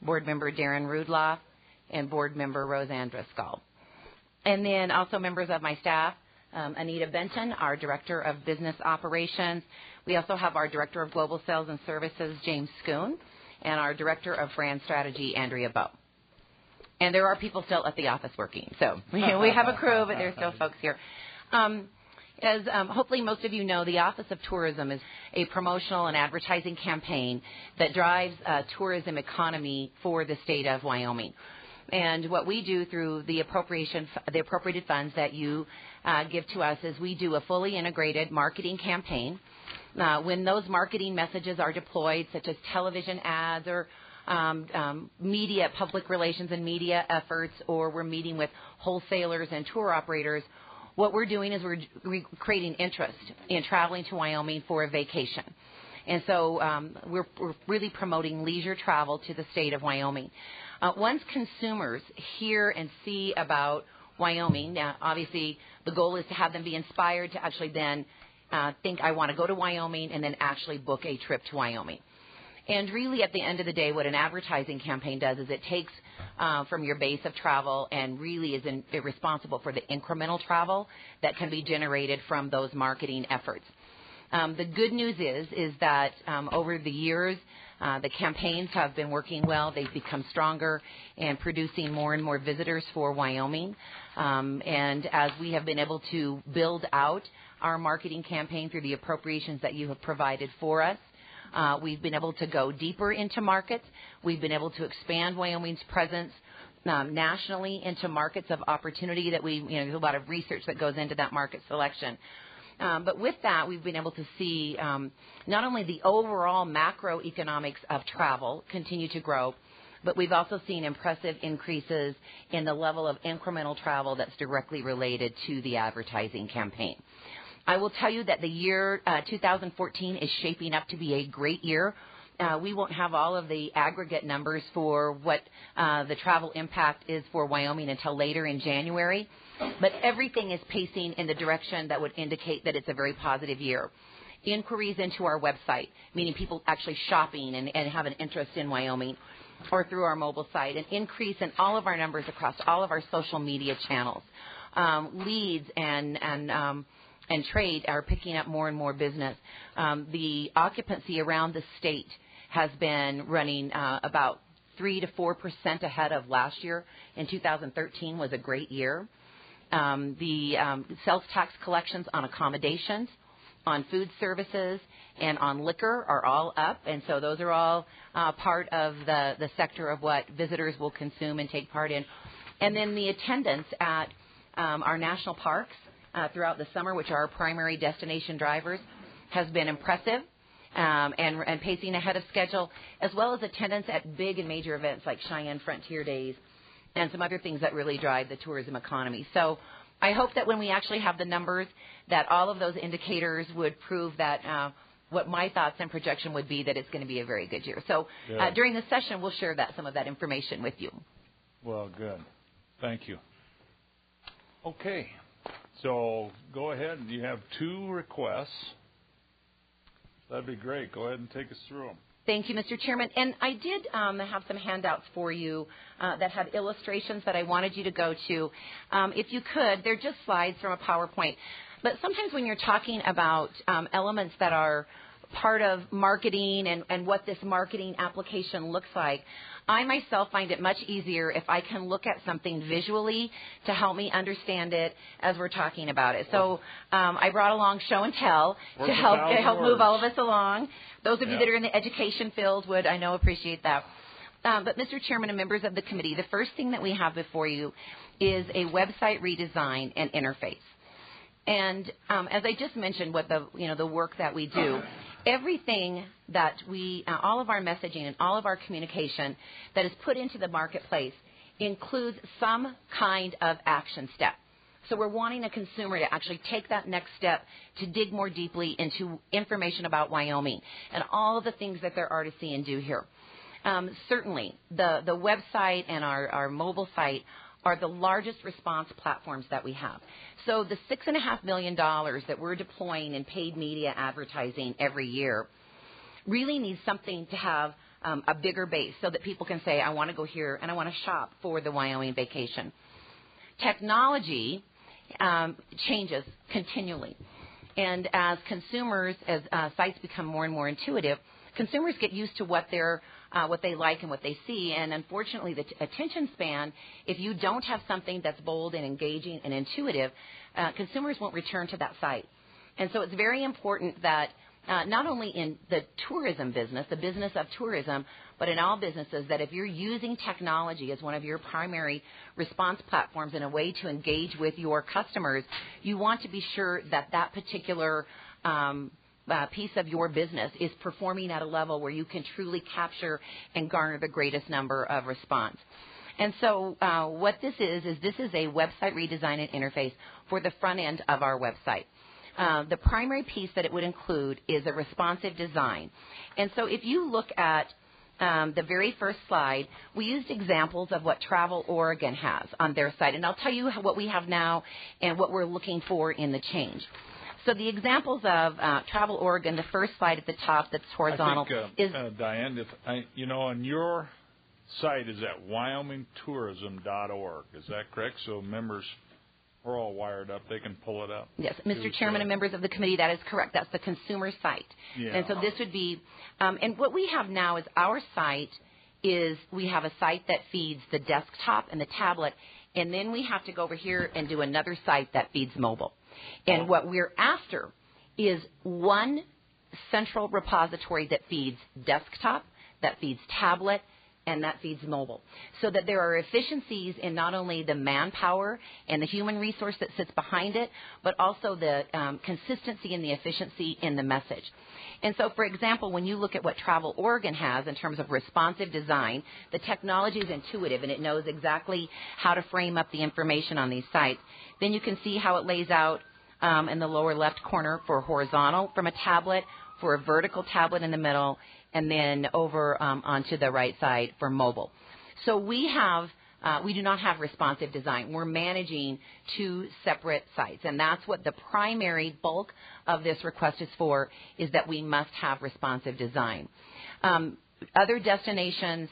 Board Member Darren Rudloff, and Board Member Roseanne Driscoll. And then also members of my staff, Anita Benton, our Director of Business Operations. We also have our Director of Global Sales and Services, James Schoon, and our Director of Brand Strategy, Andrea Bowe. And there are people still at the office working. So we have a crew, but there's still folks here. As hopefully most of you know, the Office of Tourism is a promotional and advertising campaign that drives tourism economy for the state of Wyoming. And what we do through the appropriated funds that you give to us is we do a fully integrated marketing campaign. When those marketing messages are deployed, such as television ads or media, public relations and media efforts, or we're meeting with wholesalers and tour operators, what we're doing is we're creating interest in traveling to Wyoming for a vacation. And so we're really promoting leisure travel to the state of Wyoming. Once consumers hear and see about Wyoming, now obviously the goal is to have them be inspired to actually then think, I want to go to Wyoming, and then actually book a trip to Wyoming. And really at the end of the day, what an advertising campaign does is it takes from your base of travel and really is responsible for the incremental travel that can be generated from those marketing efforts. The good news is that over the years, the campaigns have been working well. They've become stronger and producing more and more visitors for Wyoming. And as we have been able to build out our marketing campaign through the appropriations that you have provided for us, we've been able to go deeper into markets. We've been able to expand Wyoming's presence nationally into markets of opportunity that there's a lot of research that goes into that market selection. But with that, we've been able to see not only the overall macroeconomics of travel continue to grow, but we've also seen impressive increases in the level of incremental travel that's directly related to the advertising campaign. I will tell you that the year 2014 is shaping up to be a great year. We won't have all of the aggregate numbers for what the travel impact is for Wyoming until later in January, but everything is pacing in the direction that would indicate that it's a very positive year. Inquiries into our website, meaning people actually shopping and have an interest in Wyoming, or through our mobile site, an increase in all of our numbers across all of our social media channels. Leads and trade are picking up more and more business. The occupancy around the state has been running about 3 to 4% ahead of last year. In 2013 was a great year. The sales tax collections on accommodations, on food services, and on liquor are all up, and so those are all part of the sector of what visitors will consume and take part in. And then the attendance at our national parks throughout the summer, which are our primary destination drivers, has been impressive and pacing ahead of schedule, as well as attendance at big and major events like Cheyenne Frontier Days and some other things that really drive the tourism economy. So I hope that when we actually have the numbers, that all of those indicators would prove that what my thoughts and projection would be, that it's going to be a very good year. So during the session, we'll share some of that information with you. Well, good. Thank you. Okay. So go ahead. You have 2 requests. That'd be great. Go ahead and take us through them. Thank you, Mr. Chairman. And I did have some handouts for you that had illustrations that I wanted you to go to. If you could, they're just slides from a PowerPoint. But sometimes when you're talking about elements that are part of marketing and what this marketing application looks like, I myself find it much easier if I can look at something visually to help me understand it as we're talking about it. So I brought along show and tell to help move all of us along. Those of you that are in the education field would, I know, appreciate that. But Mr. Chairman and members of the committee, the first thing that we have before you is a website redesign and interface. And as I just mentioned, what the work that we do, everything that all of our messaging and all of our communication that is put into the marketplace includes some kind of action step. So we're wanting a consumer to actually take that next step to dig more deeply into information about Wyoming and all of the things that there are to see and do here. Certainly, the website and our mobile site are the largest response platforms that we have. So the $6.5 million that we're deploying in paid media advertising every year really needs something to have a bigger base so that people can say, I want to go here and I want to shop for the Wyoming vacation. Technology changes continually. And as consumers, as sites become more and more intuitive, consumers get used to what they like and what they see. And unfortunately, the attention span, if you don't have something that's bold and engaging and intuitive, consumers won't return to that site. And so it's very important that not only in the tourism business, the business of tourism, but in all businesses, that if you're using technology as one of your primary response platforms in a way to engage with your customers, you want to be sure that that particular piece of your business is performing at a level where you can truly capture and garner the greatest number of response. And so what this is a website redesign and interface for the front end of our website. The primary piece that it would include is a responsive design. And so if you look at the very first slide, we used examples of what Travel Oregon has on their site. And I'll tell you what we have now and what we're looking for in the change. So the examples of Travel Oregon, the first slide at the top that's horizontal is... Diane, on your site is at wyomingtourism.org. Is that correct? So members... We're all wired up. They can pull it up. Yes, Mr. Chairman and members of the committee, that is correct. That's the consumer site. Yeah. And so this would be, and what we have now is our site is, we have a site that feeds the desktop and the tablet, and then we have to go over here and do another site that feeds mobile. And what we're after is one central repository that feeds desktop, that feeds tablet, and that feeds mobile, so that there are efficiencies in not only the manpower and the human resource that sits behind it, but also the consistency and the efficiency in the message. And so, for example, when you look at what Travel Oregon has in terms of responsive design, the technology is intuitive and it knows exactly how to frame up the information on these sites. Then you can see how it lays out in the lower left corner for horizontal from a tablet, for a vertical tablet in the middle, and then over onto the right side for mobile. So we do not have responsive design. We're managing two separate sites, and that's what the primary bulk of this request is for, is that we must have responsive design. Other destinations,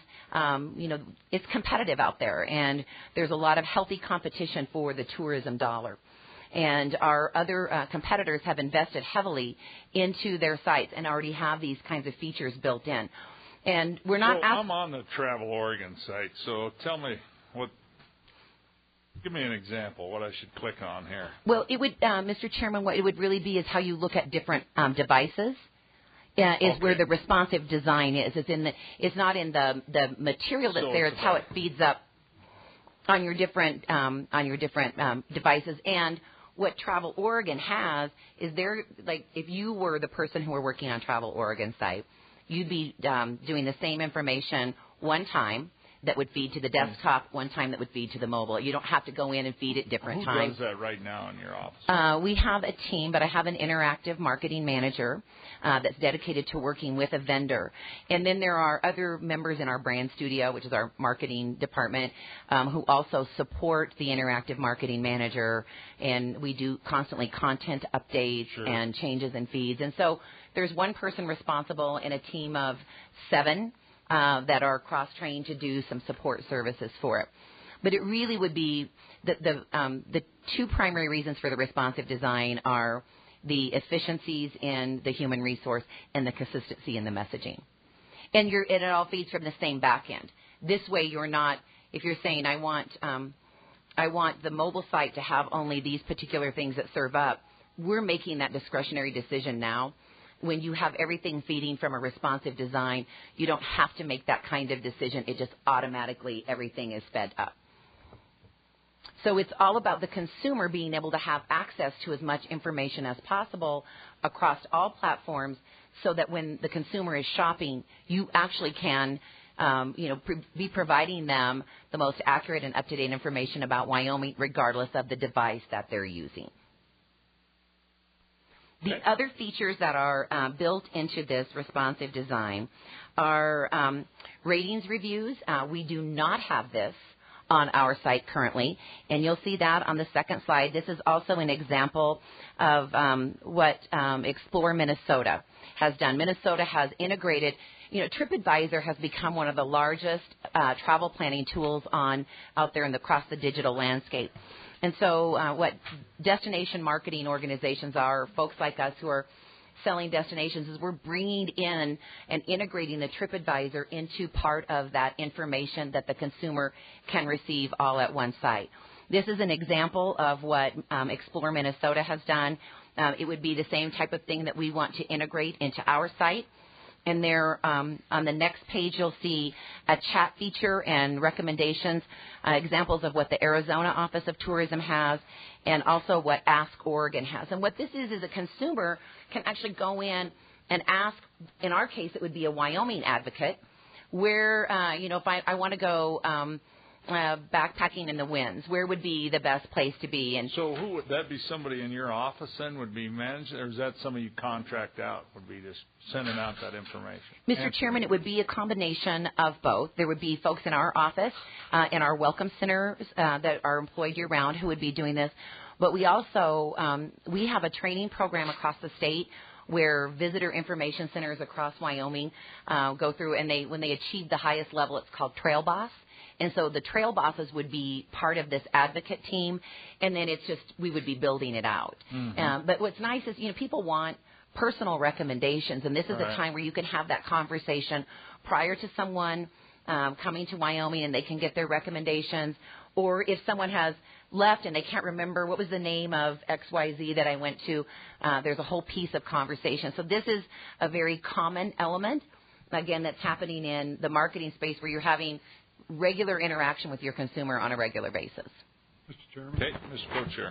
it's competitive out there, and there's a lot of healthy competition for the tourism dollar. And our other competitors have invested heavily into their sites and already have these kinds of features built in. And we're not... I'm on the Travel Oregon site, so tell me give me an example, what I should click on here. Well, it would, Mr. Chairman, what it would really be is how you look at different devices. Is where the responsive design is. It's not in the material that's there. It's how it feeds up on your different devices. And what Travel Oregon has is if you were the person who were working on Travel Oregon's site, you'd be doing the same information one time that would feed to the desktop, one time that would feed to the mobile. You don't have to go in and feed at different times. Who does that right now in your office? We have a team, but I have an interactive marketing manager that's dedicated to working with a vendor. And then there are other members in our brand studio, which is our marketing department, who also support the interactive marketing manager. And we do constantly content updates and changes in feeds. And so there's one person responsible and a team of 7 that are cross-trained to do some support services for it. But it really would be the two primary reasons for the responsive design are the efficiencies in the human resource and the consistency in the messaging. And it all feeds from the same back end. This way you're not, if you're saying I want the mobile site to have only these particular things that serve up, we're making that discretionary decision now. When you have everything feeding from a responsive design, you don't have to make that kind of decision. It just automatically, everything is fed up. So it's all about the consumer being able to have access to as much information as possible across all platforms so that when the consumer is shopping, you actually can be providing them the most accurate and up-to-date information about Wyoming regardless of the device that they're using. The other features that are built into this responsive design are ratings reviews. We do not have this on our site currently. And you'll see that on the second slide. This is also an example of what Explore Minnesota has done. Minnesota has integrated, TripAdvisor has become one of the largest travel planning tools out there across the digital landscape. And so what destination marketing organizations are, folks like us who are selling destinations, is we're bringing in and integrating the TripAdvisor into part of that information that the consumer can receive all at one site. This is an example of what Explore Minnesota has done. It would be the same type of thing that we want to integrate into our site. And there, on the next page, you'll see a chat feature and recommendations, examples of what the Arizona Office of Tourism has, and also what Ask Oregon has. And what this is a consumer can actually go in and ask, in our case, it would be a Wyoming advocate, where, if I want to go backpacking in the winds, where would be the best place to be? And so who would that be? Somebody in your office then would be managing, or is that somebody you contract out, would be just sending out that information? Mr. Chairman, it would be a combination of both. There would be folks in our office, in our welcome centers that are employed year-round who would be doing this. But we also, we have a training program across the state where visitor information centers across Wyoming go through, and when they achieve the highest level, it's called Trail Boss. And so the Trail Bosses would be part of this advocate team, and then it's just we would be building it out. Mm-hmm. But what's nice is, people want personal recommendations, and this is a time where you can have that conversation prior to someone coming to Wyoming, and they can get their recommendations. Or if someone has left and they can't remember what was the name of XYZ that I went to, there's a whole piece of conversation. So this is a very common element, again, that's happening in the marketing space where you're having regular interaction with your consumer on a regular basis. Mr. Chairman? Okay, Mr. Co-Chair.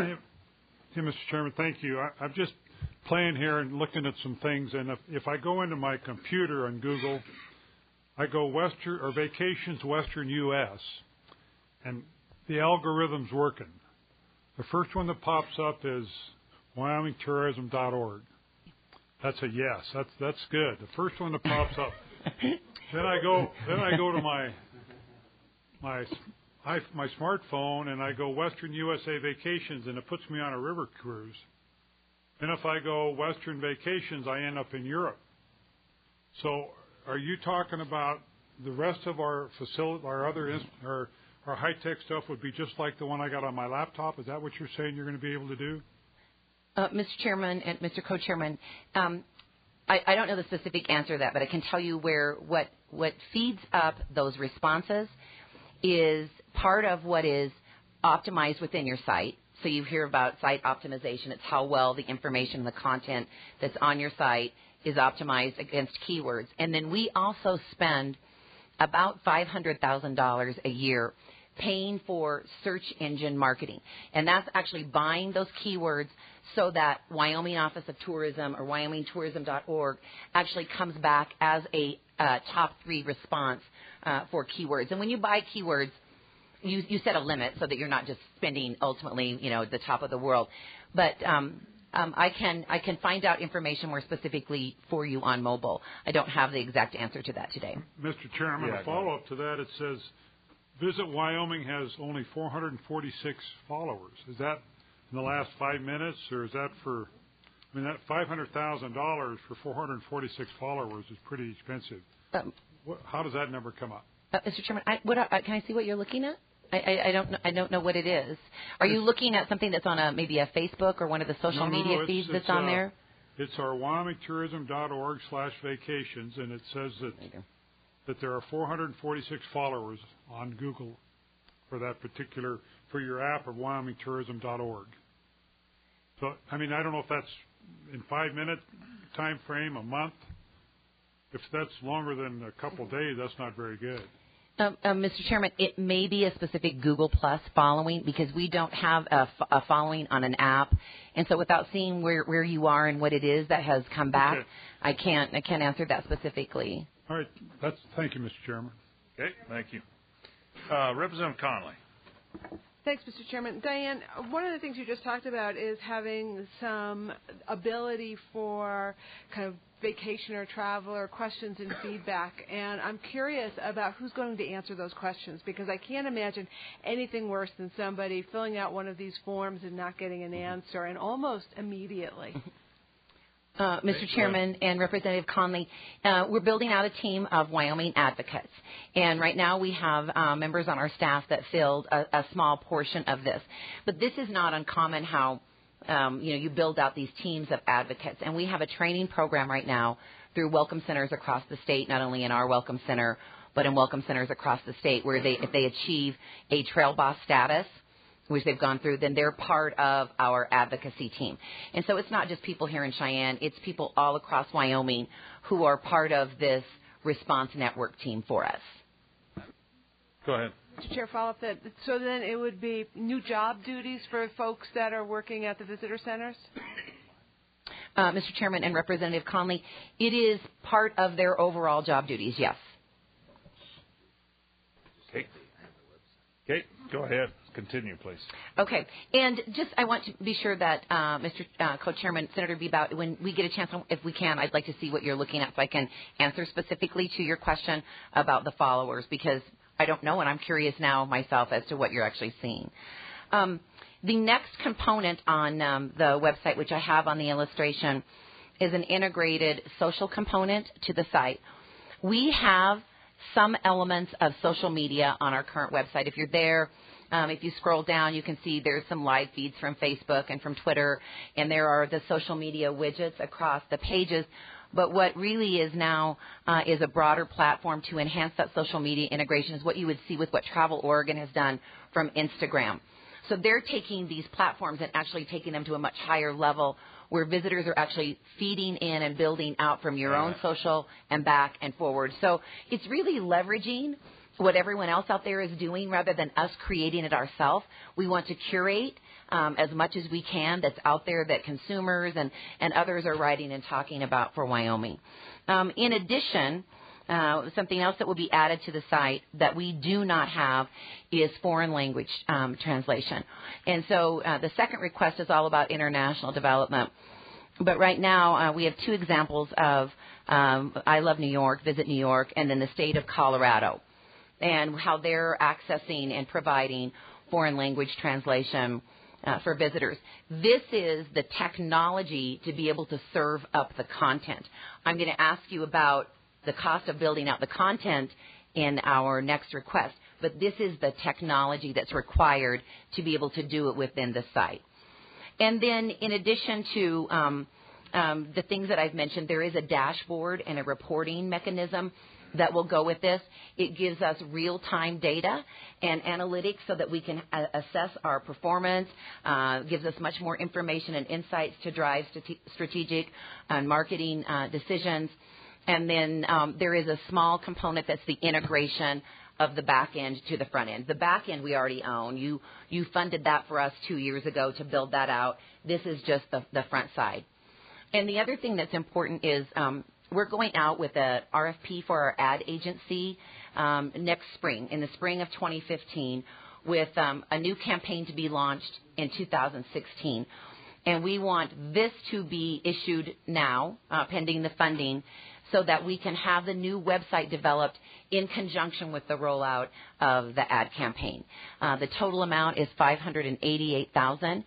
Hey, Mr. Chairman, thank you. I'm just playing here and looking at some things, and if I go into my computer on Google, I go vacations Western U.S., and the algorithm's working. The first one that pops up is WyomingTourism.org. That's a yes. That's good. The first one that pops up. Then I go to my smartphone, and I go Western USA Vacations, and it puts me on a river cruise. Then if I go Western Vacations, I end up in Europe. So are you talking about the rest of our facility, our high-tech stuff would be just like the one I got on my laptop? Is that what you're saying you're going to be able to do? Mr. Chairman and Mr. Co-Chairman, I don't know the specific answer to that, but I can tell you what feeds up those responses is part of what is optimized within your site. So you hear about site optimization. It's how well the information, the content that's on your site is optimized against keywords. And then we also spend about $500,000 a year paying for search engine marketing. And that's actually buying those keywords so that Wyoming Office of Tourism or WyomingTourism.org actually comes back as a top 3 response for keywords. And when you buy keywords, you set a limit so that you're not just spending ultimately, the top of the world. But I can find out information more specifically for you on mobile. I don't have the exact answer to that today. Mr. Chairman, a follow-up to that, it says, Visit Wyoming has only 446 followers. Is that in the last 5 minutes, or is that that $500,000 for 446 followers is pretty expensive. How does that number come up? Mr. Chairman, can I see what you're looking at? I don't know what it is. Are you looking at something that's on maybe a Facebook or one of the social media feeds that's on there? It's our WyomingTourism.org/vacations, and it says that there are 446 followers on Google for your app of WyomingTourism.org. So, I don't know if that's in 5-minute time frame, a month. If that's longer than a couple of days, that's not very good. Mr. Chairman, it may be a specific Google Plus following because we don't have a following on an app, and so without seeing where you are and what it is that has come back, I can't answer that specifically. All right. Thank you, Mr. Chairman. Okay. Thank you, Representative Connolly. Thanks, Mr. Chairman. Diane, one of the things you just talked about is having some ability for kind of vacationer, traveler questions and feedback, and I'm curious about who's going to answer those questions, because I can't imagine anything worse than somebody filling out one of these forms and not getting an answer, and almost immediately. Mr. Chairman and Representative Conley, we're building out a team of Wyoming advocates. And right now we have members on our staff that filled a small portion of this. But this is not uncommon how, you build out these teams of advocates. And we have a training program right now through Welcome Centers across the state, not only in our Welcome Center, but in Welcome Centers across the state, where if they achieve a Trail Boss status, which they've gone through, then they're part of our advocacy team. And so it's not just people here in Cheyenne, it's people all across Wyoming who are part of this response network team for us. Go ahead. Mr. Chair, follow up that. So then it would be new job duties for folks that are working at the visitor centers? Mr. Chairman and Representative Conley, it is part of their overall job duties, yes. Okay, go ahead. Continue, please. Okay. And just I want to be sure that, Mr. Co-Chairman, Senator Bebout, when we get a chance, if we can, I'd like to see what you're looking at so I can answer specifically to your question about the followers, because I don't know, and I'm curious now myself as to what you're actually seeing. The next component on the website, which I have on the illustration, is an integrated social component to the site. We have some elements of social media on our current website. If you're there, if you scroll down, you can see there's some live feeds from Facebook and from Twitter, and there are the social media widgets across the pages. But what really is now is a broader platform to enhance that social media integration, is what you would see with what Travel Oregon has done from Instagram. So they're taking these platforms and actually taking them to a much higher level, where visitors are actually feeding in and building out from your own social and back and forward. So it's really leveraging what everyone else out there is doing rather than us creating it ourselves. We want to curate as much as we can that's out there that consumers and others are writing and talking about for Wyoming. In addition, something else that will be added to the site that we do not have is foreign language translation. And so the second request is all about international development. But right now we have two examples of I Love New York, Visit New York, and then the state of Colorado, and how they're accessing and providing foreign language translation for visitors. This is the technology to be able to serve up the content. I'm going to ask you about the cost of building out the content in our next request, but this is the technology that's required to be able to do it within the site. And then in addition to the things that I've mentioned, there is a dashboard and a reporting mechanism that will go with this. It gives us real-time data and analytics so that we can assess our performance, gives us much more information and insights to drive strategic and marketing decisions. And then there is a small component that's the integration of the back end to the front end. The back end we already own. You funded that for us 2 years ago to build that out. This is just the front side. And the other thing that's important is we're going out with a RFP for our ad agency next spring, in the spring of 2015, with a new campaign to be launched in 2016. And we want this to be issued now, pending the funding, so that we can have the new website developed in conjunction with the rollout of the ad campaign. The total amount is $588,000.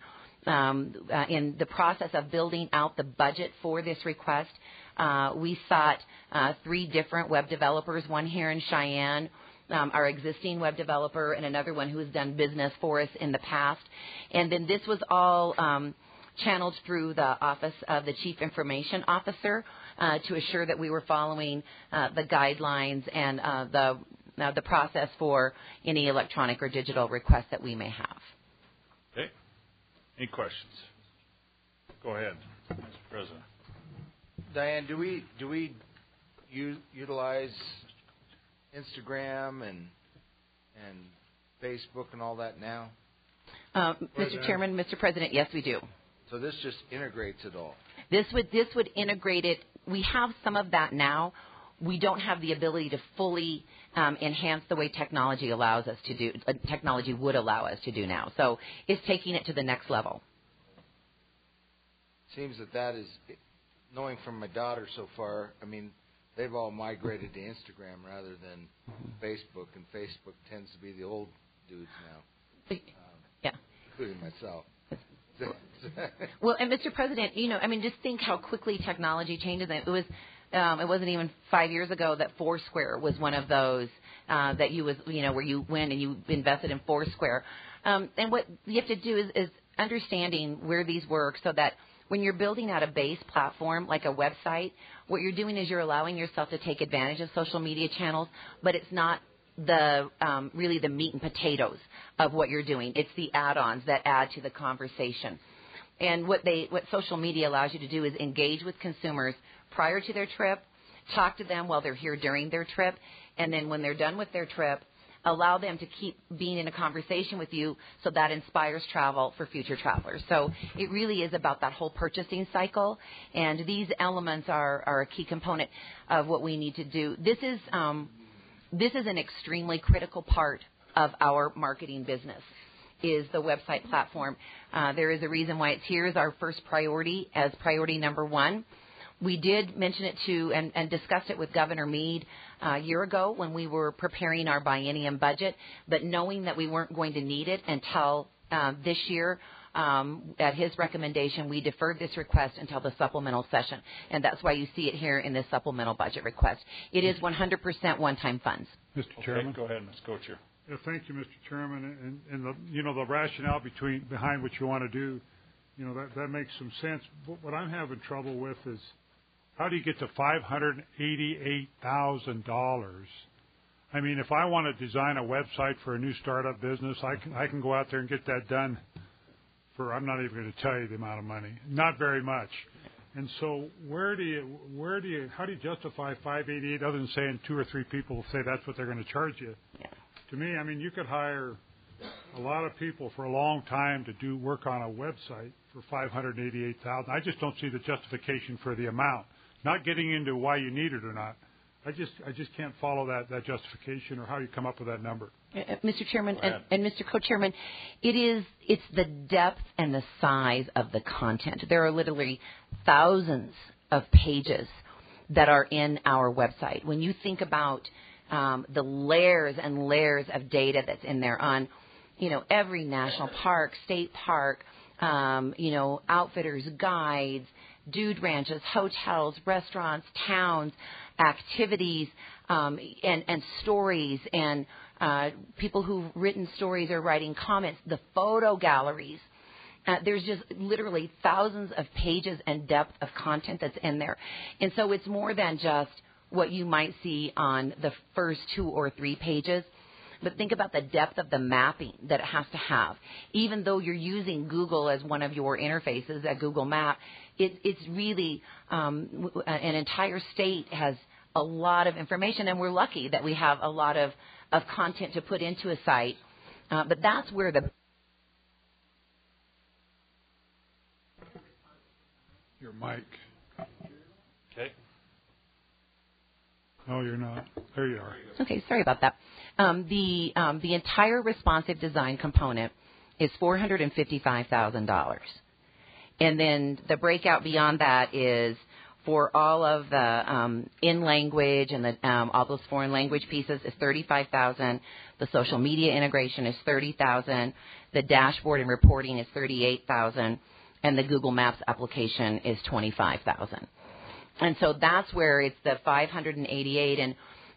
In the process of building out the budget for this request, we sought 3 different web developers, one here in Cheyenne, our existing web developer, and another one who has done business for us in the past. And then this was all channeled through the Office of the Chief Information Officer to assure that we were following the guidelines and the process for any electronic or digital requests that we may have. Okay. Any questions? Go ahead, Mr. President. Diane, do we utilize Instagram and Facebook and all that now? Mr. Chairman, Mr. President, yes, we do. So this just integrates it all. This would integrate it. We have some of that now. We don't have the ability to fully enhance the way technology allows us to do. Technology would allow us to do now. So it's taking it to the next level. Seems that is knowing from my daughter so far, I mean, they've all migrated to Instagram rather than Facebook, and Facebook tends to be the old dudes now. Yeah. Including myself. Well, and Mr. President, just think how quickly technology changes. It wasn't even 5 years ago that Foursquare was one of those that where you went and you invested in Foursquare. And what you have to do is understanding where these work so that when you're building out a base platform like a website, what you're doing is you're allowing yourself to take advantage of social media channels, but it's not really the meat and potatoes of what you're doing. It's the add-ons that add to the conversation. And what social media allows you to do is engage with consumers prior to their trip, talk to them while they're here during their trip, and then when they're done with their trip, allow them to keep being in a conversation with you so that inspires travel for future travelers. So it really is about that whole purchasing cycle, and these elements are a key component of what we need to do. This is an extremely critical part of our marketing business, is the website platform. There is a reason why it's here as our first priority, as priority number one. We did mention it and discussed it with Governor Meade a year ago when we were preparing our biennium budget, but knowing that we weren't going to need it until this year, at his recommendation, we deferred this request until the supplemental session, and that's why you see it here in this supplemental budget request. It is 100% one-time funds. Mr. Chairman? Go ahead, Ms. Kocher. Yeah, thank you, Mr. Chairman. And the rationale behind what you want to do, that makes some sense. But what I'm having trouble with is how do you get to $588,000? I mean, if I want to design a website for a new startup business, I can go out there and get that done for, I'm not even going to tell you the amount of money, not very much. And so how do you justify 588 other than saying 2 or 3 people will say that's what they're going to charge you? Yeah. To me, I mean, you could hire a lot of people for a long time to do work on a website for $588,000. I just don't see the justification for the amount. Not getting into why you need it or not. I just can't follow that justification or how you come up with that number. Mr. Chairman and Mr. Co-Chairman, it's the depth and the size of the content. There are literally thousands of pages that are in our website. When you think about the layers and layers of data that's in there on, every national park, state park, outfitters, guides, dude ranches, hotels, restaurants, towns, activities, and stories, and people who've written stories or writing comments, the photo galleries. There's just literally thousands of pages and depth of content that's in there. And so it's more than just what you might see on the first 2 or 3 pages. But think about the depth of the mapping that it has to have. Even though you're using Google as one of your interfaces, a Google Map, it's really an entire state has a lot of information, and we're lucky that we have a lot of content to put into a site. But that's where Your mic. Okay. No, you're not. There you are. Okay, sorry about that. The entire responsive design component is $455,000. And then the breakout beyond that is for all of the in language and all those foreign language pieces is $35,000. The social media integration is $30,000. The dashboard and reporting is $38,000, and the Google Maps application is $25,000. And so that's where it's the 588, and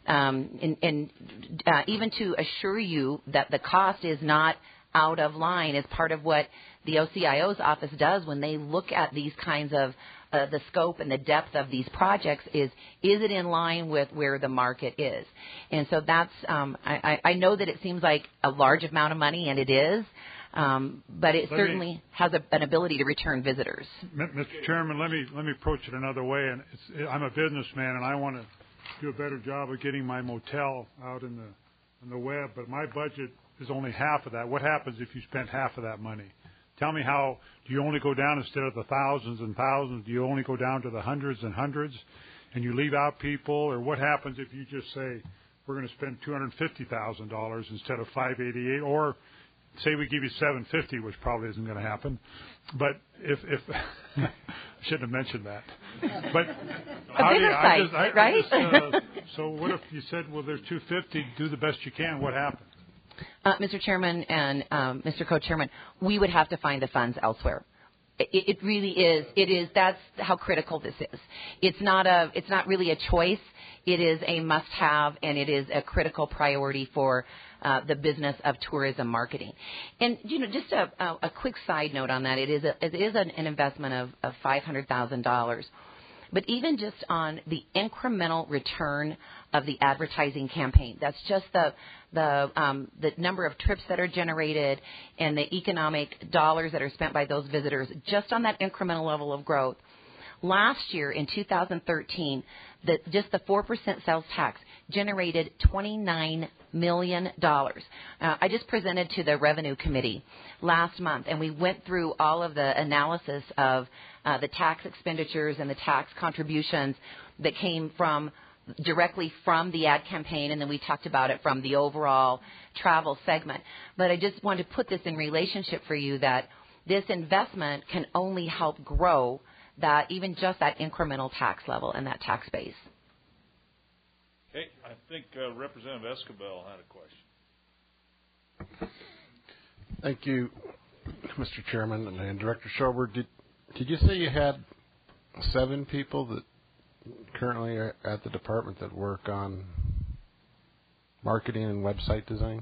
even to assure you that the cost is not out of line is part of what the OCIO's office does when they look at these kinds of the scope and the depth of these projects is it in line with where the market is? And so that's I know that it seems like a large amount of money, and it is, but it certainly has an ability to return visitors. Mr. Chairman, let me approach it another way. And I'm a businessman, and I want to do a better job of getting my motel out on the web, but my budget is only half of that. What happens if you spend half of that money? Tell me how. Do you only go down instead of the thousands and thousands? Do you only go down to the hundreds and hundreds, and you leave out people? Or what happens if you just say we're going to spend $250,000 instead of $588, or say we give you $750, which probably isn't going to happen. But if shouldn't have mentioned that. But A bigger site, right? So what if you said, well, there's 250, do the best you can? What happens? Mr. Chairman and Mr. Co-Chairman, we would have to find the funds elsewhere. It really is. It is. That's how critical this is. It's not really a choice. It is a must-have, and it is a critical priority for the business of tourism marketing. And just a quick side note on that: it is an investment of $500,000. But even just on the incremental return of the advertising campaign, that's just the number of trips that are generated and the economic dollars that are spent by those visitors, just on that incremental level of growth. Last year, in 2013, just the 4% sales tax generated $29 million. I just presented to the Revenue Committee last month, and we went through all of the analysis of the tax expenditures and the tax contributions that came directly from the ad campaign, and then we talked about it from the overall travel segment. But I just wanted to put this in relationship for you that this investment can only help grow that, even just that incremental tax level and that tax base. Okay, I think Representative Escobar had a question. Thank you, Mr. Chairman and Director Schober. Did you say you had 7 people that currently are at the department that work on marketing and website design?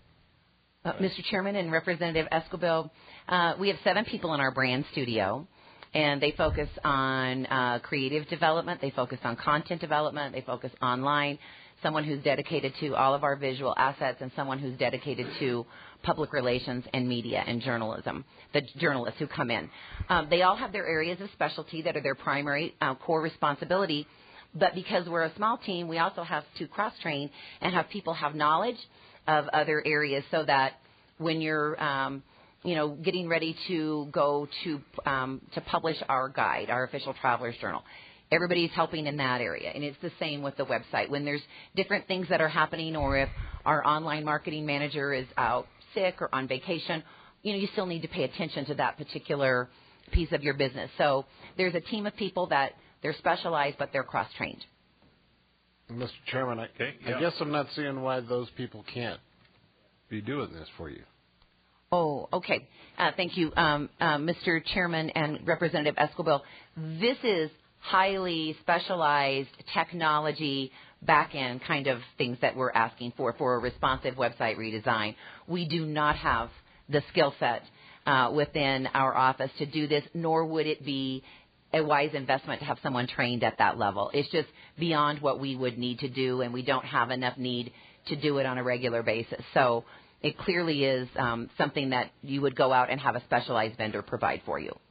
Mr. Chairman and Representative Escobar, we have 7 people in our brand studio, and they focus on creative development, they focus on content development, they focus online, someone who's dedicated to all of our visual assets, and someone who's dedicated to public relations and media and journalism, the journalists who come in. They all have their areas of specialty that are their primary core responsibility, but because we're a small team, we also have to cross-train and have people have knowledge of other areas so that when you're getting ready to go to publish our guide, our official traveler's journal, everybody's helping in that area. And it's the same with the website. When there's different things that are happening, or if our online marketing manager is out sick or on vacation, you still need to pay attention to that particular piece of your business. So there's a team of people that they're specialized, but they're cross-trained. Mr. Chairman, I guess I'm not seeing why those people can't be doing this for you. Oh, okay. Thank you, Mr. Chairman and Representative Escobar. This is highly specialized technology back-end kind of things that we're asking for a responsive website redesign. We do not have the skill set within our office to do this, nor would it be a wise investment to have someone trained at that level. It's just beyond what we would need to do, and we don't have enough need to do it on a regular basis. So it clearly is something that you would go out and have a specialized vendor provide for you.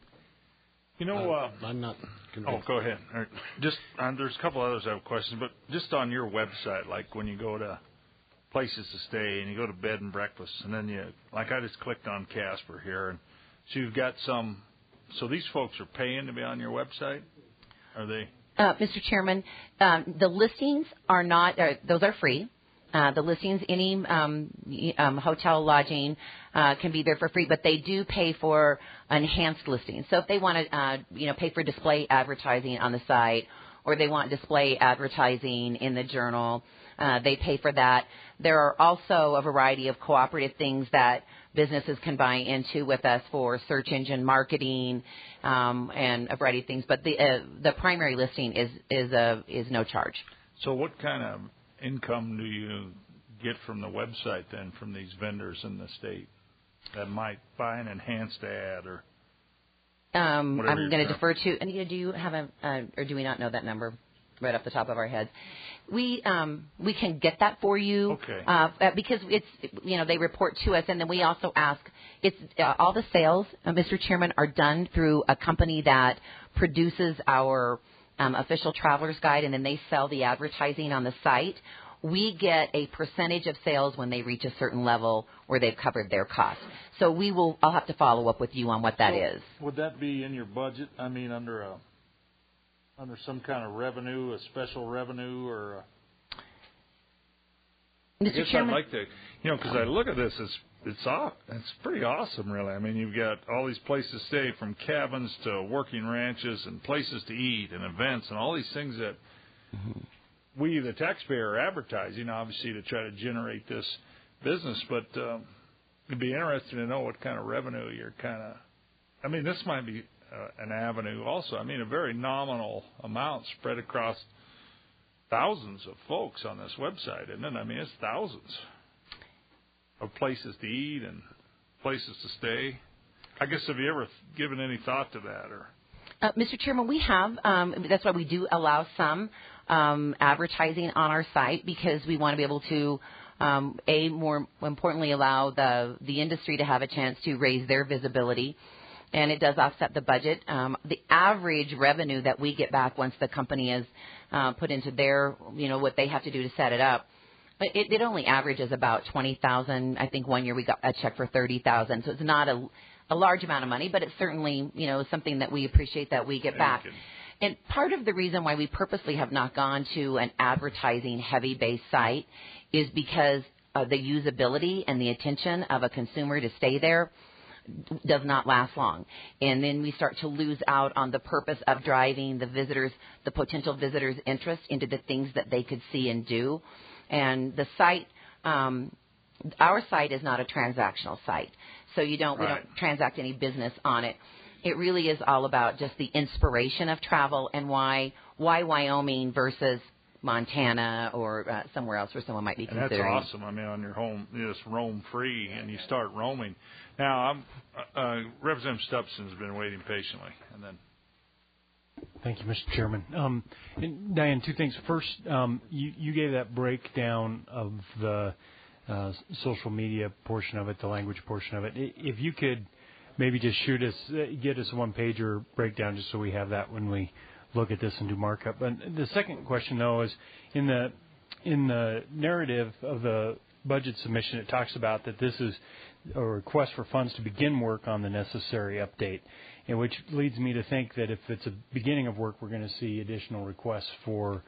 I'm not. Oh, go ahead. Just there's a couple others I have questions, but just on your website, like when you go to places to stay and you go to bed and breakfast, and then I just clicked on Casper here, and so you've got some. So these folks are paying to be on your website? Are they? Mr. Chairman, the listings are not. Those are free. The listings, any hotel lodging can be there for free, but they do pay for enhanced listings. So if they want to, pay for display advertising on the site, or they want display advertising in the journal, they pay for that. There are also a variety of cooperative things that businesses can buy into with us for search engine marketing and a variety of things. But the primary listing is no charge. So what kind of income do you get from the website then from these vendors in the state that might buy an enhanced ad or? I'm going to defer to Anita. Do you have or do we not know that number right off the top of our heads? We can get that for you. Okay. Because it's they report to us, and then we also ask. It's all the sales, Mr. Chairman, are done through a company that produces our official traveler's guide, and then they sell the advertising on the site. We get a percentage of sales when they reach a certain level where they've covered their costs. So I'll have to follow up with you on what that is. Would that be in your budget? I mean, under some kind of revenue, a special revenue, or? Mr. Chairman, I'd like to, because I look at this as it's pretty awesome, really. I mean, you've got all these places to stay, from cabins to working ranches and places to eat and events and all these things that we, the taxpayer, are advertising, obviously, to try to generate this business. But it'd be interesting to know what kind of revenue you're kind of. I mean, this might be an avenue also. I mean, a very nominal amount spread across thousands of folks on this website, isn't it? I mean, it's thousands of places to eat and places to stay. I guess, have you ever given any thought to that? Or Mr. Chairman, we have. That's why we do allow some advertising on our site, because we want to be able to, more importantly, allow the industry to have a chance to raise their visibility. And it does offset the budget. The average revenue that we get back once the company is put into their, what they have to do to set it up, it only averages about $20,000. I think one year we got a check for $30,000. So it's not a large amount of money, but it's certainly, something that we appreciate that we get back. And part of the reason why we purposely have not gone to an advertising heavy-based site is because of the usability and the attention of a consumer to stay there does not last long. And then we start to lose out on the purpose of driving the potential visitors' interest into the things that they could see and do. And the site, our site is not a transactional site. So we don't transact any business on it. It really is all about just the inspiration of travel and why Wyoming versus Montana or somewhere else where someone might be considering. And that's awesome. I mean, on your home, you just roam free and you start roaming. Now, Representative Stubson's been waiting patiently, and then. Thank you, Mr. Chairman. And Diane, two things. First, you gave that breakdown of the social media portion of it, the language portion of it. If you could maybe just get us a one-pager breakdown, just so we have that when we look at this and do markup. But the second question, though, is in the narrative of the budget submission, it talks about that this is a request for funds to begin work on the necessary update, and which leads me to think that if it's a beginning of work, we're going to see additional requests for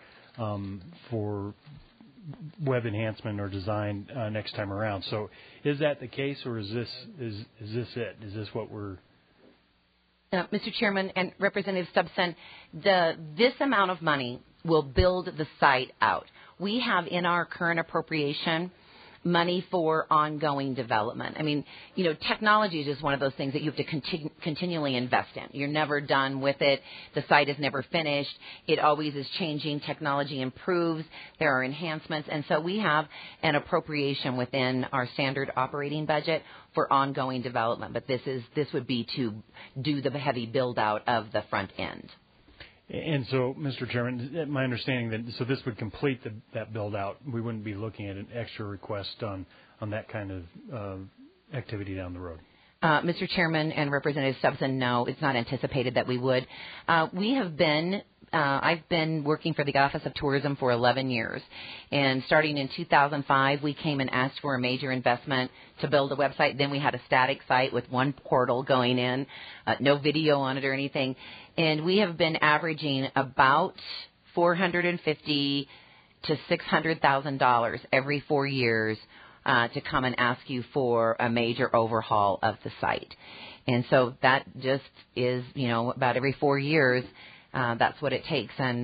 web enhancement or design next time around. So, is that the case, or is this it? Is this what we're? Mr. Chairman and Representative Stubson, this amount of money will build the site out. We have in our current appropriation money for ongoing development. I mean, technology is just one of those things that you have to continually invest in. You're never done with it. The site is never finished. It always is changing. Technology improves. There are enhancements. And so we have an appropriation within our standard operating budget for ongoing development. But this would be to do the heavy build out of the front end. And so, Mr. Chairman, my understanding that this would complete that build out. We wouldn't be looking at an extra request on that kind of activity down the road. Mr. Chairman and Representative Stubson, no, it's not anticipated that we would. We have been. I've been working for the Office of Tourism for 11 years, and starting in 2005, we came and asked for a major investment to build a website. Then we had a static site with one portal going in, no video on it or anything, and we have been averaging about $450,000 to $600,000 every 4 years to come and ask you for a major overhaul of the site, and so that just is, about every 4 years. That's what it takes, and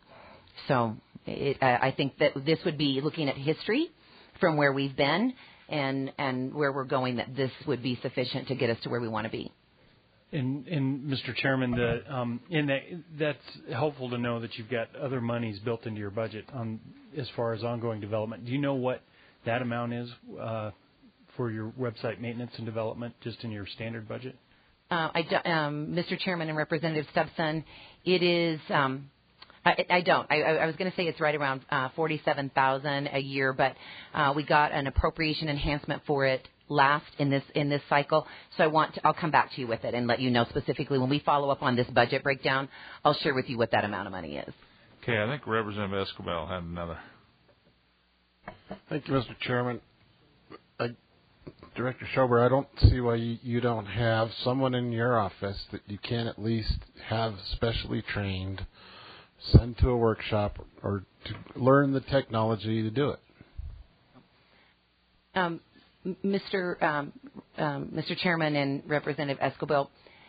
I think that this would be looking at history from where we've been and where we're going, that this would be sufficient to get us to where we want to be. And Mr. Chairman, that's helpful to know that you've got other monies built into your budget as far as ongoing development. Do you know what that amount is for your website maintenance and development, just in your standard budget? Mr. Chairman and Representative Stubson, it is. I don't. I was going to say it's right around $47,000 a year, but we got an appropriation enhancement for it last in this cycle. So I'll come back to you with it and let you know specifically when we follow up on this budget breakdown. I'll share with you what that amount of money is. Okay, I think Representative Escobar had another. Thank you, Mr. Chairman. Director Schober, I don't see why you don't have someone in your office that you can at least have specially trained, send to a workshop, or to learn the technology to do it. Mr. Chairman and Representative Escobar,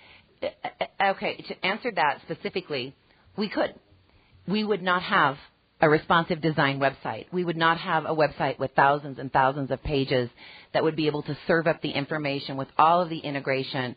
okay, to answer that specifically, we would not have a responsive design website. We would not have a website with thousands and thousands of pages that would be able to serve up the information with all of the integration.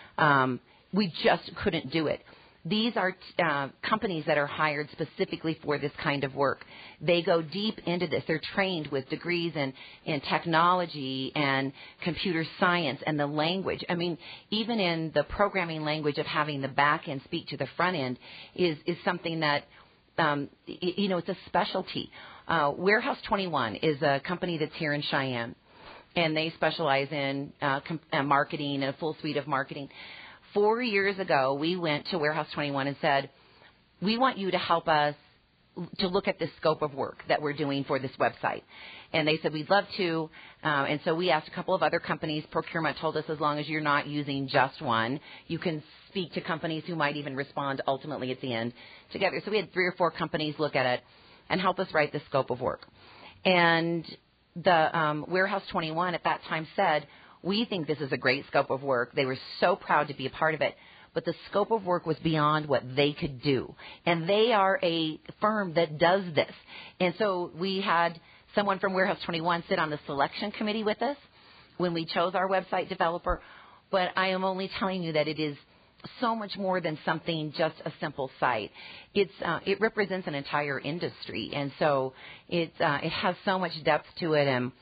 We just couldn't do it. These are companies that are hired specifically for this kind of work. They go deep into this. They're trained with degrees in technology and computer science and the language. I mean, even in the programming language of having the back end speak to the front end is something that, it's a specialty. Warehouse 21 is a company that's here in Cheyenne, and they specialize in marketing and a full suite of marketing. 4 years ago, we went to Warehouse 21 and said, we want you to help us to look at the scope of work that we're doing for this website. And they said, we'd love to. And so we asked a couple of other companies. Procurement told us as long as you're not using just one, you can speak to companies who might even respond ultimately at the end together. So we had 3 or 4 companies look at it and help us write the scope of work. And the Warehouse 21 at that time said, we think this is a great scope of work. They were so proud to be a part of it. But the scope of work was beyond what they could do. And they are a firm that does this. And so we had someone from Warehouse 21 sit on the selection committee with us when we chose our website developer. But I am only telling you that it is so much more than something just a simple site. It represents an entire industry. And so it has so much depth to it. And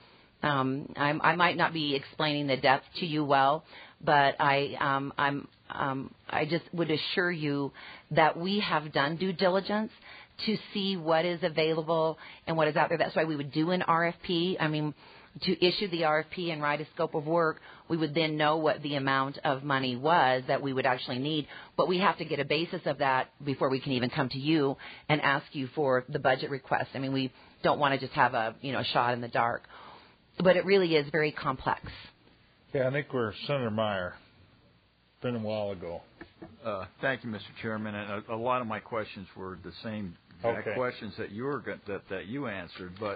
I might not be explaining the depth to you well, but I just would assure you that we have done due diligence to see what is available and what is out there. That's why we would do an RFP. I mean, to issue the RFP and write a scope of work, we would then know what the amount of money was that we would actually need. But we have to get a basis of that before we can even come to you and ask you for the budget request. I mean, we don't want to just have a shot in the dark. But it really is very complex. Yeah, I think we're Senator Meyer. Been a while ago. Thank you, Mr. Chairman. And a lot of my questions were the same questions that you answered. But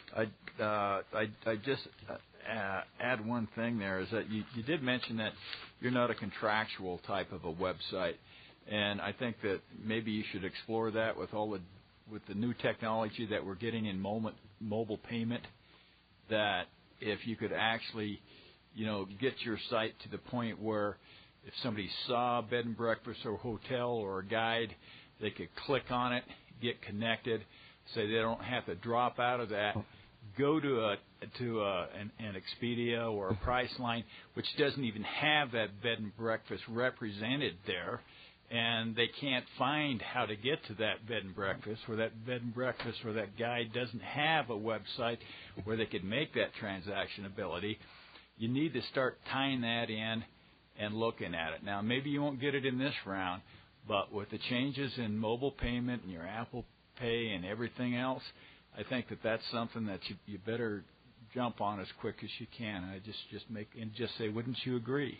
I just add one thing there is that you did mention that you're not a contractual type of a website, and I think that maybe you should explore that with the new technology that we're getting in mobile payment. That if you could actually, get your site to the point where if somebody saw a bed and breakfast or hotel or a guide, they could click on it, get connected, so they don't have to drop out of that, go to an Expedia or a Priceline, which doesn't even have that bed and breakfast represented there, and they can't find how to get to that bed and breakfast, or that bed and breakfast or that guide doesn't have a website where they could make that transaction ability. You need to start tying that in and looking at it. Now, maybe you won't get it in this round, but with the changes in mobile payment and your Apple Pay and everything else, I think that's something that you better jump on as quick as you can. I just say, wouldn't you agree?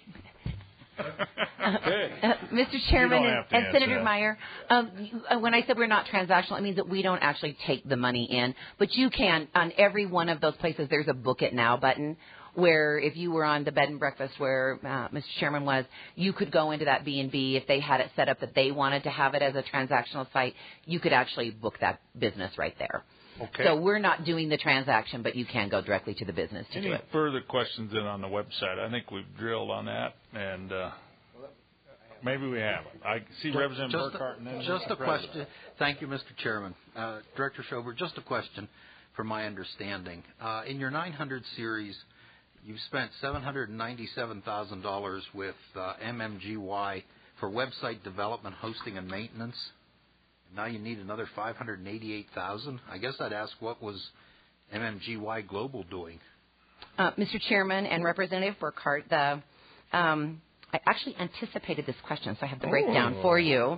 Mr. Chairman and Senator Meyer, when I said we're not transactional, it means that we don't actually take the money in. But you can, on every one of those places, there's a Book It Now button where if you were on the bed and breakfast where Mr. Chairman was, you could go into that B&B. If they had it set up that they wanted to have it as a transactional site, you could actually book that business right there. Okay. So we're not doing the transaction, but you can go directly to the business to do it. Any further questions in on the website? I think we've drilled on that, and maybe we haven't. I see Representative Burkhart. And then just a question. Thank you, Mr. Chairman. Director Schober, just a question for my understanding. In your 900 series, you've spent $797,000 with MMGY for website development, hosting, and maintenance. Now you need another $588,000. I guess I'd ask, what was MMGY Global doing? Mr. Chairman and Representative Burkhart, I actually anticipated this question, so I have the breakdown for you.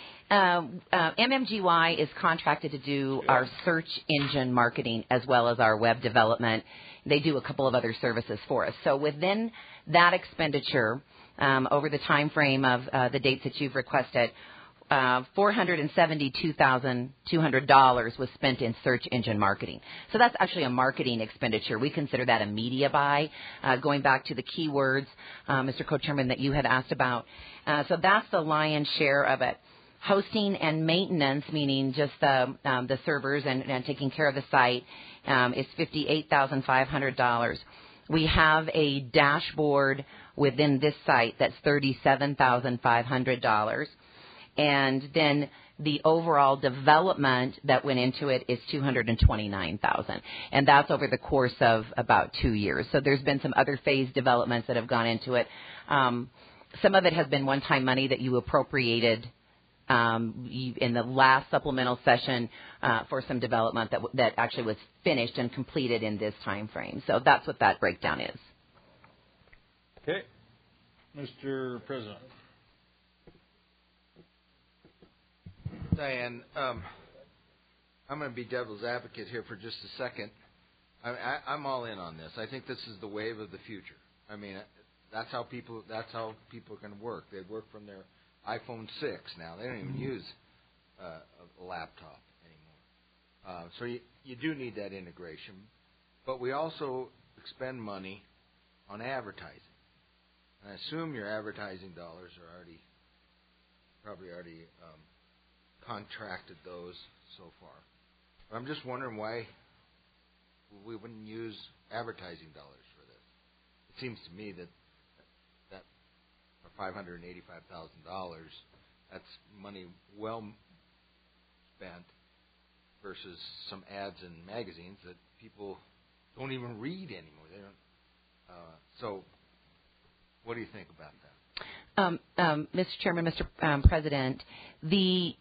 MMGY is contracted to do our search engine marketing as well as our web development. They do a couple of other services for us. So within that expenditure, over the time frame of the dates that you've requested, $472,200 was spent in search engine marketing. So that's actually a marketing expenditure. We consider that a media buy, going back to the keywords, Mr. Co-Chairman, that you had asked about. So that's the lion's share of it. Hosting and maintenance, meaning just the servers and taking care of the site, is $58,500. We have a dashboard within this site that's $37,500. And then the overall development that went into it is $229,000, and that's over the course of about 2 years. So there's been some other phase developments that have gone into it. Some of it has been one-time money that you appropriated in the last supplemental session for some development that actually was finished and completed in this time frame. So that's what that breakdown is. Okay, Mr. President. Diane, I'm going to be devil's advocate here for just a second. I'm all in on this. I think this is the wave of the future. I mean, that's how people are going to work. They work from their iPhone 6 now. They don't even use a laptop anymore. So you do need that integration. But we also expend money on advertising. And I assume your advertising dollars are probably already contracted those so far. But I'm just wondering why we wouldn't use advertising dollars for this. It seems to me that for $585,000, that's money well spent versus some ads in magazines that people don't even read anymore. They don't. So, what do you think about that? Mr. Chairman, Mr. President, the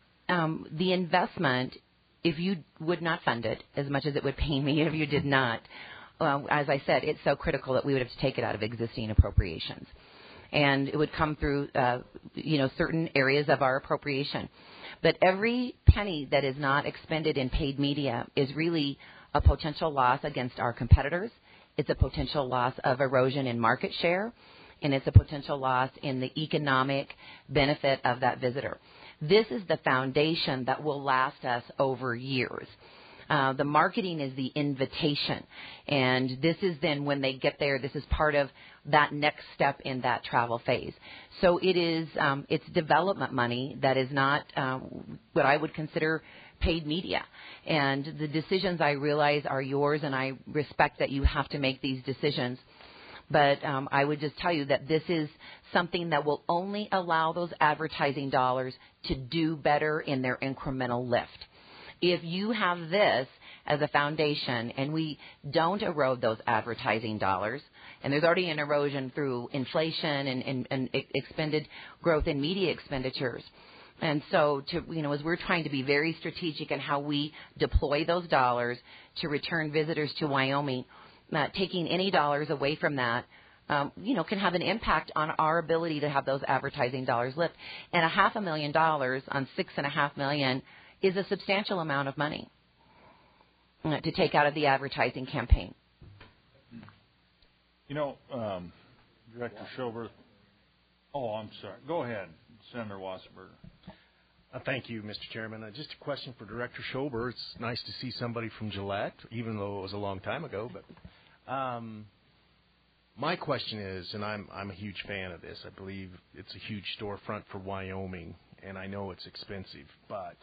investment, if you would not fund it, as much as it would pain me if you did not, as I said, it's so critical that we would have to take it out of existing appropriations. And it would come through, certain areas of our appropriation. But every penny that is not expended in paid media is really a potential loss against our competitors. It's a potential loss of erosion in market share, and it's a potential loss in the economic benefit of that visitor. This is the foundation that will last us over years. The marketing is the invitation, and this is then when they get there, this is part of that next step in that travel phase. So it is, it's development money that is not what I would consider paid media. And the decisions, I realize, are yours, and I respect that you have to make these decisions. But I would just tell you that this is something that will only allow those advertising dollars to do better in their incremental lift. If you have this as a foundation and we don't erode those advertising dollars, and there's already an erosion through inflation and expended growth in media expenditures. And so, as we're trying to be very strategic in how we deploy those dollars to return visitors to Wyoming, taking any dollars away from that, can have an impact on our ability to have those advertising dollars lift. And $500,000 on $6.5 million is a substantial amount of money to take out of the advertising campaign. Director Schober. Oh, I'm sorry. Go ahead, Senator Wasserberger. Thank you, Mr. Chairman. Just a question for Director Schober. It's nice to see somebody from Gillette, even though it was a long time ago. But my question is, and I'm a huge fan of this. I believe it's a huge storefront for Wyoming, and I know it's expensive. But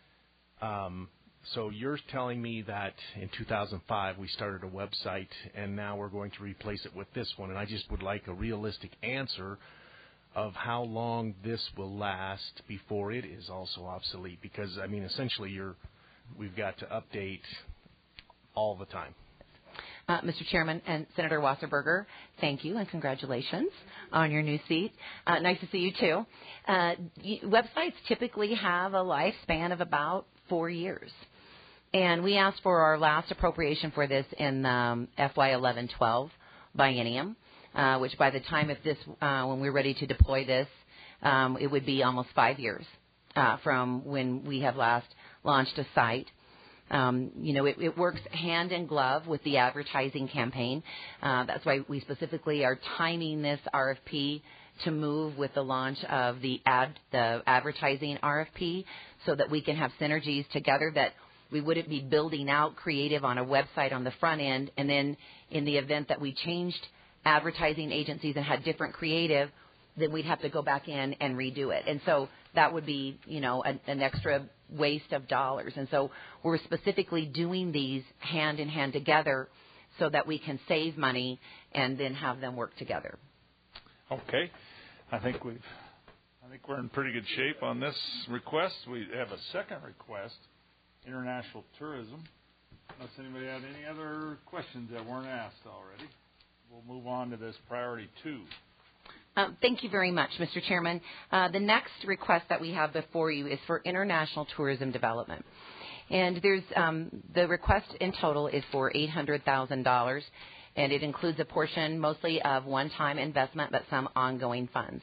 so you're telling me that in 2005 we started a website, and now we're going to replace it with this one. And I just would like a realistic answer of how long this will last before it is also obsolete. Because, essentially we've got to update all the time. Mr. Chairman and Senator Wasserberger, thank you and congratulations on your new seat. Nice to see you, too. Websites typically have a lifespan of about 4 years. And we asked for our last appropriation for this in FY 11-12 biennium, which by the time of this, when we're ready to deploy this, it would be almost 5 years from when we have last launched a site. It works hand in glove with the advertising campaign. That's why we specifically are timing this RFP to move with the launch of the advertising RFP so that we can have synergies together, that we wouldn't be building out creative on a website on the front end, and then in the event that we changed advertising agencies and had different creative, then we'd have to go back in and redo it. And so that would be, an extra waste of dollars. And so we're specifically doing these hand in hand together so that we can save money and then have them work together. Okay. I think we're in pretty good shape on this request. We have a second request, international tourism. Unless anybody had any other questions that weren't asked already, we'll move on to this priority 2. Thank you very much, Mr. Chairman. The next request that we have before you is for international tourism development. And there's the request in total is for $800,000, and it includes a portion mostly of one-time investment, but some ongoing funds.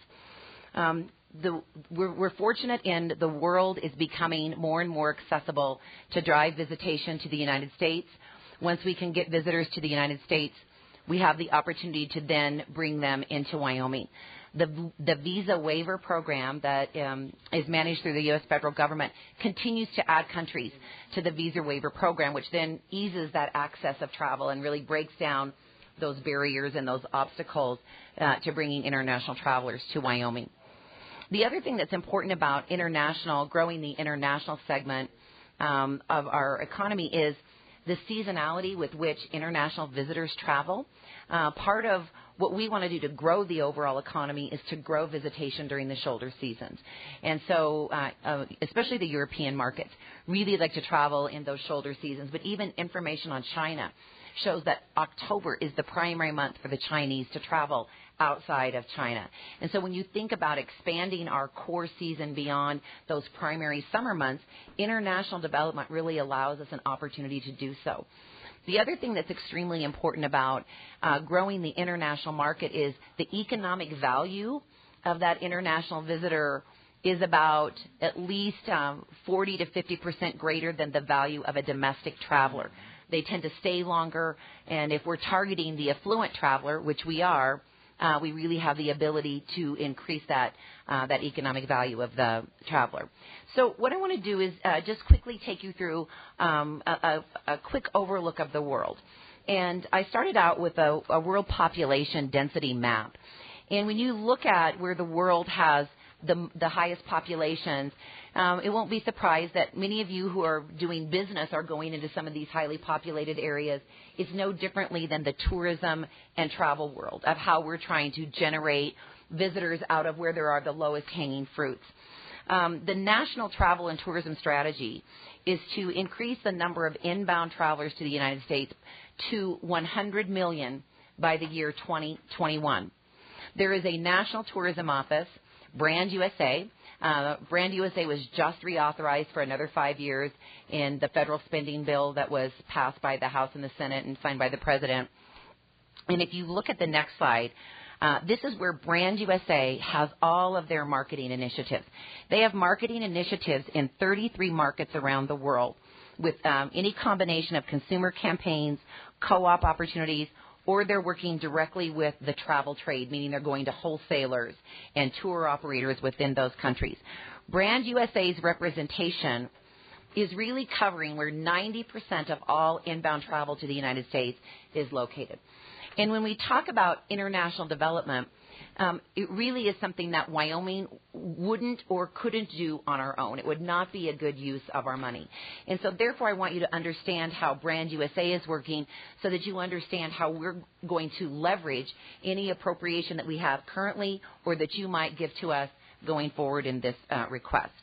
We're fortunate in the world is becoming more and more accessible to drive visitation to the United States. Once we can get visitors to the United States, we have the opportunity to then bring them into Wyoming. The visa waiver program that is managed through the U.S. federal government continues to add countries to the visa waiver program, which then eases that access of travel and really breaks down those barriers and those obstacles to bringing international travelers to Wyoming. The other thing that's important about growing the international segment of our economy is the seasonality with which international visitors travel. Part of what we want to do to grow the overall economy is to grow visitation during the shoulder seasons. And so especially the European markets really like to travel in those shoulder seasons. But even information on China shows that October is the primary month for the Chinese to travel outside of China. And so when you think about expanding our core season beyond those primary summer months, international development really allows us an opportunity to do so. The other thing that's extremely important about growing the international market is the economic value of that international visitor is about at least 40 to 50% greater than the value of a domestic traveler. They tend to stay longer, and if we're targeting the affluent traveler, which we are, we really have the ability to increase that economic value of the traveler. So what I want to do is just quickly take you through a quick overlook of the world. And I started out with a world population density map. And when you look at where the world has the highest populations, it won't be surprised that many of you who are doing business are going into some of these highly populated areas. It's no differently than the tourism and travel world of how we're trying to generate visitors out of where there are the lowest hanging fruits. The National Travel and Tourism Strategy is to increase the number of inbound travelers to the United States to 100 million by the year 2021. There is a National Tourism Office, Brand USA. Brand USA was just reauthorized for another 5 years in the federal spending bill that was passed by the House and the Senate and signed by the President. And if you look at the next slide, this is where Brand USA has all of their marketing initiatives. They have marketing initiatives in 33 markets around the world with any combination of consumer campaigns, co-op opportunities, or they're working directly with the travel trade, meaning they're going to wholesalers and tour operators within those countries. Brand USA's representation is really covering where 90% of all inbound travel to the United States is located. And when we talk about international development, it really is something that Wyoming wouldn't or couldn't do on our own. It would not be a good use of our money. And so therefore I want you to understand how Brand USA is working so that you understand how we're going to leverage any appropriation that we have currently or that you might give to us going forward in this request.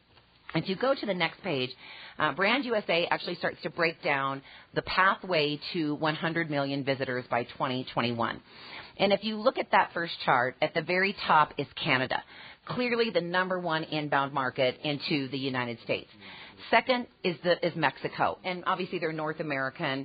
If you go to the next page, Brand USA actually starts to break down the pathway to 100 million visitors by 2021. And if you look at that first chart, at the very top is Canada, clearly the number one inbound market into the United States. Second is Mexico, and obviously they're North American.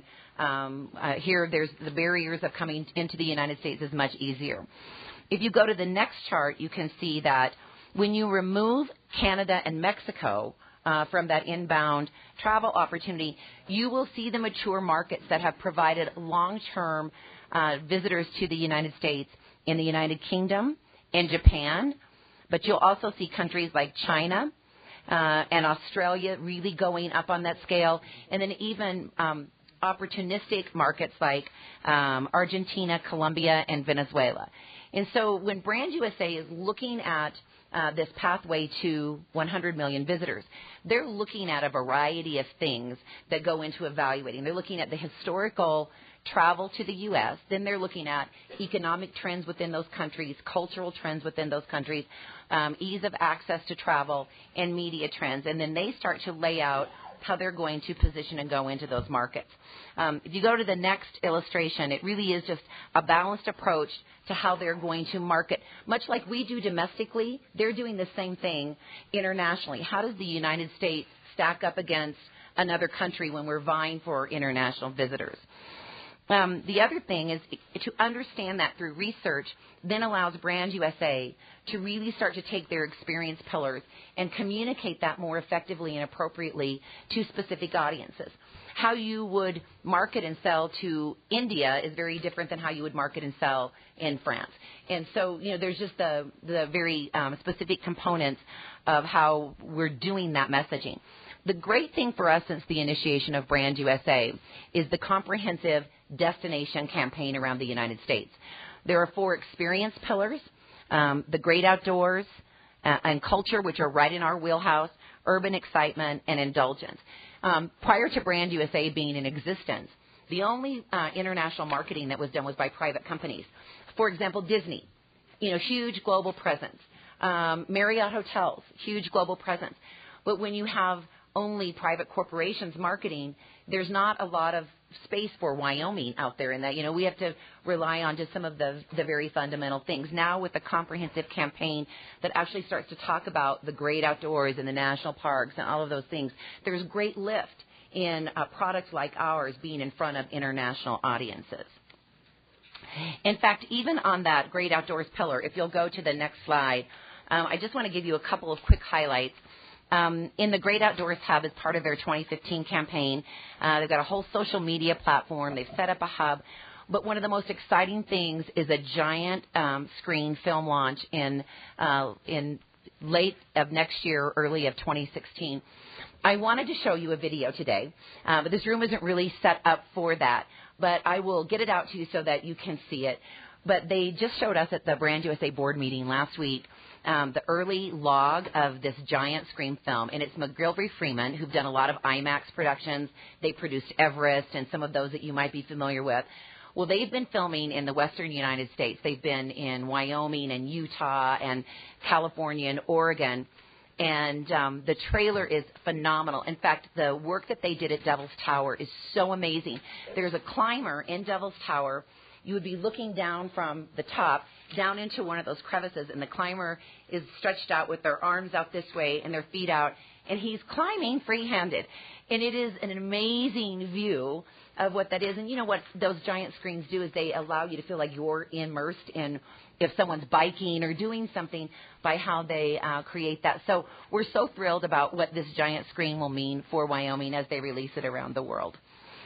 Here, there's the barriers of coming into the United States is much easier. If you go to the next chart, you can see that when you remove Canada and Mexico from that inbound travel opportunity, you will see the mature markets that have provided long-term visitors to the United States in the United Kingdom and Japan, but you'll also see countries like China and Australia really going up on that scale, and then even opportunistic markets like Argentina, Colombia, and Venezuela. And so when Brand USA is looking at this pathway to 100 million visitors, they're looking at a variety of things that go into evaluating. They're looking at the historical travel to the U.S., then they're looking at economic trends within those countries, cultural trends within those countries, ease of access to travel, and media trends. And then they start to lay out how they're going to position and go into those markets. If you go to the next illustration, it really is just a balanced approach to how they're going to market. Much like we do domestically, they're doing the same thing internationally. How does the United States stack up against another country when we're vying for international visitors? The other thing is to understand that through research then allows Brand USA to really start to take their experience pillars and communicate that more effectively and appropriately to specific audiences. How you would market and sell to India is very different than how you would market and sell in France. And so, there's just the very specific components of how we're doing that messaging. The great thing for us since the initiation of Brand USA is the comprehensive destination campaign around the United States. There are 4 experience pillars, the great outdoors and culture, which are right in our wheelhouse, urban excitement, and indulgence. Prior to Brand USA being in existence, the only international marketing that was done was by private companies. For example, Disney, huge global presence. Marriott Hotels, huge global presence. But when you have only private corporations marketing, there's not a lot of space for Wyoming out there in that. We have to rely on just some of the very fundamental things. Now with a comprehensive campaign that actually starts to talk about the great outdoors and the national parks and all of those things, there's great lift in products like ours being in front of international audiences. In fact, even on that great outdoors pillar, if you'll go to the next slide, I just want to give you a couple of quick highlights. In the Great Outdoors Hub as part of their 2015 campaign, they've got a whole social media platform. They've set up a hub. But one of the most exciting things is a giant screen film launch in late of next year, early of 2016. I wanted to show you a video today, but this room isn't really set up for that. But I will get it out to you so that you can see it. But they just showed us at the Brand USA board meeting last week the early log of this giant screen film. And it's McGillivray-Freeman, who've done a lot of IMAX productions. They produced Everest and some of those that you might be familiar with. Well, they've been filming in the western United States. They've been in Wyoming and Utah and California and Oregon. And the trailer is phenomenal. In fact, the work that they did at Devil's Tower is so amazing. There's a climber in Devil's Tower. You would be looking down from the top down into one of those crevices, and the climber is stretched out with their arms out this way and their feet out, and he's climbing free-handed. And it is an amazing view of what that is. And you know what those giant screens do is they allow you to feel like you're immersed in if someone's biking or doing something by how they create that. So we're so thrilled about what this giant screen will mean for Wyoming as they release it around the world.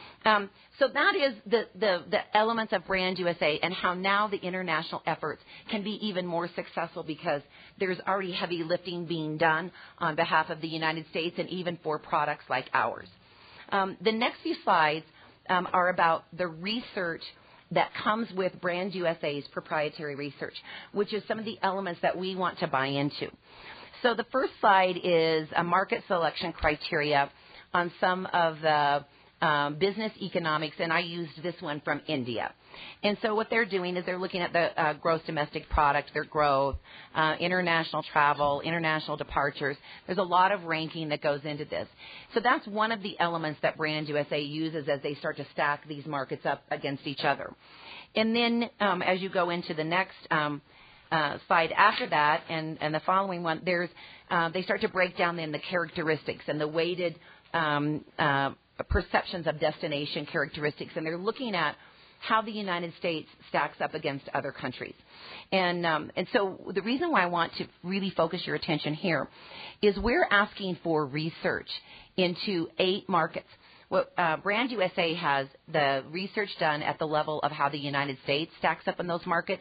So that is the elements of Brand USA and how now the international efforts can be even more successful because there's already heavy lifting being done on behalf of the United States and even for products like ours. The next few slides are about the research that comes with Brand USA's proprietary research, which is some of the elements that we want to buy into. So the first slide is a market selection criteria on some of the business economics, and I used this one from India. And so what they're doing is they're looking at the gross domestic product, their growth, international travel, international departures. There's a lot of ranking that goes into this. So that's one of the elements that Brand USA uses as they start to stack these markets up against each other. And then as you go into the next slide after that and the following one, there's they start to break down then the characteristics and the weighted perceptions of destination characteristics, and they're looking at how the United States stacks up against other countries. And so the reason why I want to really focus your attention here is we're asking for research into 8 markets. What Brand USA has the research done at the level of how the United States stacks up in those markets.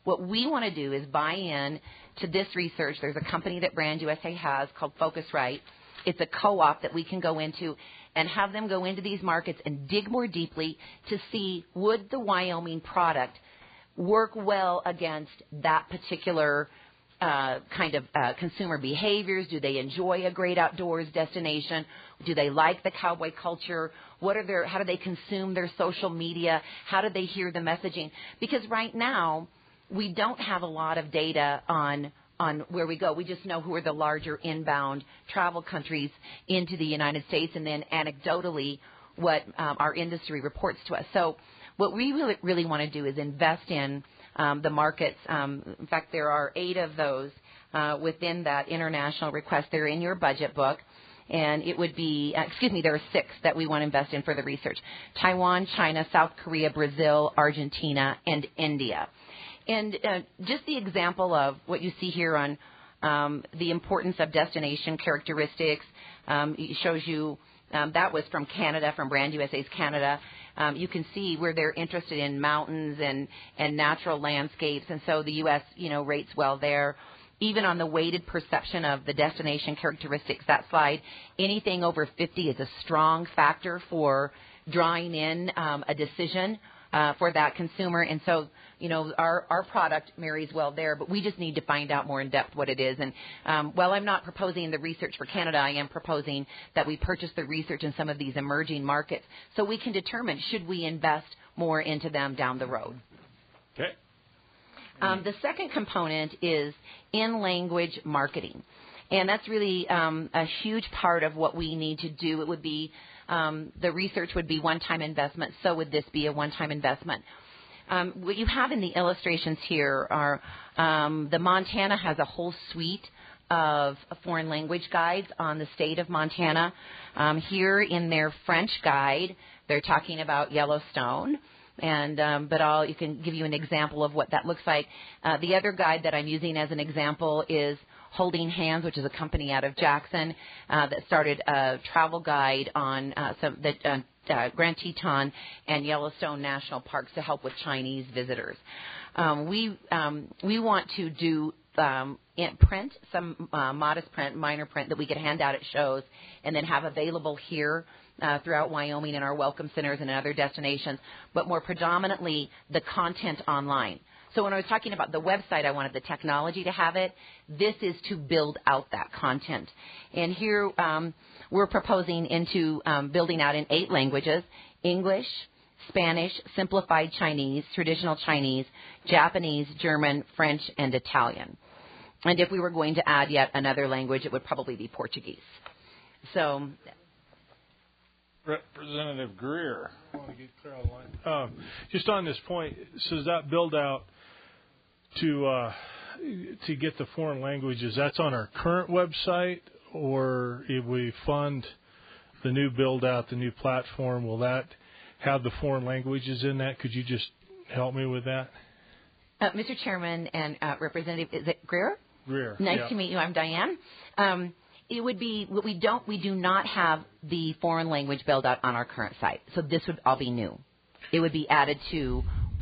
what we want to do is buy in to this research. There's a company that Brand USA has called Focusrite. It's a co-op that we can go into and have them go into these markets and dig more deeply to see, would the Wyoming product work well against that particular kind of consumer behaviors? Do they enjoy a great outdoors destination? Do they like the cowboy culture? How do they consume their social media? How do they hear the messaging? Because right now, we don't have a lot of data on where we go. We just know who are the larger inbound travel countries into the United States, and then anecdotally what our industry reports to us. So what we really want to do is invest in the markets. In fact, there are 8 of those within that international request. They're in your budget book. And it would be, there are 6 that we want to invest in for the research. Taiwan, China, South Korea, Brazil, Argentina, and India. And just the example of what you see here on the importance of destination characteristics, it shows you that was from Canada, from Brand USA's Canada. You can see where they're interested in mountains and natural landscapes, and so the U.S. rates well there. Even on the weighted perception of the destination characteristics, that slide, anything over 50 is a strong factor for drawing in a decision for that consumer. And so, our product marries well there, but we just need to find out more in depth what it is. And while I'm not proposing the research for Canada, I am proposing that we purchase the research in some of these emerging markets so we can determine, should we invest more into them down the road. Okay. The second component is in-language marketing. And that's really a huge part of what we need to do. It would be, the research would be one-time investment. So would this be a one-time investment? What you have in the illustrations here are the Montana has a whole suite of foreign language guides on the state of Montana. Here in their French guide, they're talking about Yellowstone. And you can give you an example of what that looks like. The other guide that I'm using as an example is Holding Hands, which is a company out of Jackson that started a travel guide on Grand Teton and Yellowstone National Parks to help with Chinese visitors. We want to do print, some modest print, minor print that we could hand out at shows and then have available here throughout Wyoming in our welcome centers and other destinations, but more predominantly the content online. So when I was talking about the website, I wanted the technology to have it. This is to build out that content. And here we're proposing into building out in 8 languages: English, Spanish, Simplified Chinese, Traditional Chinese, Japanese, German, French, and Italian. And if we were going to add yet another language, it would probably be Portuguese. So, Representative Greer. I want to get clear on the line. Just on this point, so does that build out to get the foreign languages? That's on our current website, or if we fund the new build out, the new platform, will that have the foreign languages in that? Could you just help me with that? Mr. Chairman and Representative, is it Greer? Greer. Nice to meet you. I'm Diane. It would be what we do not have the foreign language build out on our current site. So this would all be new. It would be added to.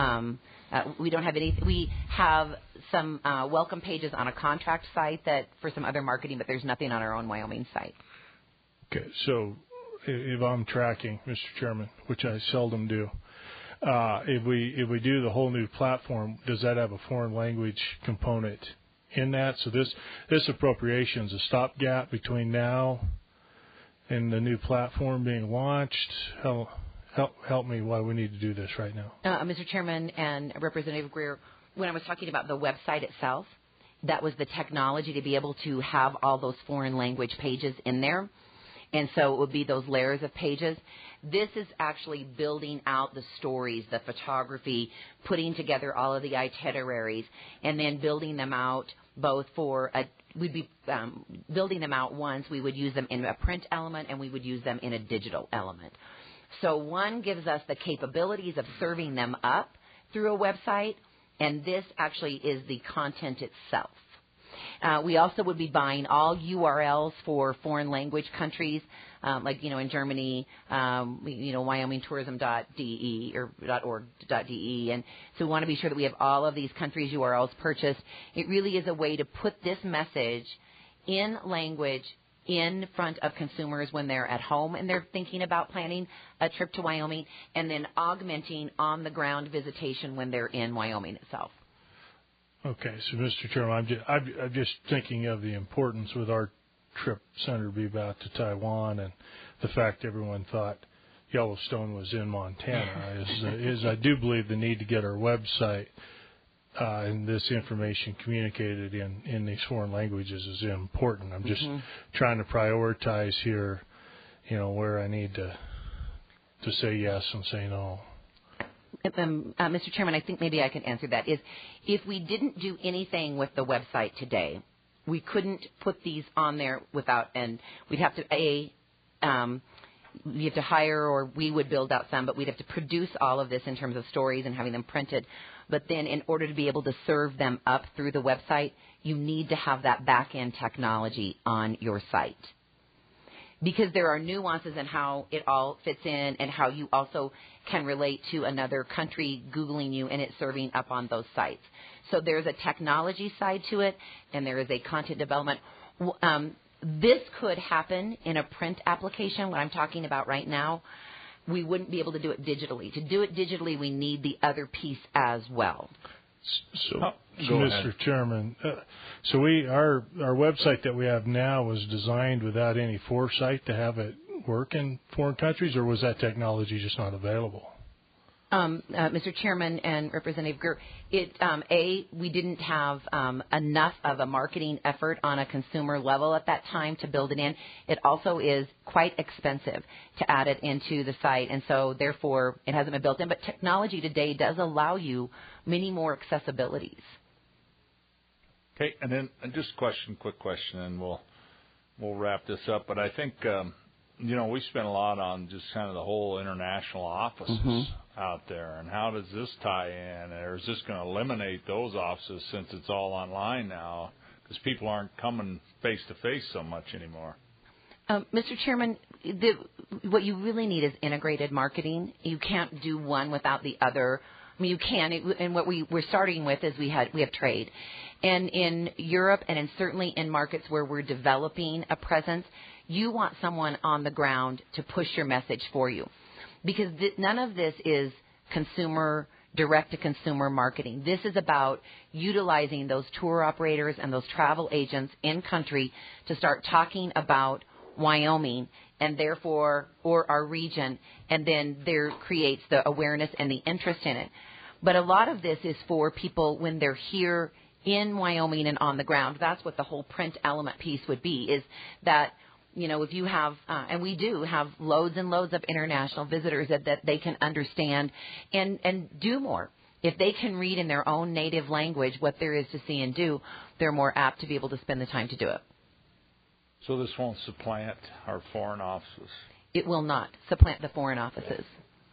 We don't have any. We have some welcome pages on a contract site that for some other marketing, but there's nothing on our own Wyoming site. Okay, so if I'm tracking, Mr. Chairman, which I seldom do, if we do the whole new platform, does that have a foreign language component in that? So this appropriation is a stopgap between now and the new platform being launched. Help me why we need to do this right now. Mr. Chairman and Representative Greer, when I was talking about the website itself, that was the technology to be able to have all those foreign language pages in there. And so it would be those layers of pages. This is actually building out the stories, the photography, putting together all of the itineraries, and then building them out both we'd be building them out once. We would use them in a print element, and we would use them in a digital element. So one gives us the capabilities of serving them up through a website, and this actually is the content itself. We also would be buying all URLs for foreign language countries, like, in Germany, WyomingTourism.de or .org.de. And so we want to be sure that we have all of these countries' URLs purchased. It really is a way to put this message in language in front of consumers when they're at home and they're thinking about planning a trip to Wyoming, and then augmenting on-the-ground visitation when they're in Wyoming itself. Okay, so Mr. Chairman, I'm just thinking of the importance with our trip centered to be about to Taiwan, and the fact everyone thought Yellowstone was in Montana is I do believe the need to get our website and this information communicated in these foreign languages is important. I'm just trying to prioritize here, where I need to say yes and say no. Mr. Chairman, I think maybe I can answer that. Is if we didn't do anything with the website today, we couldn't put these on there without, and we'd have to we have to hire, or we would build out some, but we'd have to produce all of this in terms of stories and having them printed. But then in order to be able to serve them up through the website, you need to have that back-end technology on your site. Because there are nuances in how it all fits in and how you also can relate to another country Googling you and it serving up on those sites. So there's a technology side to it, and there is a content development. This could happen in a print application, what I'm talking about right now. We wouldn't be able to do it digitally. To do it digitally, we need the other piece as well. So Mr. Chairman, so our website that we have now was designed without any foresight to have it work in foreign countries, or was that technology just not available? Mr. Chairman and Representative Gurr, we didn't have enough of a marketing effort on a consumer level at that time to build it in. It also is quite expensive to add it into the site, and so therefore it hasn't been built in. But technology today does allow you many more accessibilities. Okay, and then just quick question, and we'll wrap this up. But I think we spent a lot on just kind of the whole international offices out there, and how does this tie in? Or is this going to eliminate those offices since it's all online now? Because people aren't coming face to face so much anymore. Mr. Chairman, what you really need is integrated marketing. You can't do one without the other. I mean, you can, and what we're starting with is we have trade. And in Europe and certainly in markets where we're developing a presence, you want someone on the ground to push your message for you. Because none of this is direct-to-consumer marketing. This is about utilizing those tour operators and those travel agents in country to start talking about Wyoming and therefore, or our region, and then there creates the awareness and the interest in it. But a lot of this is for people when they're here in Wyoming and on the ground. That's what the whole print element piece would be, is that, if you have, and we do have loads and loads of international visitors that they can understand and do more. If they can read in their own native language what there is to see and do, they're more apt to be able to spend the time to do it. So this won't supplant our foreign offices? It will not supplant the foreign offices.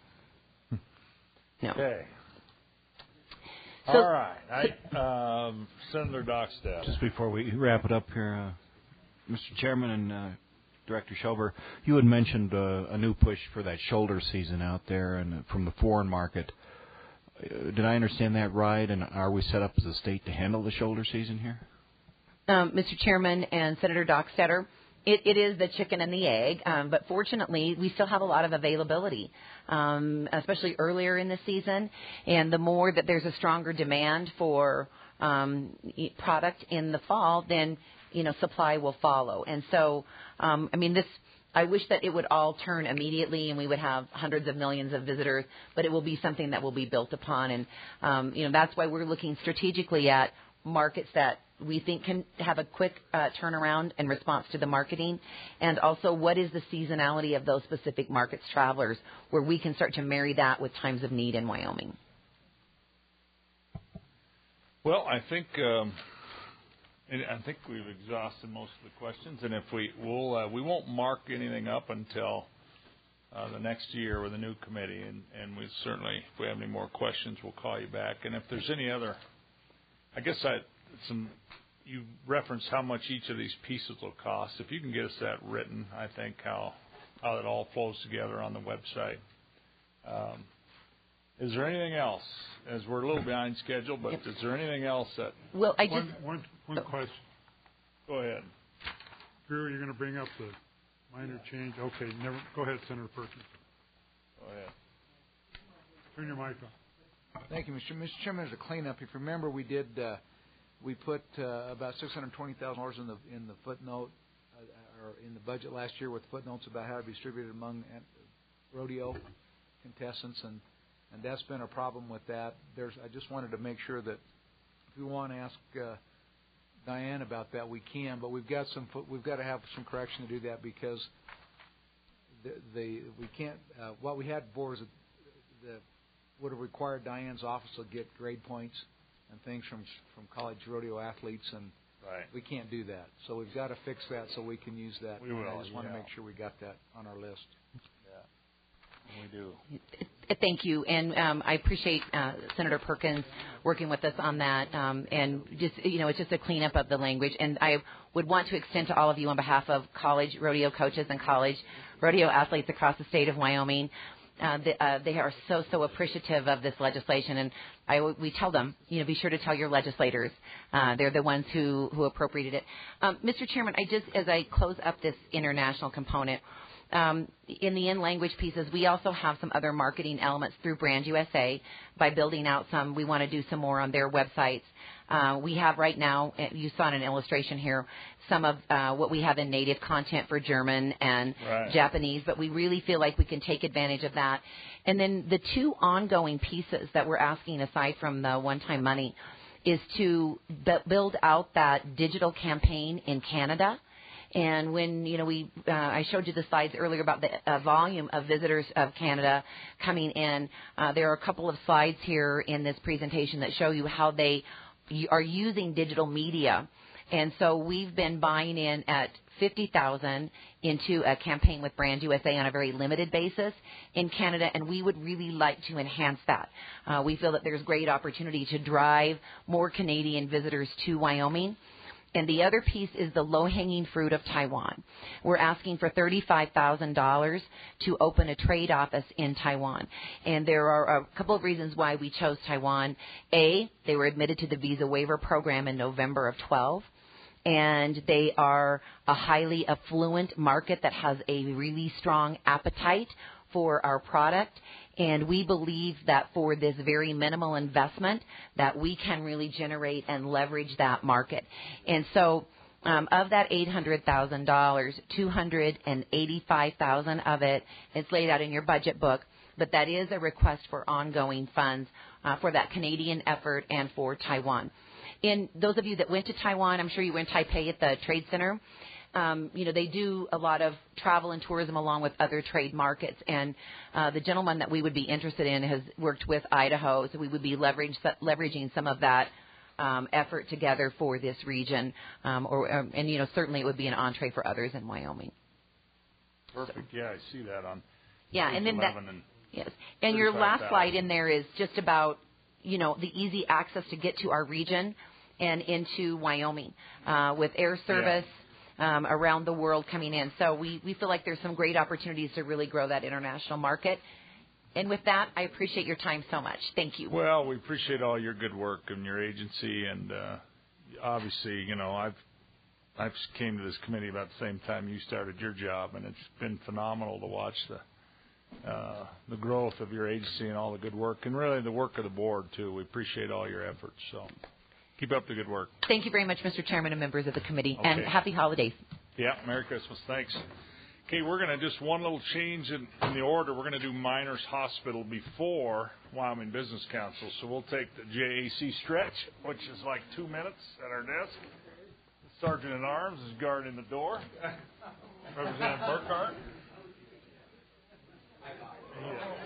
No. Okay. All right. Senator Dockstader. Just before we wrap it up here, Mr. Chairman and Director Schober, you had mentioned a new push for that shoulder season out there and from the foreign market. Did I understand that right? And are we set up as a state to handle the shoulder season here? Mr. Chairman and Senator Dockstader, it is the chicken and the egg, but fortunately we still have a lot of availability, especially earlier in the season. And the more that there's a stronger demand for product in the fall, then supply will follow. And so, I wish that it would all turn immediately and we would have hundreds of millions of visitors, but it will be something that will be built upon. And, that's why we're looking strategically at markets that we think can have a quick turnaround in response to the marketing, and also what is the seasonality of those specific markets, travelers, where we can start to marry that with times of need in Wyoming. Well, I think we've exhausted most of the questions, and if we won't mark anything up until the next year with a new committee, and we certainly, if we have any more questions, we'll call you back. And if there's any other, I guess some you referenced how much each of these pieces will cost. If you can get us that written, I think how it all flows together on the website. Is there anything else? As we're a little behind schedule, but is there anything else that? Well, one question. Go ahead. Drew, you're going to bring up the minor change. Okay, go ahead, Senator Perkins. Go ahead. Turn your mic on. Thank you, Mr. Chairman. As a cleanup, if you remember, we put about $620,000 in the footnote or in the budget last year with footnotes about how to be distributed among rodeo contestants, and that's been a problem with that. I just wanted to make sure that if we want to ask Diane about that, we can, but we've got to have some correction to do that because we can't. What we had before was would have required Diane's office to get grade points and things from college rodeo athletes, and we can't do that. So we've got to fix that so we can use that. We will. I just want to make sure we got that on our list. Yeah, we do. Thank you, and I appreciate Senator Perkins working with us on that. And just it's just a cleanup of the language. And I would want to extend to all of you on behalf of college rodeo coaches and college rodeo athletes across the state of Wyoming. They are so appreciative of this legislation, and we tell them, be sure to tell your legislators. They're the ones who appropriated it. Mr. Chairman, as I close up this international component. In the in-language pieces, we also have some other marketing elements through Brand USA by building out some. We want to do some more on their websites. We have right now, you saw in an illustration here, some of what we have in native content for German and Japanese, but we really feel like we can take advantage of that. And then the two ongoing pieces that we're asking, aside from the one-time money, is to build out that digital campaign in Canada. And when, I showed you the slides earlier about the volume of visitors of Canada coming in, there are a couple of slides here in this presentation that show you how they are using digital media. And so we've been buying in at $50,000 into a campaign with Brand USA on a very limited basis in Canada, and we would really like to enhance that. We feel that there's great opportunity to drive more Canadian visitors to Wyoming. And the other piece is the low-hanging fruit of Taiwan. We're asking for $35,000 to open a trade office in Taiwan. And there are a couple of reasons why we chose Taiwan. A, they were admitted to the visa waiver program in November of 12. And they are a highly affluent market that has a really strong appetite for our product. And we believe that for this very minimal investment that we can really generate and leverage that market. And so of that $800,000, $285,000 of it is laid out in your budget book, but that is a request for ongoing funds for that Canadian effort and for Taiwan. And those of you that went to Taiwan, I'm sure you were in Taipei at the Trade Center. They do a lot of travel and tourism along with other trade markets. And the gentleman that we would be interested in has worked with Idaho, so we would be leveraging some of that effort together for this region. And certainly it would be an entree for others in Wyoming. Perfect. So, yeah, I see that on. Yeah, and then yes. And your last slide in there is just about the easy access to get to our region and into Wyoming with air service. Yeah. Around the world coming in. So we feel like there's some great opportunities to really grow that international market. And with that, I appreciate your time so much. Thank you. Well, we appreciate all your good work in your agency. And obviously, I've came to this committee about the same time you started your job, and it's been phenomenal to watch the growth of your agency and all the good work, and really the work of the board, too. We appreciate all your efforts. So keep up the good work. Thank you very much, Mr. Chairman and members of the committee, okay. And happy holidays. Yeah, Merry Christmas. Thanks. Okay, we're going to just one little change in the order. We're going to do Miners Hospital before Wyoming Business Council. So we'll take the JAC stretch, which is like 2 minutes at our desk. The Sergeant at Arms is guarding the door. Representative Burkhart. Yeah.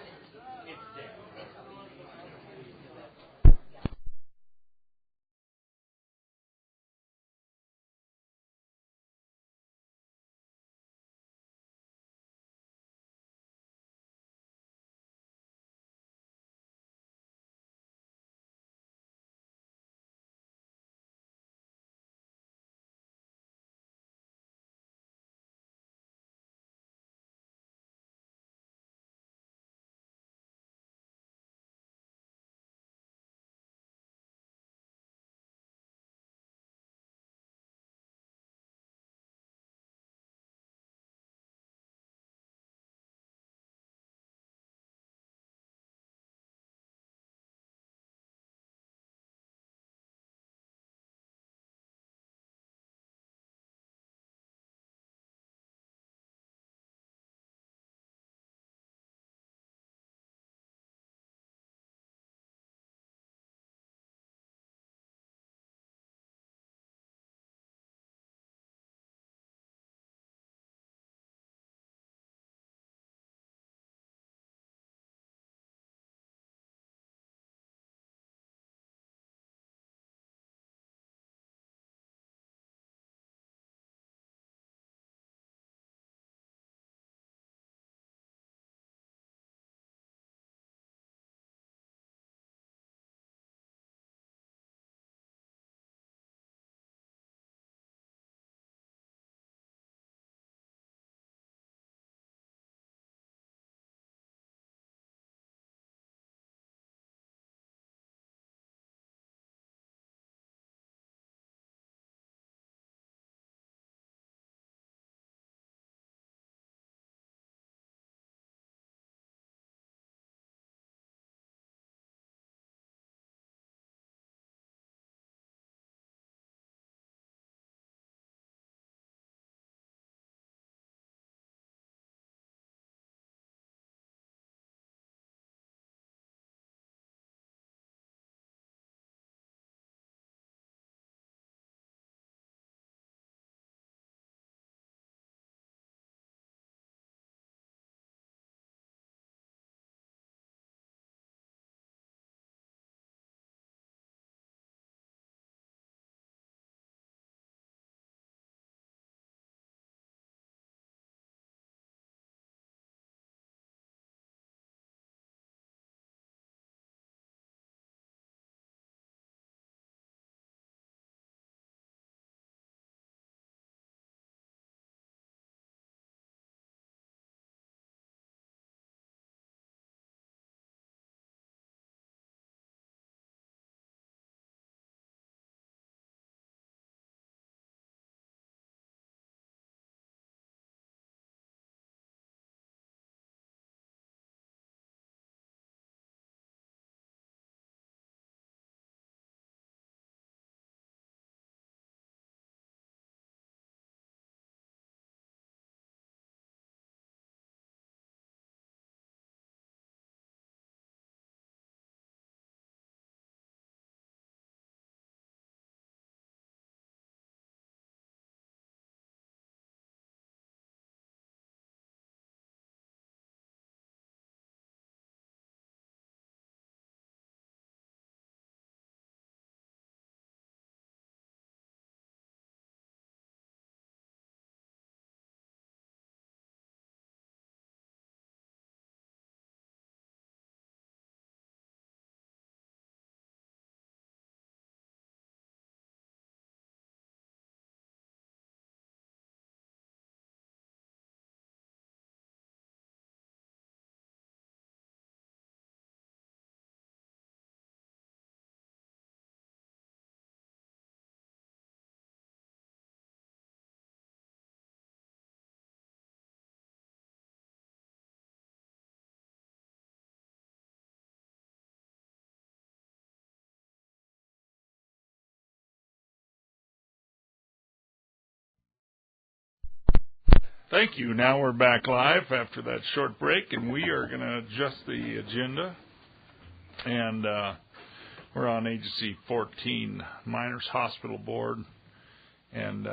Thank you. Now we're back live after that short break, and we are going to adjust the agenda. And we're on Agency 14, Miners Hospital Board. And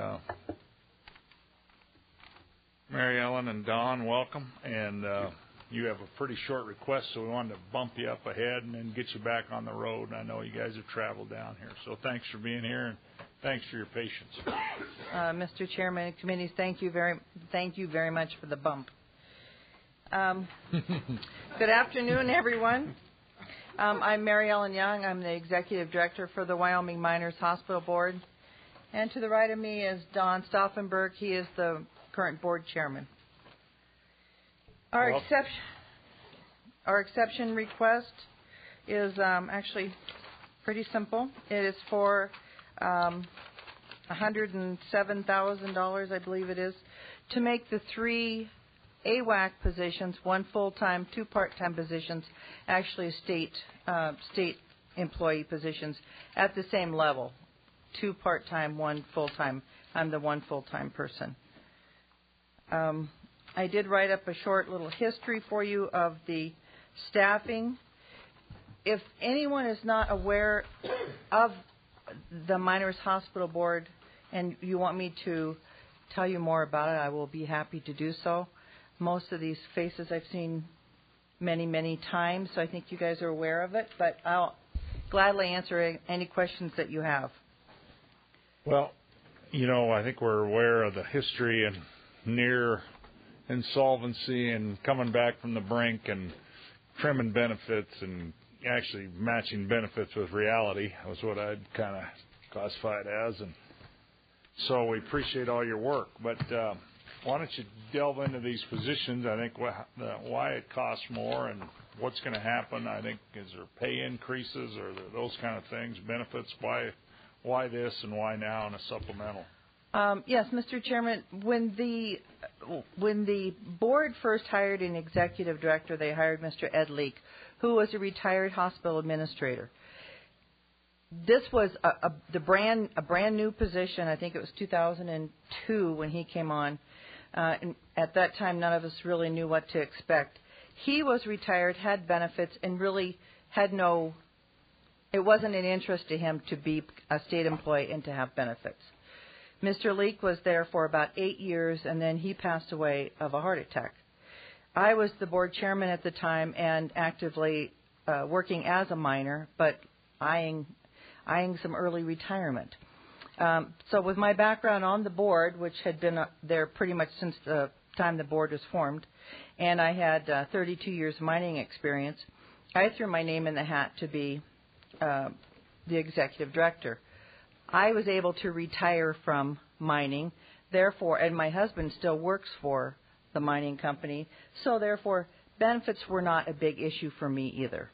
Mary Ellen and Don, welcome. And you have a pretty short request, so we wanted to bump you up ahead and then get you back on the road. And I know you guys have traveled down here. So thanks for being here, and thanks for your patience. Mr. Chairman and committees, thank you very much for the bump. Good afternoon, everyone. I'm Mary Ellen Young. I'm the Executive Director for the Wyoming Miners Hospital Board. And to the right of me is Don Stauffenberg. He is the current board chairman. Our exception request is actually pretty simple. It is for $107,000, I believe it is, to make the 3 AWAC positions, 1 full-time, 2 part-time positions, actually state employee positions at the same level. 2 part-time, 1 full-time. I'm the 1 full-time person. I did write up a short little history for you of the staffing. If anyone is not aware of the Miners Hospital Board and you want me to tell you more about it, I will be happy to do so. Most of these faces I've seen many, many times, so I think you guys are aware of it, but I'll gladly answer any questions that you have. Well, I think we're aware of the history and near insolvency and coming back from the brink and trimming benefits and actually matching benefits with reality was what I'd kind of classify it as. And so we appreciate all your work. But why don't you delve into these positions? I think why it costs more and what's going to happen. I think is there pay increases or those kind of things, benefits, why this and why now in a supplemental? Yes, Mr. Chairman, when the board first hired an executive director, they hired Mr. Ed Leak, who was a retired hospital administrator. This was a brand new position. I think it was 2002 when he came on. And at that time, none of us really knew what to expect. He was retired, had benefits, and really had it wasn't an interest to him to be a state employee and to have benefits. Mr. Leak was there for about 8 years, and then he passed away of a heart attack. I was the board chairman at the time and actively working as a miner, but eyeing some early retirement. So with my background on the board, which had been there pretty much since the time the board was formed, and I had 32 years mining experience, I threw my name in the hat to be the executive director. I was able to retire from mining, therefore, and my husband still works for the mining company, so therefore benefits were not a big issue for me either.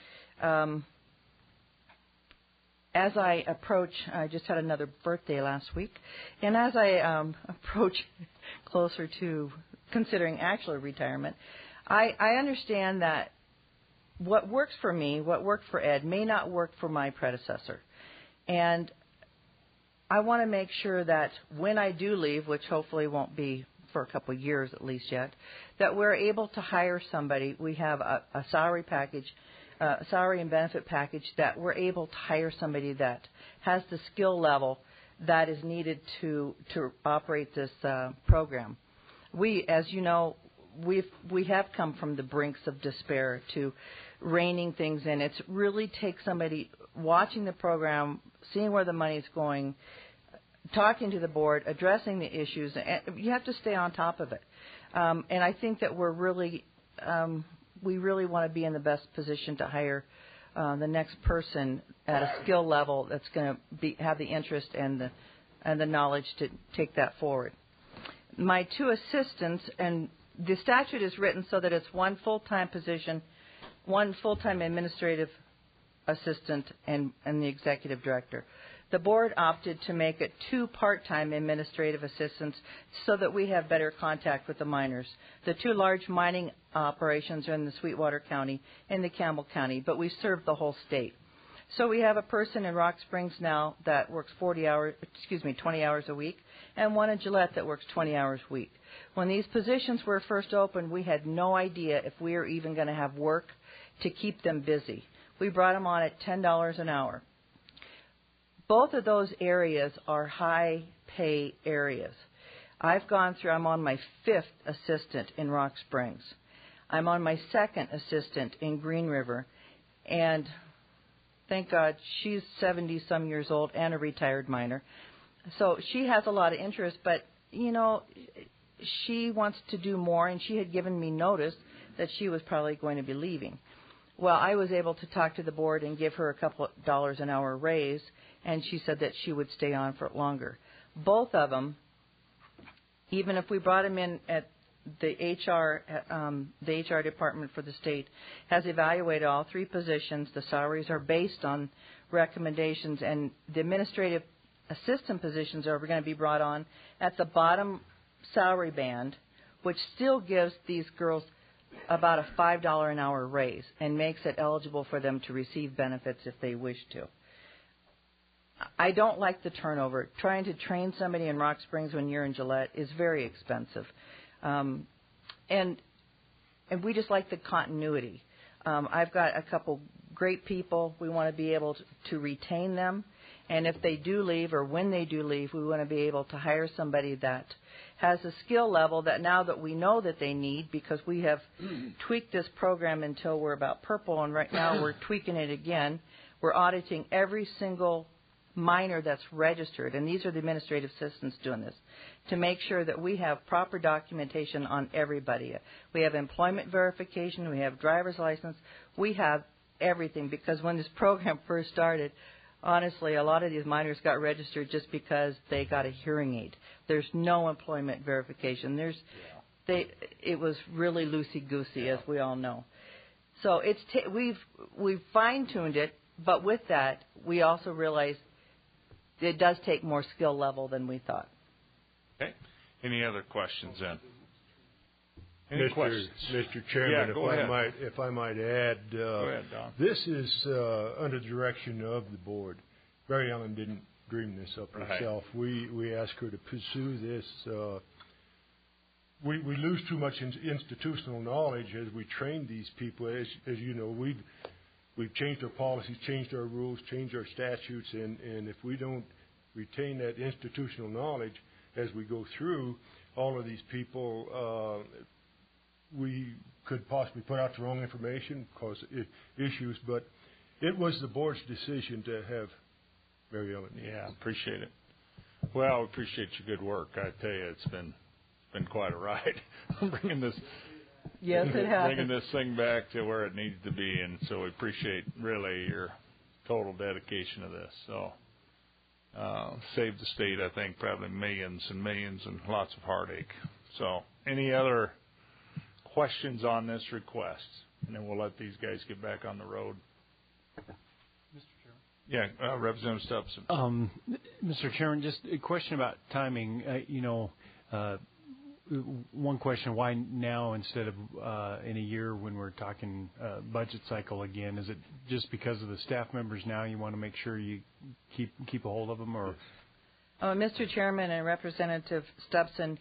As I approach, I just had another birthday last week, and as I approach closer to considering actual retirement, I understand that what works for me, what worked for Ed, may not work for my predecessor. And I want to make sure that when I do leave, which hopefully won't be for a couple of years at least yet, that we're able to hire somebody. We have a salary package, salary and benefit package that we're able to hire somebody that has the skill level that is needed to operate this program. We, as you know, we have come from the brinks of despair to reining things in. It's really takes somebody watching the program, seeing where the money's going, talking to the board, addressing the issues, and you have to stay on top of it. And I think that we really want to be in the best position to hire the next person at a skill level that's going to have the interest and the knowledge to take that forward. My 2 assistants, and the statute is written so that it's 1 full-time position, 1 full-time administrative assistant, and the executive director. The board opted to make it 2 part-time administrative assistants so that we have better contact with the miners. The 2 large mining operations are in the Sweetwater County and the Campbell County, but we serve the whole state. So we have a person in Rock Springs now that works 20 hours a week, and one in Gillette that works 20 hours a week. When these positions were first opened, we had no idea if we were even going to have work to keep them busy. We brought them on at $10 an hour. Both of those areas are high pay areas. I'm on my 5th assistant in Rock Springs. I'm on my 2nd assistant in Green River, and thank God she's 70-some years old and a retired miner. So she has a lot of interest, but, she wants to do more, and she had given me notice that she was probably going to be leaving. Well, I was able to talk to the board and give her a couple of dollars an hour raise, and she said that she would stay on for longer. Both of them, even if we brought them in at the HR department for the state has evaluated all 3 positions. The salaries are based on recommendations, and the administrative assistant positions are going to be brought on at the bottom salary band, which still gives these girls about a $5 an hour raise and makes it eligible for them to receive benefits if they wish to. I don't like the turnover. Trying to train somebody in Rock Springs when you're in Gillette is very expensive. And we just like the continuity. I've got a couple great people. We want to be able to retain them. And if they do leave or when they do leave, we want to be able to hire somebody that has a skill level that now that we know that they need, because we have tweaked this program until we're about purple, and right now we're tweaking it again. We're auditing every single miner that's registered, and these are the administrative assistants doing this, to make sure that we have proper documentation on everybody. We have employment verification, we have driver's license, we have everything, because when this program first started, honestly, a lot of these miners got registered just because they got a hearing aid. There's no employment verification. It was really loosey-goosey, as we all know. So we've fine-tuned it, but with that, we also realize it does take more skill level than we thought. Okay. Any other questions then? Mr. Chairman, if I might add, go ahead, Don. This is under the direction of the board. Mary Ellen didn't dream this up herself. We asked her to pursue this. We lose too much institutional knowledge as we train these people. As you know, we've changed our policies, changed our rules, changed our statutes, and if we don't retain that institutional knowledge as we go through, all of these people, we could possibly put out the wrong information, cause issues, but it was the board's decision to have Mary Ellen. Yeah, appreciate it. Well, appreciate your good work. I tell you, it's been quite a ride bringing this. Yes, it has. Bringing this thing back to where it needs to be, and so we appreciate really your total dedication to this. So saved the state, I think, probably millions and millions and lots of heartache. So any other questions on this request? And then we'll let these guys get back on the road. Mr. Chairman? Yeah, Representative Stubson. Mr. Chairman, just a question about timing. One question, why now instead of in a year when we're talking budget cycle again? Is it just because of the staff members now you want to make sure you keep a hold of them? Or? Mr. Chairman and Representative Stubson,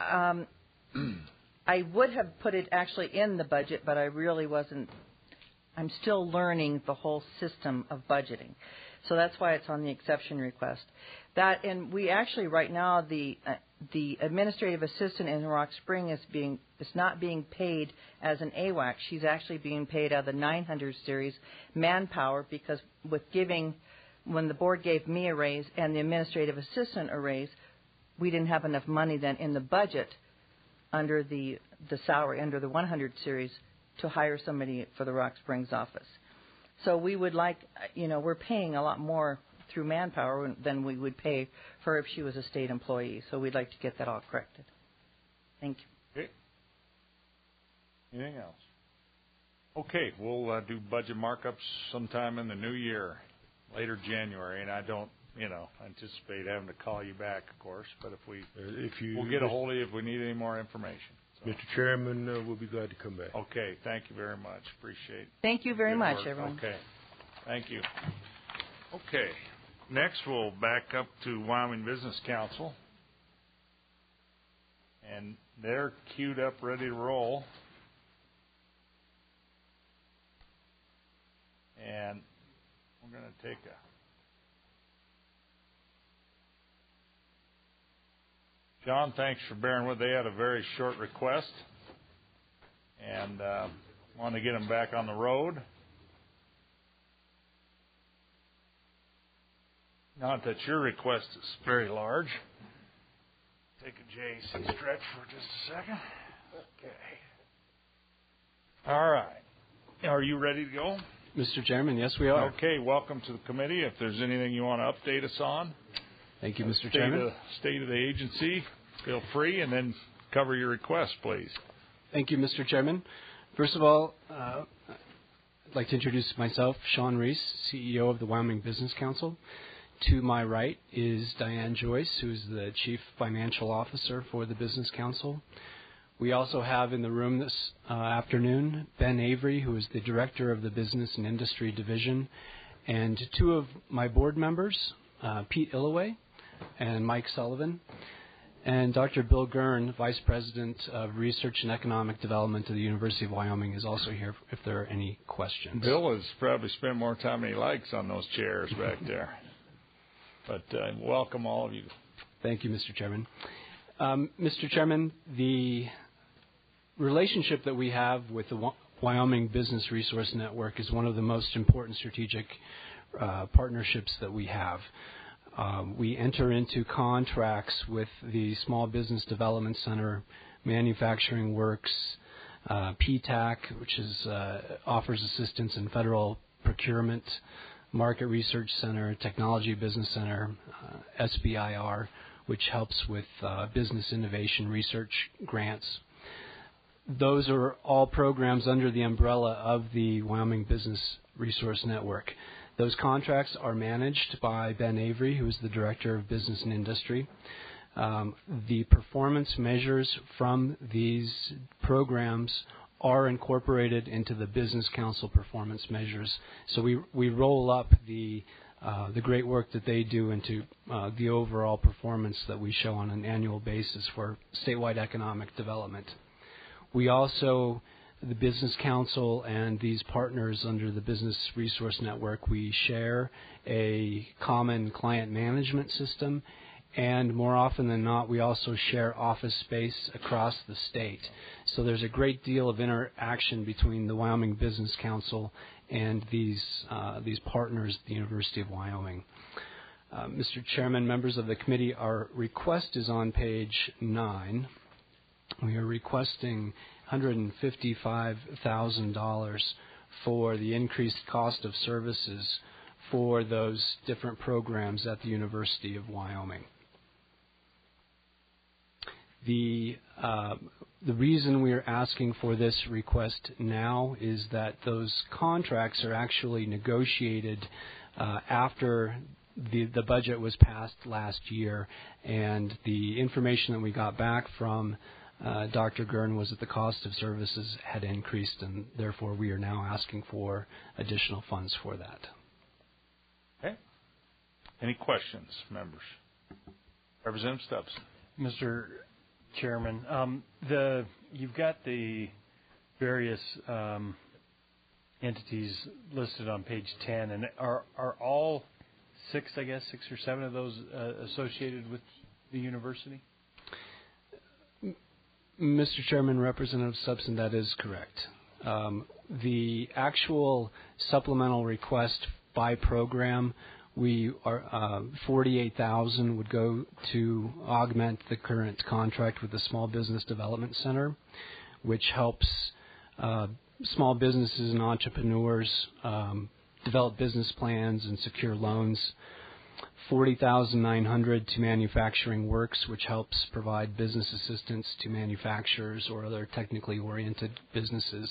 I would have put it actually in the budget, but I really wasn't. I'm still learning the whole system of budgeting. So that's why it's on the exception request. And we actually right now the administrative assistant in Rock Spring is not being paid as an AWAC. She's actually being paid out of the 900 series manpower, because when the board gave me a raise and the administrative assistant a raise, we didn't have enough money then in the budget under the salary, under the 100 series, to hire somebody for the Rock Springs office. So we would like, we're paying a lot more through manpower than we would pay her if she was a state employee. So we'd like to get that all corrected. Thank you. Okay. Anything else? Okay, we'll do budget markups sometime in the new year, later January, and I don't, anticipate having to call you back, of course, but we'll get a hold of you if we need any more information. So. Mr. Chairman, we'll be glad to come back. Okay, thank you very much. Appreciate it. Thank you very much, everyone. Okay. Thank you. Okay. Next, we'll back up to Wyoming Business Council. And they're queued up, ready to roll. And we're going to take John, thanks for bearing with. They had a very short request. And want to get them back on the road. Not that your request is very large. Take a JC stretch for just a second. Okay. All right. Are you ready to go? Mr. Chairman, yes, we are. Okay, welcome to the committee. If there's anything you want to update us on. Thank you, Mr. Chairman. State of the agency, feel free, and then cover your request, please. Thank you, Mr. Chairman. First of all, I'd like to introduce myself, Sean Reese, CEO of the Wyoming Business Council. To my right is Diane Joyce, who's the Chief Financial Officer for the Business Council. We also have in the room this afternoon Ben Avery, who is the Director of the Business and Industry Division, and two of my board members, Pete Illoway and Mike Sullivan, and Dr. Bill Gurn, Vice President of Research and Economic Development at the University of Wyoming, is also here if there are any questions. Bill has probably spent more time than he likes on those chairs back there. But welcome all of you. Thank you, Mr. Chairman. Mr. Chairman, the relationship that we have with the Wyoming Business Resource Network is one of the most important strategic partnerships that we have. We enter into contracts with the Small Business Development Center, Manufacturing Works, PTAC, which offers assistance in federal procurement, Market Research Center, Technology Business Center, SBIR, which helps with business innovation research grants. Those are all programs under the umbrella of the Wyoming Business Resource Network. Those contracts are managed by Ben Avery, who is the Director of Business and Industry. The performance measures from these programs are incorporated into the Business Council performance measures. So we roll up the great work that they do into the overall performance that we show on an annual basis for statewide economic development. We also, the Business Council and these partners under the Business Resource Network, we share a common client management system. And more often than not, we also share office space across the state. So there's a great deal of interaction between the Wyoming Business Council and these partners at the University of Wyoming. Mr. Chairman, members of the committee, our request is on page 9. We are requesting $155,000 for the increased cost of services for those different programs at the University of Wyoming. The reason we are asking for this request now is that those contracts are actually negotiated after the budget was passed last year, and the information that we got back from Dr. Gurn was that the cost of services had increased, and therefore we are now asking for additional funds for that. Okay. Any questions, members? Representative Stubbs. Mr. Chairman, you've got the various entities listed on page 10, and are all six or seven of those associated with the university? Mr. Chairman, Representative Subson, that is correct. The actual supplemental request by program, we are $48,000 would go to augment the current contract with the Small Business Development Center, which helps small businesses and entrepreneurs develop business plans and secure loans. $40,900 to Manufacturing Works, which helps provide business assistance to manufacturers or other technically oriented businesses.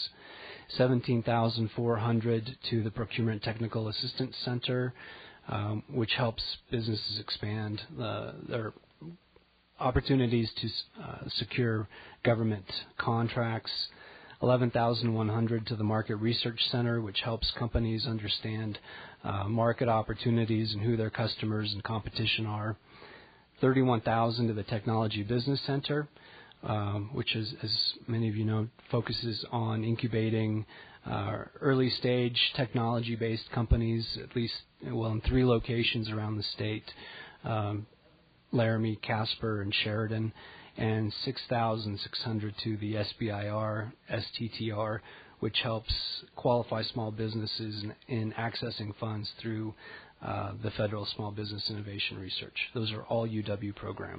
$17,400 to the Procurement Technical Assistance Center, which helps businesses expand their opportunities to secure government contracts. $11,100 to the Market Research Center, which helps companies understand market opportunities and who their customers and competition are. $31,000 to the Technology Business Center, which is, as many of you know, focuses on incubating early-stage technology-based companies, at least, well, in 3 locations around the state, Laramie, Casper, and Sheridan, and $6,600 to the SBIR, STTR, which helps qualify small businesses in accessing funds through the Federal Small Business Innovation Research. Those are all UW programs.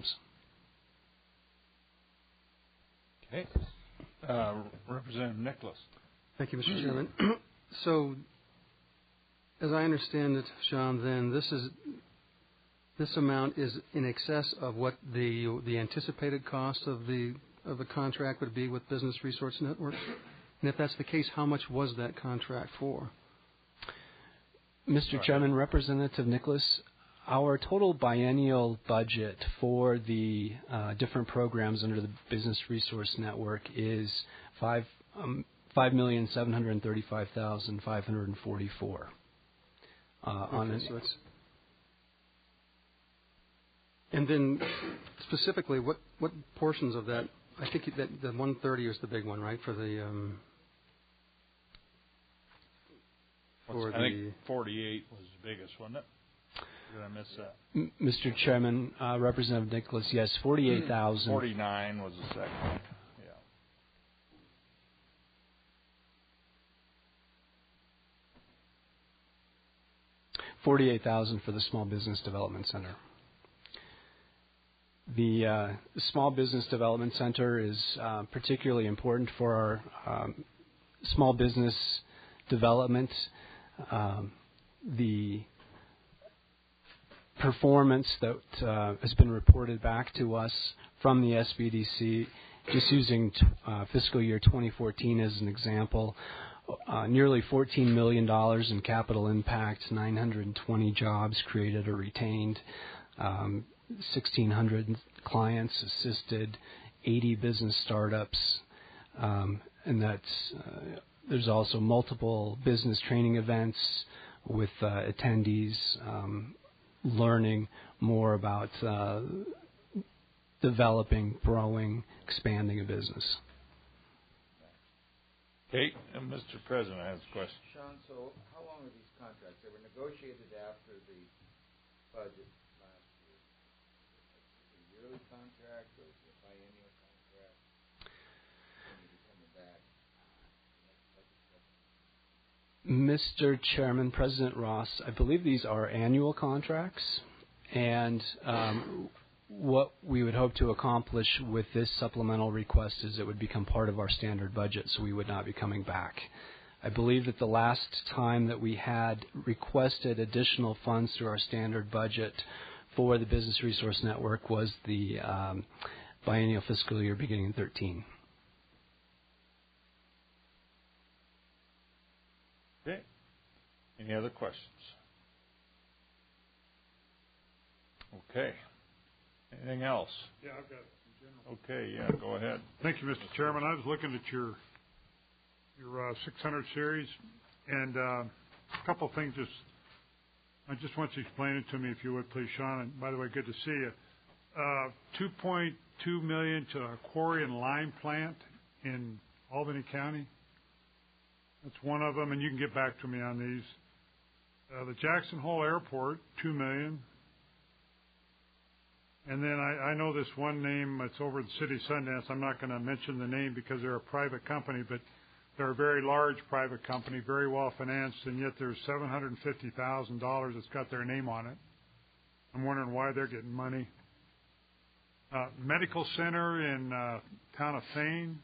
Okay. Representative Nicholas. Thank you, Mr. Chairman. So, as I understand it, Sean, then this amount is in excess of what the anticipated cost of the contract would be with Business Resource Network. And if that's the case, how much was that contract for? Mr. Chairman, Representative Nicholas, our total biennial budget for the different programs under the Business Resource Network is $5,735,544. And then, specifically, what portions of that? I think that the 130 is the big one, right? For the I think 48 was the biggest, wasn't it? Did I miss that? Mr. Chairman, Representative Nicholas, yes, 48,000. 49 was the second one. Yeah. $48,000 for the Small Business Development Center. The Small Business Development Center is particularly important for our small business development. The performance that has been reported back to us from the SBDC, just using fiscal year 2014 as an example, nearly $14 million in capital impact, 920 jobs created or retained, 1,600 clients assisted, 80 business startups, and that's there's also multiple business training events with attendees learning more about developing, growing, expanding a business. Okay, and Mr. President has a question. Sean, so how long are these contracts? They were negotiated after the budget last year. Is it a yearly contract or is it a biennial contract? When are you coming back? Mr. Chairman, President Ross, I believe these are annual contracts, and what we would hope to accomplish with this supplemental request is it would become part of our standard budget, so we would not be coming back. I believe that the last time that we had requested additional funds through our standard budget for the Business Resource Network was the biennial fiscal year beginning in 2013. Okay. Any other questions? Okay. Anything else? Yeah, I've got it in general. Okay, yeah, go ahead. Thank you, Mr. Chairman. I was looking at your 600 series, and a couple of things. I just want you to explain it to me, if you would, please, Sean. And by the way, good to see you. $2.2 million to a quarry and lime plant in Albany County. That's one of them, and you can get back to me on these. The Jackson Hole Airport, $2 million. And then I know this one name. It's over the city of Sundance. I'm not going to mention the name because they're a private company, but they're a very large private company, very well financed, and yet there's $750,000 that's got their name on it. I'm wondering why they're getting money. Medical center in town of Thane.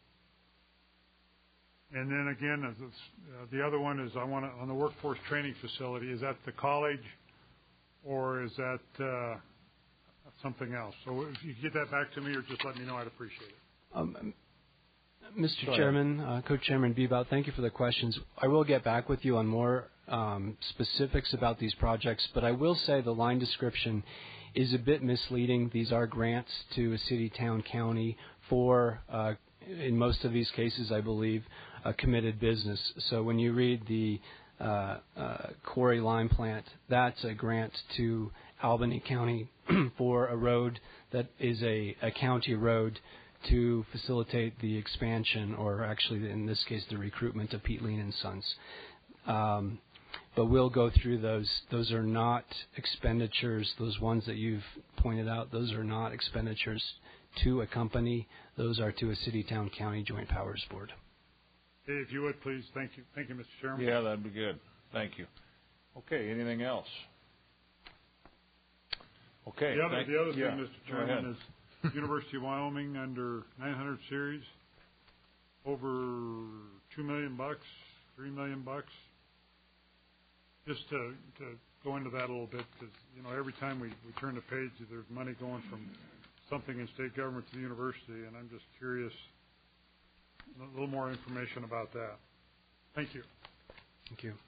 And then again, the other one is on the workforce training facility. Is that the college, or is that something else? So if you get that back to me, or just let me know, I'd appreciate it. Mr. Chairman, Co-Chairman Bebout, thank you for the questions. I will get back with you on more specifics about these projects, but I will say the line description is a bit misleading. These are grants to a city, town, county for in most of these cases, I believe, a committed business. So when you read the Quarry Lime Plant, that's a grant to Albany County for a road that is a county road to facilitate the expansion, or actually in this case the recruitment of Pete Lean and Sons. But we'll go through those. Those are not expenditures. Those ones that you've pointed out, those are not expenditures to a company. Those are to a city, town, county joint powers board. Hey, if you would, please. Thank you. Thank you, Mr. Chairman. Yeah, that'd be good. Thank you. Okay, anything else? Okay. The other thing, yeah, Mr. Chairman, is University of Wyoming under 900 series, over $2 million, $3 million. Just to go into that a little bit, because every time we turn the page, there's money going from something in state government to the university, and I'm just curious, a little more information about that. Thank you. Thank you.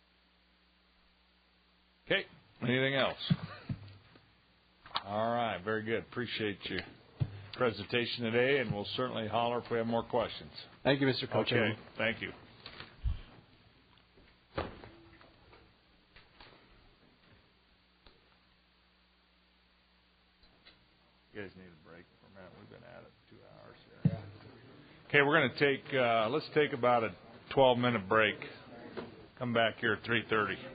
Okay. Anything else? All right. Very good. Appreciate your presentation today, and we'll certainly holler if we have more questions. Thank you, Mr. Co-Chairman. Okay. Thank you. You guys need a break for a minute. We've been at it 2 hours here. Okay, we're going to take, let's take about a 12-minute break. Come back here at 3:30.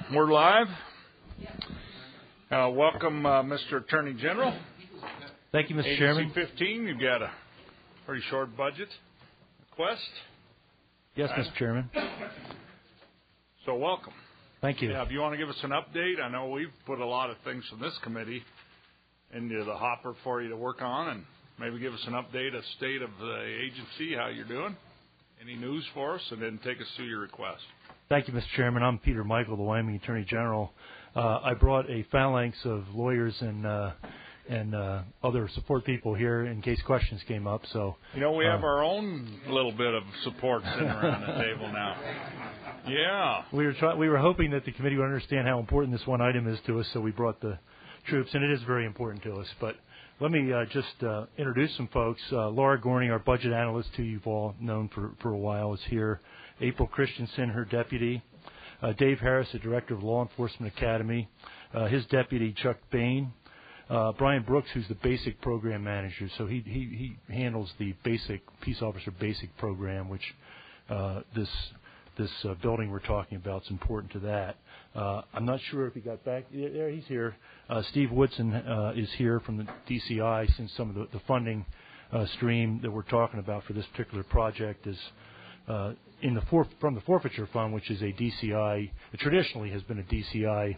We're live. Welcome, Mr. Attorney General. Thank you, Mr. Agency Chairman. 15, you've got a pretty short budget request. Yes, Mr. Chairman. So welcome. Thank you. Yeah, if you want to give us an update, I know we've put a lot of things from this committee into the hopper for you to work on, and maybe give us an update of state of the agency, how you're doing, any news for us, and then take us through your request. Thank you, Mr. Chairman. I'm Peter Michael, the Wyoming Attorney General. I brought a phalanx of lawyers and other support people here in case questions came up. So we have our own little bit of support sitting around the table now. Yeah. We were hoping that the committee would understand how important this one item is to us, so we brought the troops, and it is very important to us. But let me just introduce some folks. Laura Gorney, our budget analyst, who you've all known for a while, is here. April Christensen, her deputy. Dave Harris, the director of Law Enforcement Academy. His deputy, Chuck Bain. Brian Brooks, who's the basic program manager. So he handles the basic peace officer basic program, which this building we're talking about is important to that. I'm not sure if he got back. There, he's here. Steve Woodson is here from the DCI, since some of the funding stream that we're talking about for this particular project is from the forfeiture fund, which is a DCI. It traditionally has been a DCI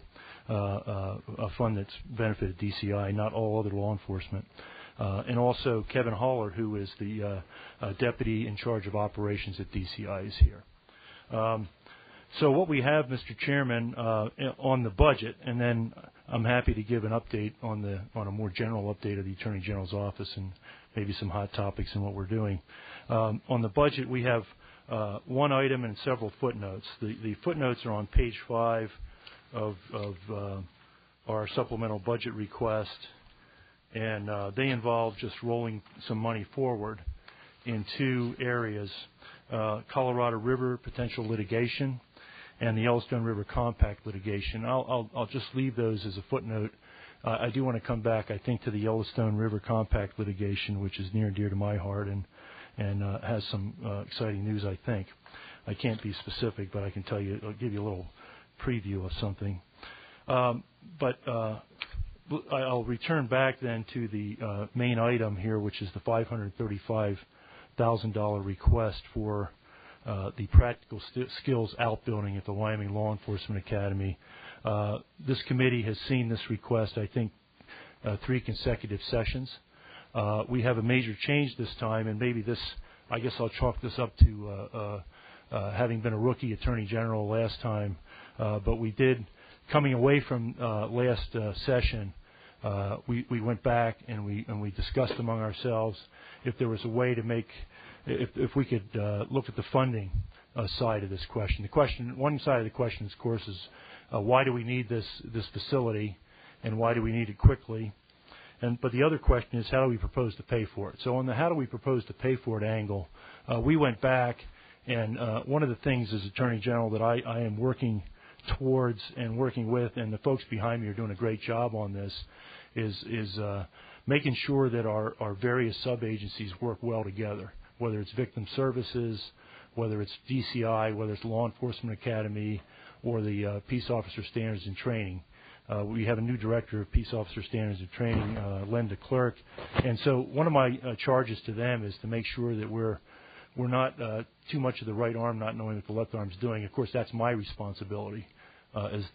a fund that's benefited DCI, not all other law enforcement. And also Kevin Haller, who is the deputy in charge of operations at DCI, is here. So what we have, Mr. Chairman, on the budget, and then I'm happy to give an update on a more general update of the Attorney General's office and maybe some hot topics in what we're doing. On the budget, we have one item and several footnotes. The footnotes are on page 5 of our supplemental budget request, and they involve just rolling some money forward in two areas: Colorado River potential litigation and the Yellowstone River compact litigation. I'll just leave those as a footnote. I do want to come back, I think, to the Yellowstone River compact litigation, which is near and dear to my heart and has some exciting news, I think. I can't be specific, but I can tell you, I'll give you a little preview of something. But I'll return back then to the main item here, which is the $535,000 request for the practical skills outbuilding at the Wyoming Law Enforcement Academy. This committee has seen this request, I think, 3 consecutive sessions. We have a major change this time, and maybe this, I guess I'll chalk this up to having been a rookie Attorney General last time. But we did, coming away from last session, we went back and we discussed among ourselves if there was a way to make, if we could look at the funding side of this question. One side of the question, of course, is why do we need this facility, and why do we need it quickly? But the other question is, how do we propose to pay for it? So on the how do we propose to pay for it angle, we went back, and one of the things as Attorney General that I am working towards and working with, and the folks behind me are doing a great job on this, is making sure that our various sub-agencies work well together, whether it's Victim Services, whether it's DCI, whether it's Law Enforcement Academy, or the Peace Officer Standards and Training. We have a new director of Peace Officer Standards and Training, Linda Clerk, and so one of my charges to them is to make sure that we're not too much of the right arm, not knowing what the left arm's doing. Of course, that's my responsibility as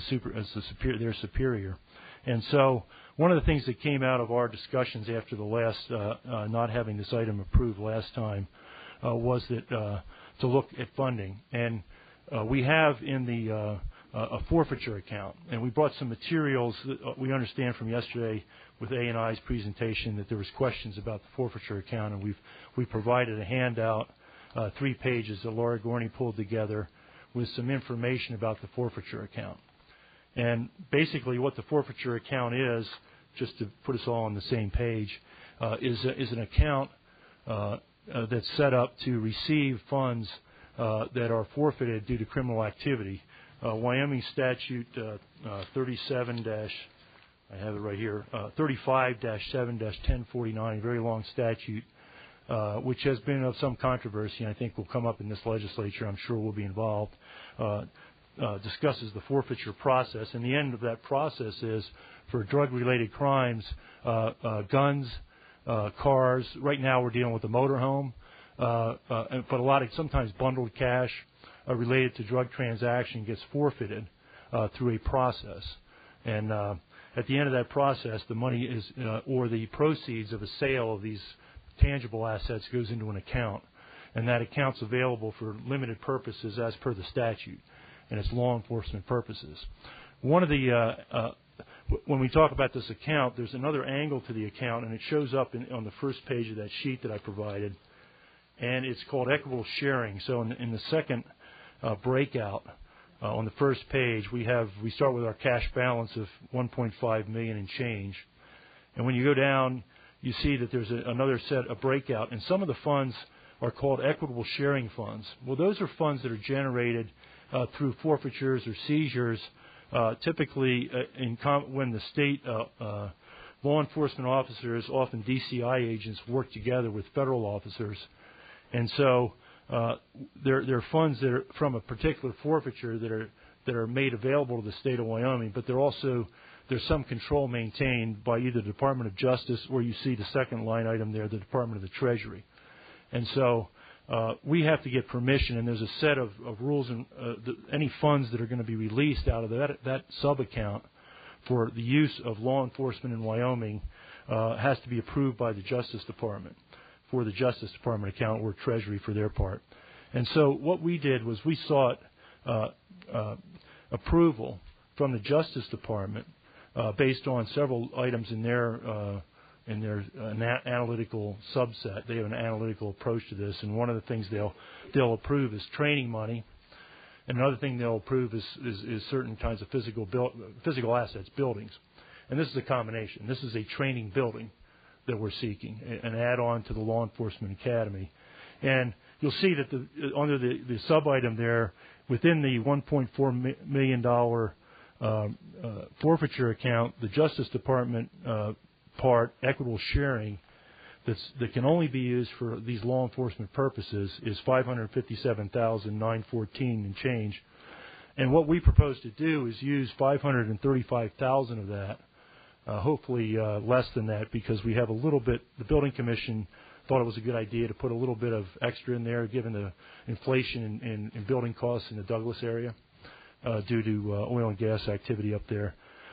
their superior. And so one of the things that came out of our discussions after the last not having this item approved last time was that to look at funding, and we have in the a forfeiture account, and we brought some materials that we understand from yesterday with A&I's presentation that there was questions about the forfeiture account, and we provided a handout, 3 pages that Laura Gorney pulled together with some information about the forfeiture account. And basically what the forfeiture account is, just to put us all on the same page, is an account that's set up to receive funds that are forfeited due to criminal activity. Wyoming Statute 35-7-1049, a very long statute, which has been of some controversy, and I think will come up in this legislature. I'm sure we'll be involved. discusses the forfeiture process. And the end of that process is for drug-related crimes, guns, cars. Right now we're dealing with the motorhome, but a lot of sometimes bundled cash related to drug transaction gets forfeited through a process. And at the end of that process, the money is or the proceeds of a sale of these tangible assets goes into an account, and that account's available for limited purposes as per the statute, and it's law enforcement purposes. One of the when we talk about this account, there's another angle to the account, and it shows up on the first page of that sheet that I provided, and it's called equitable sharing. So in the second breakout on the first page, we start with our cash balance of $1.5 million and change, and when you go down, you see that there's another set of breakout, and some of the funds are called equitable sharing funds. Well, those are funds that are generated through forfeitures or seizures, typically when the state law enforcement officers, often DCI agents, work together with federal officers. And so they're funds that are from a particular forfeiture that are made available to the state of Wyoming, but there's some control maintained by either the Department of Justice or you see the second line item there, the Department of the Treasury. And so we have to get permission, and there's a set of rules, and any funds that are going to be released out of that sub-account for the use of law enforcement in Wyoming has to be approved by the Justice Department for the Justice Department account or Treasury for their part. And so what we did was we sought approval from the Justice Department based on several items in their analytical subset. They have an analytical approach to this, and one of the things they'll approve is training money, and another thing they'll approve is certain kinds of physical assets, buildings. And this is a combination. This is a training building that we're seeking, an add-on to the Law Enforcement Academy. And you'll see that under the sub-item there, within the $1.4 million forfeiture account, the Justice Department part, equitable sharing, that can only be used for these law enforcement purposes is $557,914 and change. And what we propose to do is use $535,000 of that, hopefully less than that, because we have a little bit. The Building Commission thought it was a good idea to put a little bit of extra in there, given the inflation in building costs in the Douglas area due to oil and gas activity up there.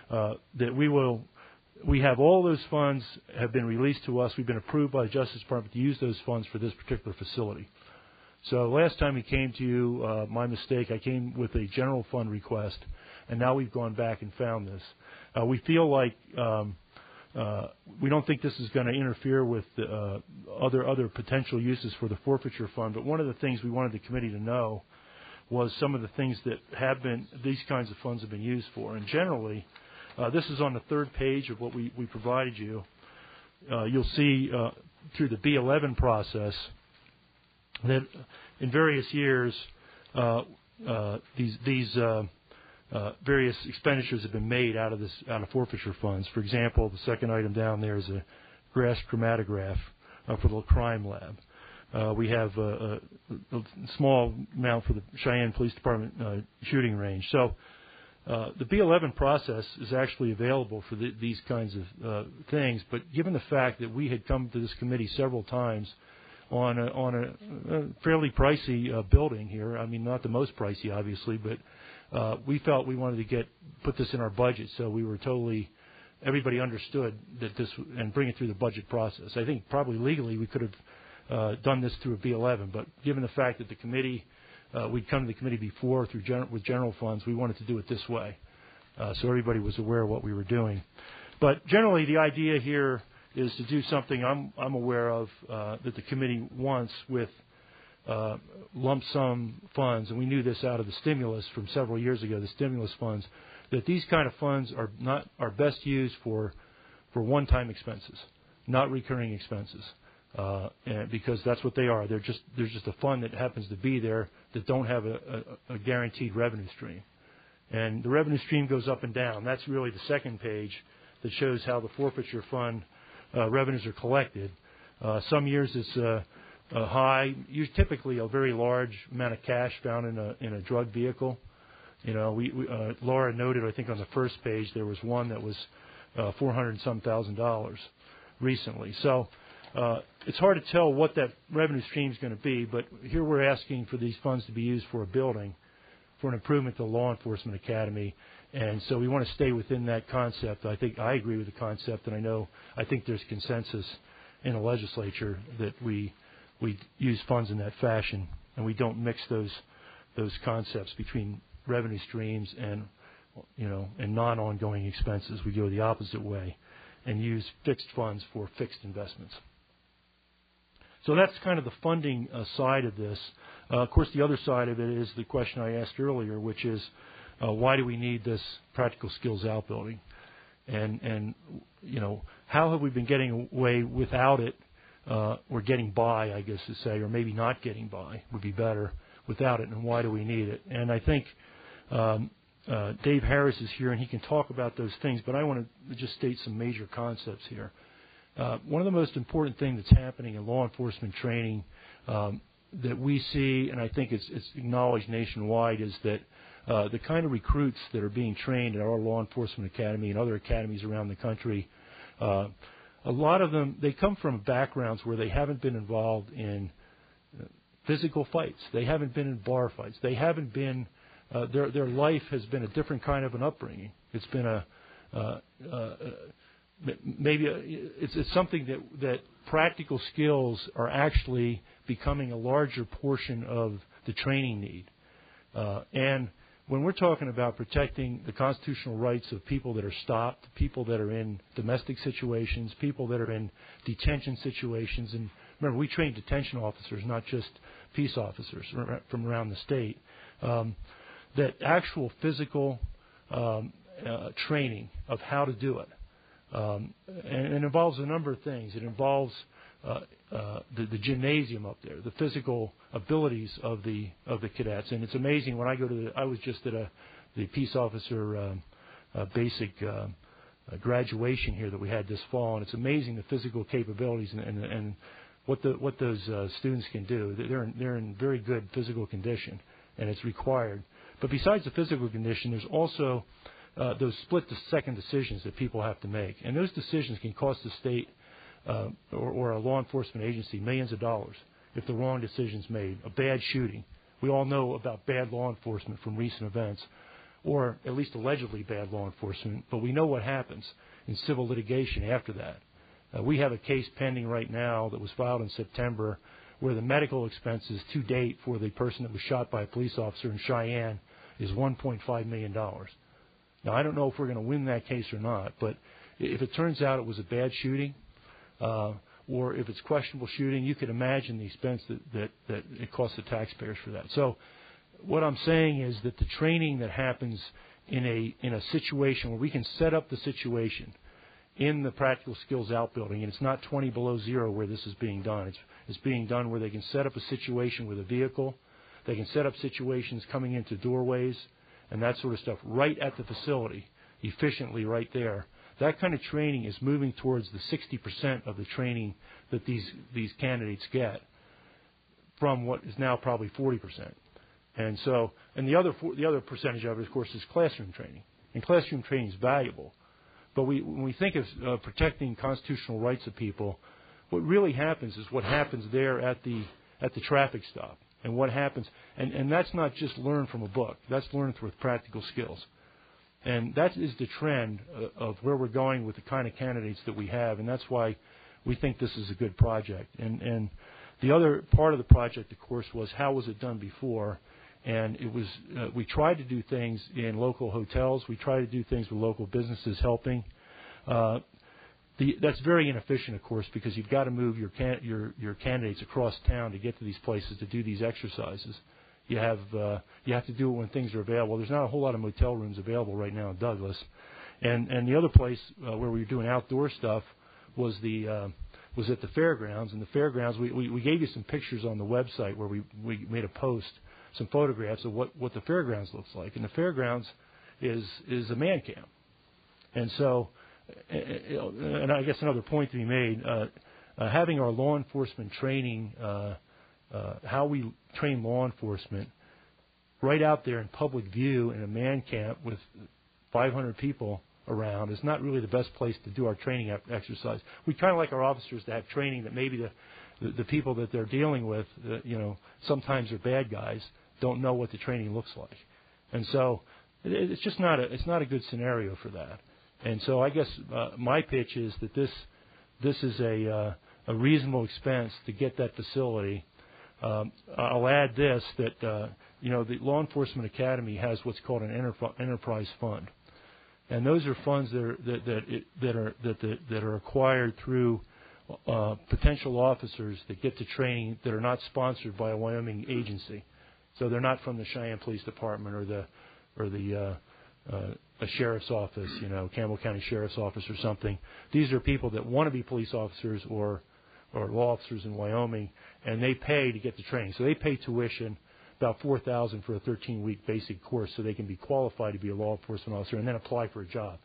We have all those funds have been released to us. We've been approved by the Justice Department to use those funds for this particular facility. So last time we came to you, my mistake, I came with a general fund request, and now we've gone back and found this. We feel like we don't think this is going to interfere with other potential uses for the forfeiture fund, but one of the things we wanted the committee to know was some of the things that these kinds of funds have been used for. And generally, this is on the third page of what we provided you. You'll see through the B11 process that in various years these various expenditures have been made out of forfeiture funds. For example, the second item down there is a grass chromatograph for the crime lab. We have a small amount for the Cheyenne Police Department shooting range. So the B11 process is actually available for these kinds of things, but given the fact that we had come to this committee several times on a fairly pricey building here, I mean, not the most pricey, obviously, but we felt we wanted to put this in our budget, so we were everybody understood that this, and bring it through the budget process. I think probably legally we could have done this through a B11, but given the fact that the committee, we'd come to the committee before with general funds, we wanted to do it this way, so everybody was aware of what we were doing. But generally, the idea here is to do something I'm aware of that the committee wants with lump sum funds, and we knew this out of the stimulus from several years ago, the stimulus funds, that these kind of funds are best used for one-time expenses, not recurring expenses, and because that's what they are. There's just a fund that happens to be there that don't have a guaranteed revenue stream, and the revenue stream goes up and down. That's really the second page that shows how the forfeiture fund revenues are collected. Some years it's high, typically a very large amount of cash found in a drug vehicle. Laura noted, I think on the first page, there was one that was $400,000 recently. So it's hard to tell what that revenue stream is going to be, but here we're asking for these funds to be used for a building, for an improvement to the Law Enforcement Academy. And so we want to stay within that concept. I think I agree with the concept, and I think there's consensus in the legislature that we use funds in that fashion, and we don't mix those concepts between revenue streams and non-ongoing expenses. We go the opposite way and use fixed funds for fixed investments. So that's kind of the funding side of this. Of course, the other side of it is the question I asked earlier, which is why do we need this practical skills outbuilding? And how have we been getting away without it, or getting by, I guess to say, or maybe not getting by would be better without it, and why do we need it? And I think Dave Harris is here, and he can talk about those things, but I want to just state some major concepts here. One of the most important things that's happening in law enforcement training that we see, and I think it's acknowledged nationwide, is that the kind of recruits that are being trained at our law enforcement academy and other academies around the country, a lot of them, they come from backgrounds where they haven't been involved in physical fights. They haven't been in bar fights. They haven't been, their life has been a different kind of an upbringing. It's been it's something that practical skills are actually becoming a larger portion of the training need. And when we're talking about protecting the constitutional rights of people that are stopped, people that are in domestic situations, people that are in detention situations, and remember, we train detention officers, not just peace officers from around the state, that actual physical training of how to do it. And it involves a number of things. It involves the gymnasium up there, the physical abilities of the cadets, and it's amazing when I go to I was just at the peace officer basic graduation here that we had this fall, and it's amazing the physical capabilities and what those students can do. They're in very good physical condition, and it's required. But besides the physical condition, there's also those split-second decisions that people have to make, and those decisions can cost the state or a law enforcement agency millions of dollars if the wrong decision's made. A bad shooting. We all know about bad law enforcement from recent events, or at least allegedly bad law enforcement, but we know what happens in civil litigation after that. We have a case pending right now that was filed in September where the medical expenses to date for the person that was shot by a police officer in Cheyenne is $1.5 million. Now, I don't know if we're going to win that case or not, but if it turns out it was a bad shooting, or if it's questionable shooting, you could imagine the expense that it costs the taxpayers for that. So what I'm saying is that the training that happens in a situation where we can set up the situation in the practical skills outbuilding, and it's not 20 below zero where this is being done. It's being done where they can set up a situation with a vehicle. They can set up situations coming into doorways and that sort of stuff right at the facility, efficiently right there. That kind of training is moving towards the 60% of the training that these candidates get from what is now probably 40%. And so, and the other percentage of it, of course, is classroom training. And classroom training is valuable. But when we think of protecting constitutional rights of people, what really happens is what happens there at the traffic stop. And what happens, and that's not just learned from a book. That's learned with practical skills. And that is the trend of where we're going with the kind of candidates that we have, and that's why we think this is a good project. And the other part of the project, of course, was how was it done before? And it was we tried to do things in local hotels. We tried to do things with local businesses helping. That's very inefficient, of course, because you've got to move your candidates across town to get to these places to do these exercises. You have to do it when things are available. There's not a whole lot of motel rooms available right now in Douglas, and the other place where we were doing outdoor stuff was at the fairgrounds. And the fairgrounds, we gave you some pictures on the website where we made a post, some photographs of what the fairgrounds looks like. And the fairgrounds is a man camp, and so. And I guess another point to be made, having our law enforcement training, how we train law enforcement right out there in public view in a man camp with 500 people around is not really the best place to do our training exercise. We kind of like our officers to have training that maybe the people that they're dealing with, sometimes are bad guys, don't know what the training looks like. And so it's just not a good scenario for that. And so I guess my pitch is that this is a reasonable expense to get that facility. I'll add this, that the Law Enforcement Academy has what's called an enterprise fund, and those are funds that are acquired through potential officers that get to training that are not sponsored by a Wyoming agency, so they're not from the Cheyenne Police Department or the a sheriff's office, Campbell County Sheriff's Office or something. These are people that want to be police officers or law officers in Wyoming, and they pay to get the training. So they pay tuition, about $4,000 for a 13-week basic course, so they can be qualified to be a law enforcement officer and then apply for a job.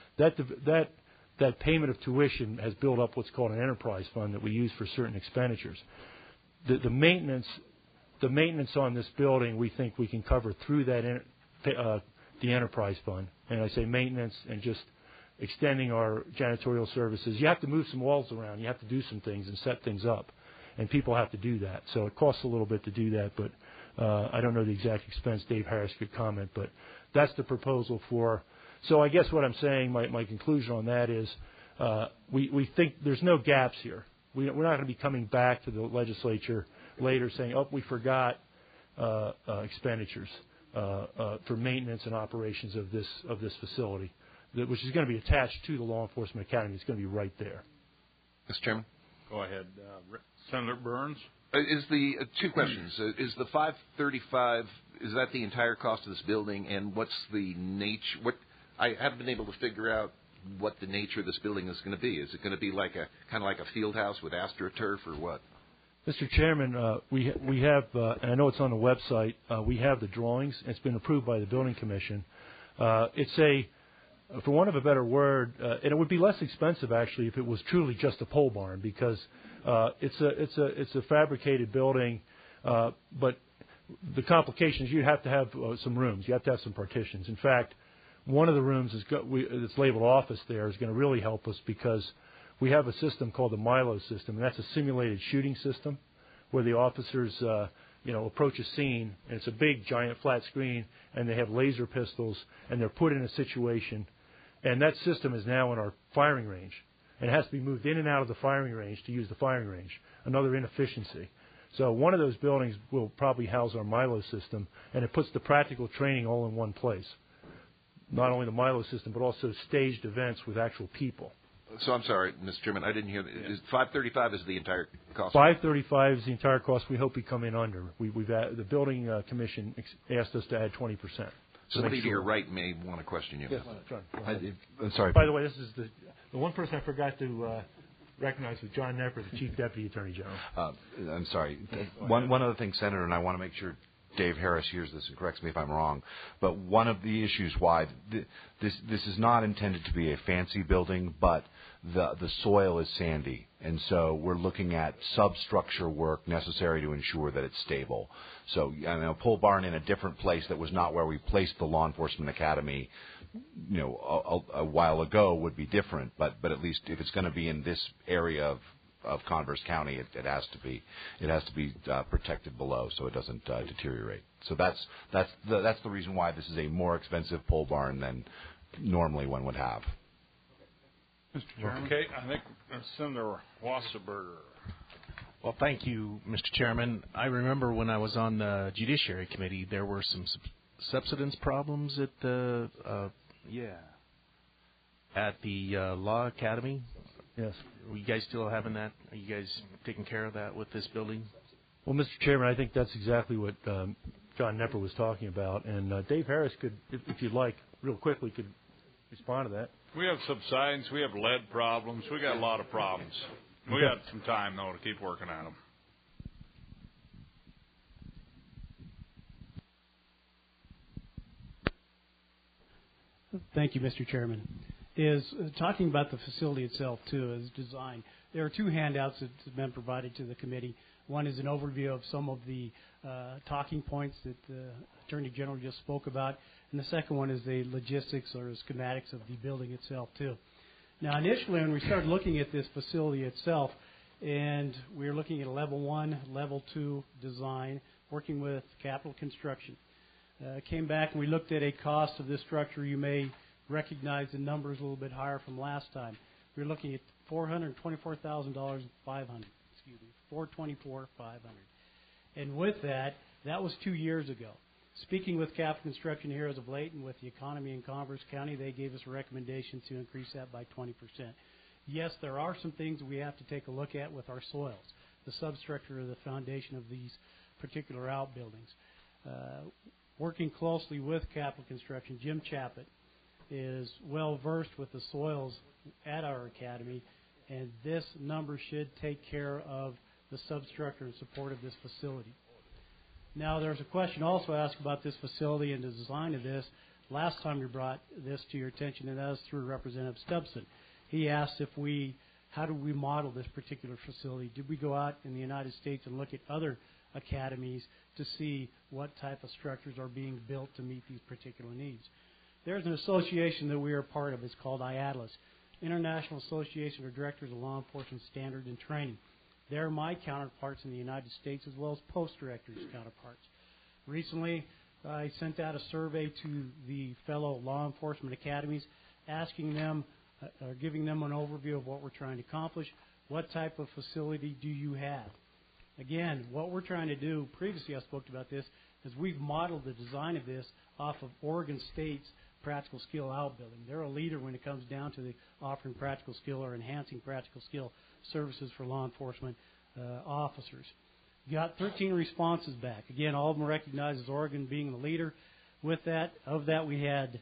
That payment of tuition has built up what's called an enterprise fund that we use for certain expenditures. The maintenance on this building, we think we can cover through that the enterprise fund. And I say maintenance and just extending our janitorial services. You have to move some walls around. You have to do some things and set things up, and people have to do that. So it costs a little bit to do that, but I don't know the exact expense. Dave Harris could comment, but that's the proposal for. So I guess what I'm saying, my conclusion on that is we think there's no gaps here. We're not going to be coming back to the legislature later saying, oh, we forgot expenditures for maintenance and operations of this facility, which is going to be attached to the Law Enforcement Academy. It's going to be right there. Mr. Chairman? Go ahead. Senator Burns? Is the two questions. Is the $535, is that the entire cost of this building, and what's the nature? I haven't been able to figure out what the nature of this building is going to be. Is it going to be like kind of like a field house with AstroTurf or what? Mr. Chairman, we have, and I know it's on the website, we have the drawings. It's been approved by the Building Commission. It's for want of a better word, and it would be less expensive actually if it was truly just a pole barn, because it's a fabricated building, but the complication is you have to have some rooms. You have to have some partitions. In fact, one of the rooms that's labeled office there is going to really help us, because we have a system called the Milo system, and that's a simulated shooting system where the officers approach a scene, and it's a big, giant, flat screen, and they have laser pistols, and they're put in a situation. And that system is now in our firing range, and it has to be moved in and out of the firing range to use the firing range, another inefficiency. So one of those buildings will probably house our Milo system, and it puts the practical training all in one place. Not only the Milo system, but also staged events with actual people. So I'm sorry, Mr. Chairman, I didn't hear. Is $535 is the entire cost? $535 is the entire cost. We hope we come in under. The Building Commission asked us to add 20%. Somebody to your right may want to question you. Yes, John. I'm sorry. By the way, this is the one person I forgot to recognize was John Nepper, the Chief Deputy Attorney General. I'm sorry. One other thing, Senator, and I want to make sure Dave Harris hears this and corrects me if I'm wrong, but one of the issues why this is not intended to be a fancy building, but the soil is sandy, and so we're looking at substructure work necessary to ensure that it's stable. So a pole barn in a different place that was not where we placed the Law Enforcement Academy, a while ago would be different, but at least if it's going to be in this area of Converse County, it has to be protected below so it doesn't deteriorate. So that's the reason why this is a more expensive pole barn than normally one would have. Mr. Chairman. Okay, I think Senator Wasserberger. Well, thank you, Mr. Chairman. I remember when I was on the Judiciary Committee, there were some subsidence problems at the Law Academy. Yes. Are you guys still having that? Are you guys taking care of that with this building? Well, Mr. Chairman, I think that's exactly what John Nepper was talking about. And Dave Harris could, if you'd like, real quickly, could respond to that. We have subsidence. We have lead problems. We got a lot of problems. We got some time, though, to keep working on them. Thank you, Mr. Chairman. Talking about the facility itself, too, as design. there are two handouts that have been provided to the committee. One is an overview of some of the talking points that the Attorney General just spoke about, and the second one is the logistics or schematics of the building itself, too. Now, initially, when we started looking at this facility itself, and we were looking at a level 1, level 2 design, working with Capital Construction. Came back and we looked at a cost of this structure. You may recognize the numbers a little bit higher from last time. We were looking at $424,500. Excuse me, $424,500. And with that, that was 2 years ago. Speaking with Capital Construction here as of late and with the economy in Converse County, they gave us a recommendation to increase that by 20%. Yes, there are some things we have to take a look at with our soils, the substructure of the foundation of these particular outbuildings. Working closely with Capital Construction, Jim Chappett is well versed with the soils at our academy, and this number should take care of the substructure in support of this facility. Now, there's a question also asked about this facility and the design of this. Last time we brought this to your attention, and that was through Representative Stubbson. He asked how do we model this particular facility? Did we go out in the United States and look at other academies to see what type of structures are being built to meet these particular needs? There's an association that we are part of. It's called IADLES, International Association of Directors of Law Enforcement Standards and Training. They're my counterparts in the United States as well as post-directors' counterparts. Recently, I sent out a survey to the fellow law enforcement academies asking them, giving them an overview of what we're trying to accomplish. What type of facility do you have? Again, what we're trying to do, previously I spoke about this, is we've modeled the design of this off of Oregon State's practical skill outbuilding. They're a leader when it comes down to the offering practical skill or enhancing practical skill services for law enforcement officers. Got 13 responses back. Again, all of them recognized as Oregon being the leader. With that, of that we had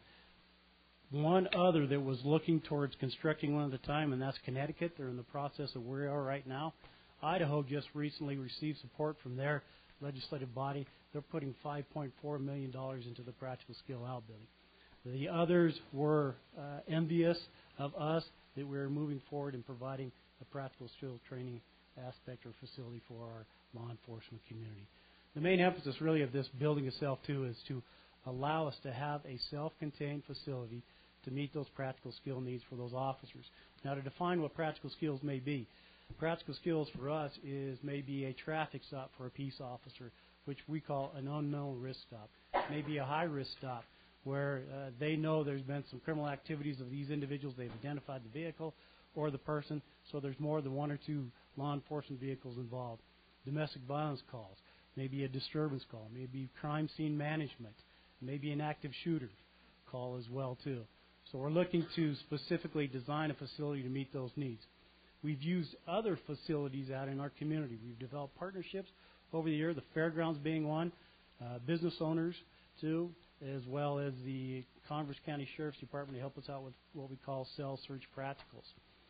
one other that was looking towards constructing one at a time, and that's Connecticut. They're in the process of where we are right now. Idaho just recently received support from their legislative body. They're putting $5.4 million into the practical skill outbuilding. The others were envious of us that we were moving forward and providing a practical skill training aspect or facility for our law enforcement community. The main emphasis really of this building itself, too, is to allow us to have a self-contained facility to meet those practical skill needs for those officers. Now, to define what practical skills may be, practical skills for us is maybe a traffic stop for a peace officer, which we call an unknown risk stop. Maybe a high-risk stop where they know there's been some criminal activities of these individuals. They've identified the vehicle or the person, so there's more than one or two law enforcement vehicles involved. Domestic violence calls, maybe a disturbance call, maybe crime scene management, maybe an active shooter call as well, too. So we're looking to specifically design a facility to meet those needs. We've used other facilities out in our community. We've developed partnerships over the year, the fairgrounds being one, business owners, too, as well as the Converse County Sheriff's Department to help us out with what we call cell search practicals.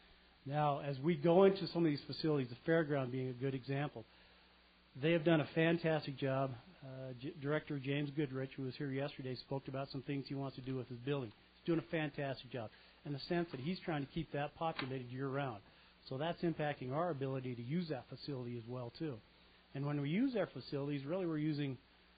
Now, as we go into some of these facilities, the fairground being a good example, they have done a fantastic job. Director James Goodrich, who was here yesterday, spoke about some things he wants to do with his building. He's doing a fantastic job in the sense that he's trying to keep that populated year-round. So that's impacting our ability to use that facility as well, too. And when we use our facilities, really we're using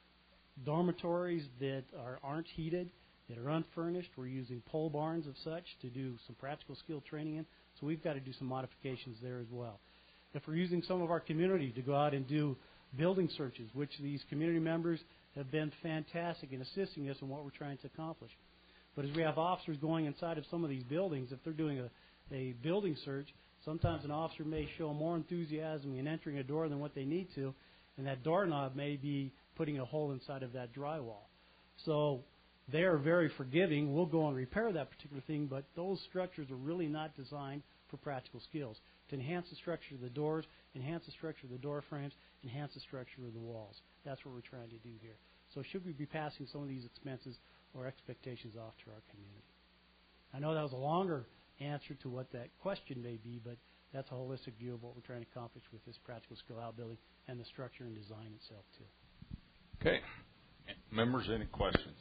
dormitories that aren't heated, that are unfurnished. We're using pole barns of such to do some practical skill training in. So we've got to do some modifications there as well. If we're using some of our community to go out and do building searches, which these community members have been fantastic in assisting us in what we're trying to accomplish. But as we have officers going inside of some of these buildings, if they're doing a building search, sometimes an officer may show more enthusiasm in entering a door than what they need to, and that doorknob may be putting a hole inside of that drywall. So they are very forgiving. We'll go and repair that particular thing, but those structures are really not designed for practical skills. To enhance the structure of the doors, enhance the structure of the door frames, enhance the structure of the walls. That's what we're trying to do here. So should we be passing some of these expenses or expectations off to our community? I know that was a longer answer to what that question may be, but that's a holistic view of what we're trying to accomplish with this practical skill outbuilding and the structure and design itself, too. Okay. Members, any questions?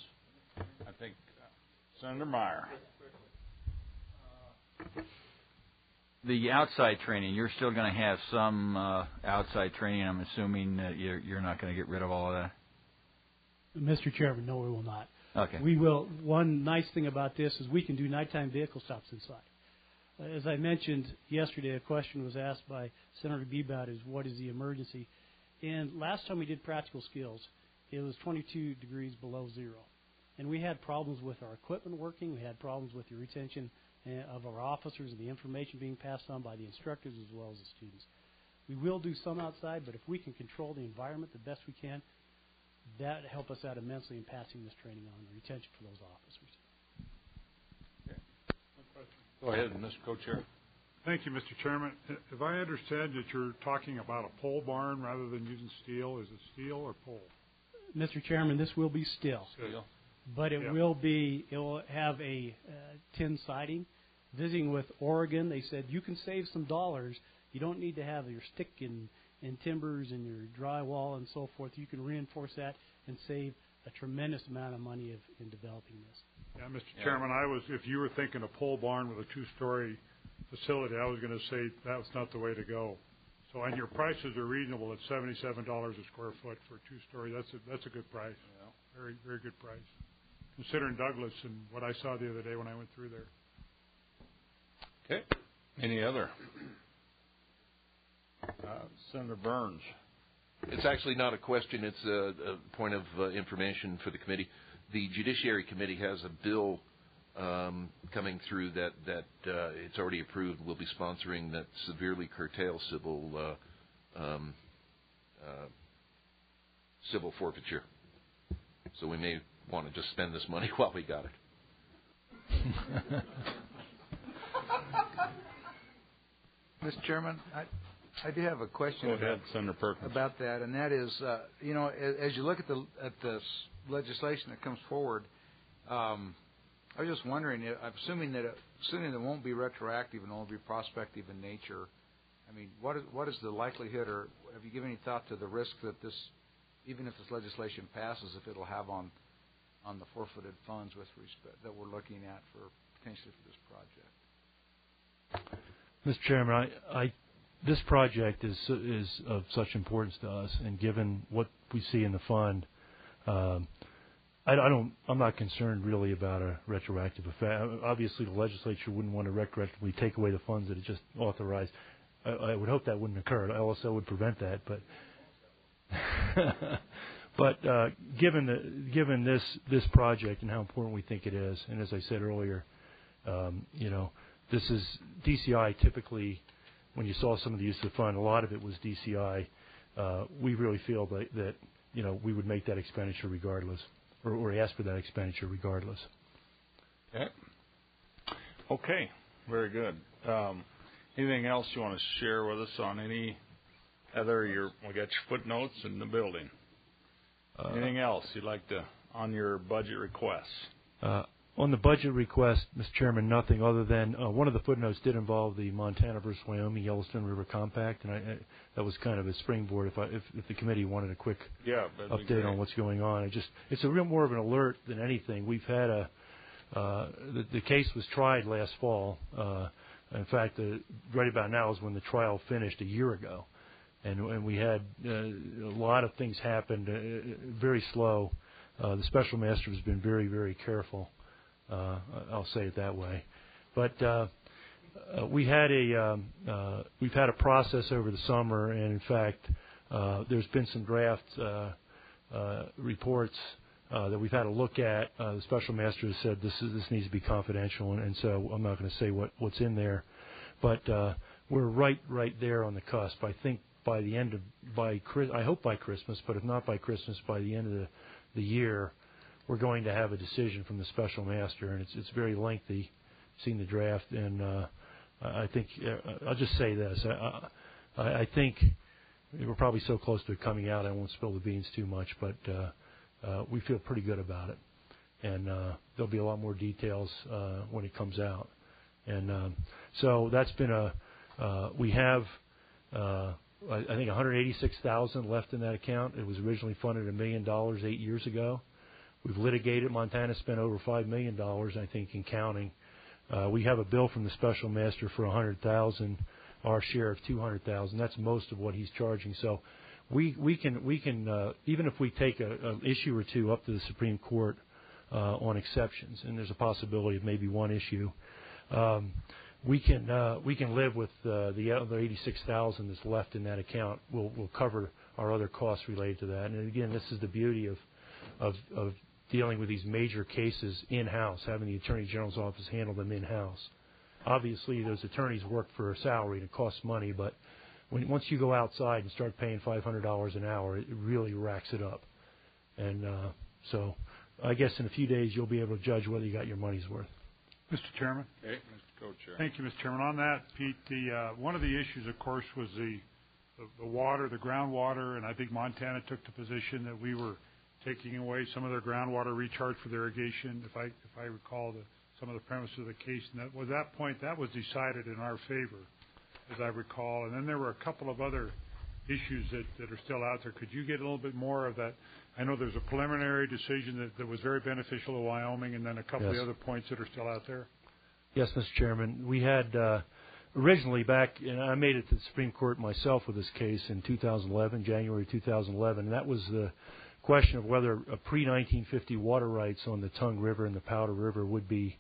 I think Senator Meyer. The outside training, you're still going to have some outside training. I'm assuming that you're not going to get rid of all of that. Mr. Chairman, no, we will not. Okay. We will. One nice thing about this is we can do nighttime vehicle stops inside. As I mentioned yesterday, a question was asked by Senator Beebout is what is the emergency? And last time we did practical skills, it was 22 degrees below zero. And we had problems with our equipment working. We had problems with the retention of our officers and the information being passed on by the instructors as well as the students. We will do some outside, but if we can control the environment the best we can, that will help us out immensely in passing this training on the retention for those officers. Go ahead, Mr. Co-Chair. Thank you, Mr. Chairman. If I understand that you're talking about a pole barn rather than using steel, is it steel or pole? Mr. Chairman, this will be steel. But it will have a tin siding. Visiting with Oregon, they said you can save some dollars. You don't need to have your stick and timbers and your drywall and so forth. You can reinforce that and save a tremendous amount of money in developing this. Yeah, Mr. Chairman, if you were thinking a pole barn with a two-story facility, I was going to say that's not the way to go. So, and your prices are reasonable at $77 a square foot for a two-story. That's a good price. Yeah. Very, very good price, considering Douglas and what I saw the other day when I went through there. Okay. Any other? Senator Burns. It's actually not a question. It's a point of information for the committee. The Judiciary Committee has a bill coming through that it's already approved. We'll be sponsoring that severely curtail civil forfeiture. So we may want to just spend this money while we got it. Mr. Chairman, I do have a question about that, and that is, as you look at the legislation that comes forward, I was just wondering, assuming that it won't be retroactive and only be prospective in nature, I mean, what is the likelihood, or have you given any thought to the risk that this, even if this legislation passes, if it'll have on the forfeited funds with respect that we're looking at for potentially for this project? Mr. Chairman, this project is of such importance to us, and given what we see in the fund, I'm not concerned really about a retroactive effect. Obviously, the legislature wouldn't want to retroactively take away the funds that it just authorized. I would hope that wouldn't occur. LSO would prevent that, but given this project and how important we think it is, and as I said earlier, this is DCI. Typically, when you saw some of the use of the fund, a lot of it was DCI. We really feel that we would make that expenditure regardless, or ask for that expenditure regardless. Okay. Very good. Anything else you want to share with us on any other? We got your footnotes in the building. Anything else you'd like to on your budget requests? On the budget request, Mr. Chairman, nothing other than one of the footnotes did involve the Montana versus Wyoming Yellowstone River Compact, and that was kind of a springboard if the committee wanted a quick update on what's going on. It's a real more of an alert than anything. We've had the case was tried last fall. In fact, right about now is when the trial finished a year ago, and we had a lot of things happened very slow. The special master has been very, very careful. I'll say it that way, but we've had a process over the summer, and in fact, there's been some draft reports that we've had a look at. The special master has said this needs to be confidential, and so I'm not going to say what's in there, but we're right there on the cusp. I think I hope by Christmas, but if not by Christmas, by the end of the year, we're going to have a decision from the special master, and it's very lengthy. Seeing the draft, and I think I'll just say this: I think we're probably so close to it coming out, I won't spill the beans too much, but we feel pretty good about it, and there'll be a lot more details when it comes out. And so that's been we have I think $186,000 left in that account. It was originally funded $1 million 8 years ago. We've litigated. Montana spent over $5 million, I think, in counting. We have a bill from the special master for $100,000, our share of $200,000. That's most of what he's charging. So we can even if we take an issue or two up to the Supreme Court on exceptions, and there's a possibility of maybe one issue, we can live with the other $86,000 that's left in that account. We'll cover our other costs related to that. And again, this is the beauty of dealing with these major cases in-house, having the Attorney General's office handle them in-house. Obviously, those attorneys work for a salary and it costs money, but once you go outside and start paying $500 an hour, it really racks it up. And so I guess in a few days you'll be able to judge whether you got your money's worth. Mr. Chairman? Okay, Mr. Co-Chair. Thank you, Mr. Chairman. On that, Pete, one of the issues, of course, was the water, the groundwater, and I think Montana took the position that we were taking away some of their groundwater recharge for the irrigation, if I recall some of the premise of the case. And that point was decided in our favor, as I recall. And then there were a couple of other issues that are still out there. Could you get a little bit more of that? I know there's a preliminary decision that was very beneficial to Wyoming, and then a couple of the other points that are still out there. Yes, Mr. Chairman. We had originally back, and I made it to the Supreme Court myself with this case in 2011, January 2011, and that was the question of whether a pre-1950 water rights on the Tongue River and the Powder River would be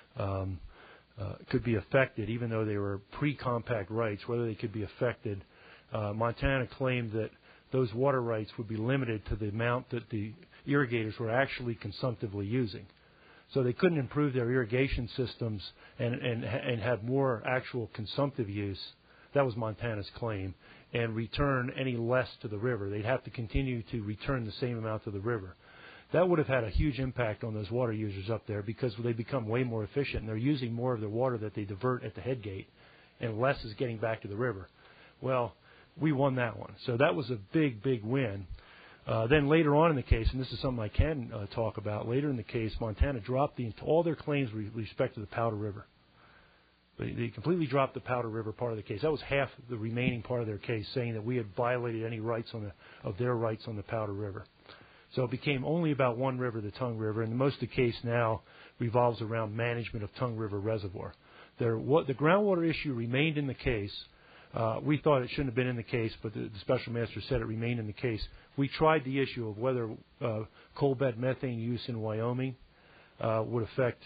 could be affected, even though they were pre-compact rights, whether they could be affected. Montana claimed that those water rights would be limited to the amount that the irrigators were actually consumptively using. So they couldn't improve their irrigation systems and have more actual consumptive use. That was Montana's claim, and return any less to the river. They'd have to continue to return the same amount to the river. That would have had a huge impact on those water users up there because they become way more efficient, and they're using more of the water that they divert at the head gate, and less is getting back to the river. Well, we won that one. So that was a big, big win. Then later on in the case, and this is something I can talk about, later in the case, Montana dropped all their claims with respect to the Powder River. They completely dropped the Powder River part of the case. That was half the remaining part of their case, saying that we had violated any rights of their rights on the Powder River. So it became only about one river, the Tongue River, and most of the case now revolves around management of Tongue River Reservoir. The groundwater issue remained in the case. We thought it shouldn't have been in the case, but the special master said it remained in the case. We tried the issue of whether coal bed methane use in Wyoming would affect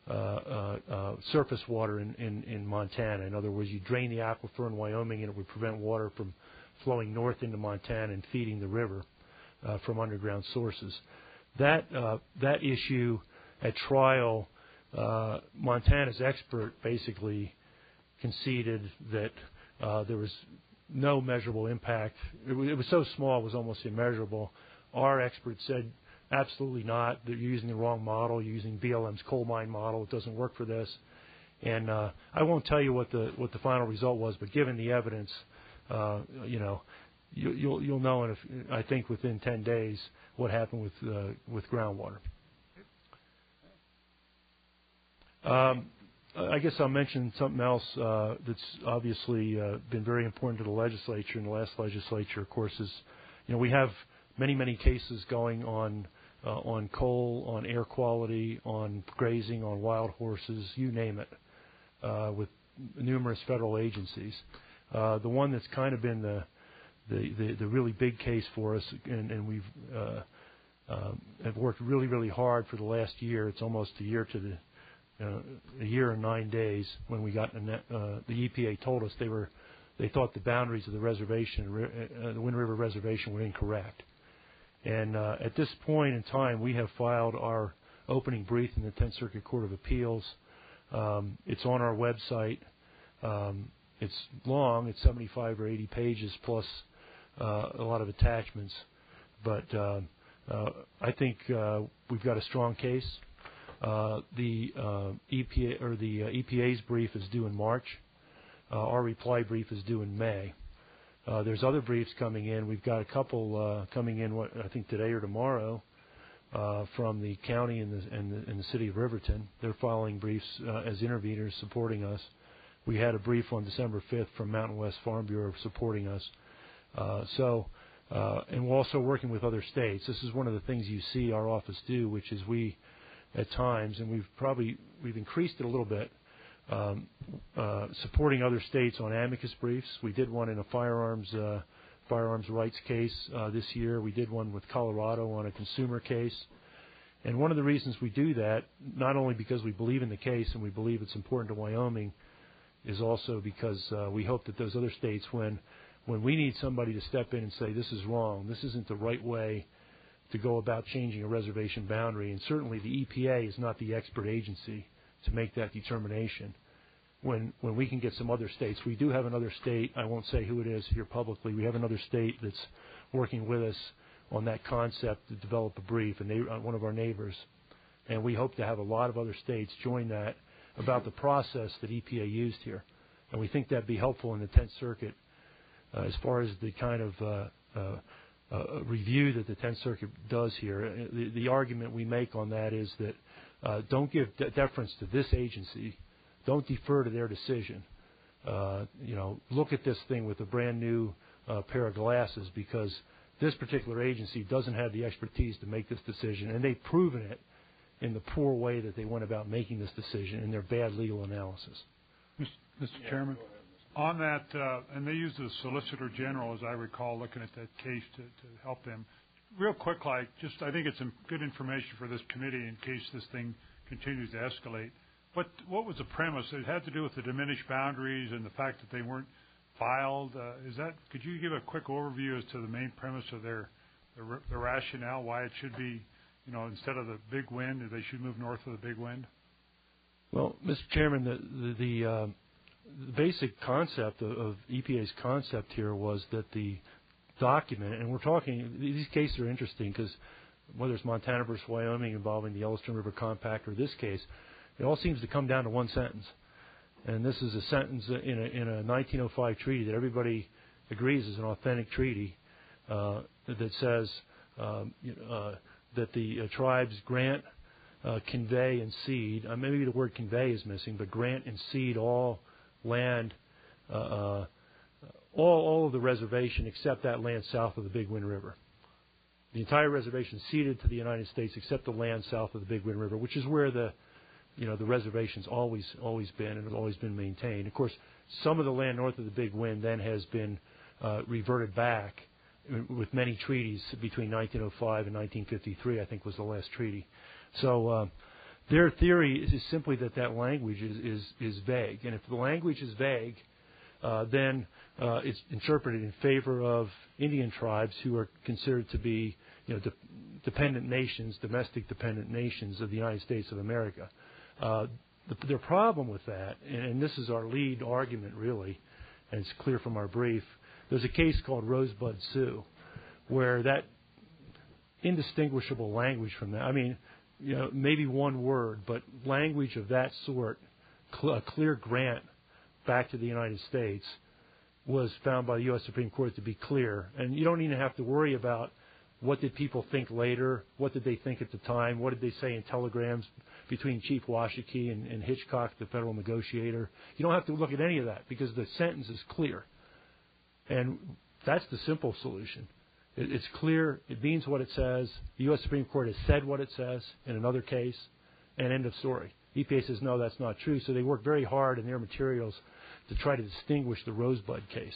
surface water in Montana. In other words, you drain the aquifer in Wyoming and it would prevent water from flowing north into Montana and feeding the river from underground sources. That issue at trial, Montana's expert basically conceded that there was no measurable impact. It was so small it was almost immeasurable. Our expert said absolutely not. They're using the wrong model. You're using BLM's coal mine model. It doesn't work for this. And I won't tell you what the final result was, but given the evidence, you'll know. I think within 10 days what happened with groundwater. I guess I'll mention something else that's obviously been very important to the legislature in the last legislature. Of course, is we have many cases going on coal, on air quality, on grazing, on wild horses, you name it, with numerous federal agencies. The one that's kind of been the really big case for us, and we've have worked really hard for the last year. It's almost a year to a year and 9 days when we got the EPA told us they thought the boundaries of the reservation, the Wind River Reservation, were incorrect. And at this point in time, we have filed our opening brief in the 10th Circuit Court of Appeals. It's on our website. It's long. It's 75 or 80 pages plus a lot of attachments. But I think we've got a strong case. The EPA or the EPA's brief is due in March. Our reply brief is due in May. There's other briefs coming in. We've got a couple coming in, I think today or tomorrow, from the county and the city of Riverton. They're filing briefs as interveners supporting us. We had a brief on December 5th from Mountain West Farm Bureau supporting us. And we're also working with other states. This is one of the things you see our office do, which is we, at times, and we've increased it a little bit, supporting other states on amicus briefs. We did one in a firearms rights case this year. We did one with Colorado on a consumer case. And one of the reasons we do that, not only because we believe in the case and we believe it's important to Wyoming, is also because we hope that those other states, when we need somebody to step in and say this is wrong, this isn't the right way to go about changing a reservation boundary, and certainly the EPA is not the expert agency to make that determination. When we can get some other states, we do have another state, I won't say who it is here publicly, we have another state that's working with us on that concept to develop a brief, and one of our neighbors. And we hope to have a lot of other states join that about the process that EPA used here. And we think that'd be helpful in the 10th Circuit as far as the kind of review that the 10th Circuit does here. The argument we make on that is that don't give deference to this agency. Don't defer to their decision. Look at this thing with a brand new pair of glasses, because this particular agency doesn't have the expertise to make this decision, and they've proven it in the poor way that they went about making this decision in their bad legal analysis. Mr. Chairman, on that, and they use the Solicitor General, as I recall, looking at that case to help them. Real quick, I think it's good information for this committee in case this thing continues to escalate. What was the premise? It had to do with the diminished boundaries and the fact that they weren't filed. Could you give a quick overview as to the main premise of their rationale, why it should be, instead of the big wind, they should move north of the big wind? Well, Mr. Chairman, the basic concept of EPA's concept here was that the document, and we're talking, these cases are interesting because whether it's Montana versus Wyoming involving the Yellowstone River Compact or this case, it all seems to come down to one sentence. And this is a sentence in a 1905 treaty that everybody agrees is an authentic treaty that says that the tribes grant, convey, and cede. Maybe the word convey is missing, but grant and cede all land, all of the reservation except that land south of the Big Wind River. The entire reservation ceded to the United States except the land south of the Big Wind River, which is where the reservation's always been and has always been maintained. Of course, some of the land north of the Big Wind then has been reverted back with many treaties between 1905 and 1953, I think was the last treaty. So their theory is simply that language is vague. And if the language is vague, then it's interpreted in favor of Indian tribes who are considered to be dependent nations, domestic dependent nations of the United States of America. Their problem with that, and this is our lead argument really, and it's clear from our brief, there's a case called Rosebud Sioux where that indistinguishable language from that, maybe one word, but language of that sort, a clear grant back to the United States, was found by the U.S. Supreme Court to be clear. And you don't even have to worry about what did people think later, what did they think at the time, what did they say in telegrams between Chief Washakie and Hitchcock, the federal negotiator. You don't have to look at any of that because the sentence is clear. And that's the simple solution. It's clear. It means what it says. The U.S. Supreme Court has said what it says in another case, and end of story. EPA says, no, that's not true. So they work very hard in their materials to try to distinguish the Rosebud case.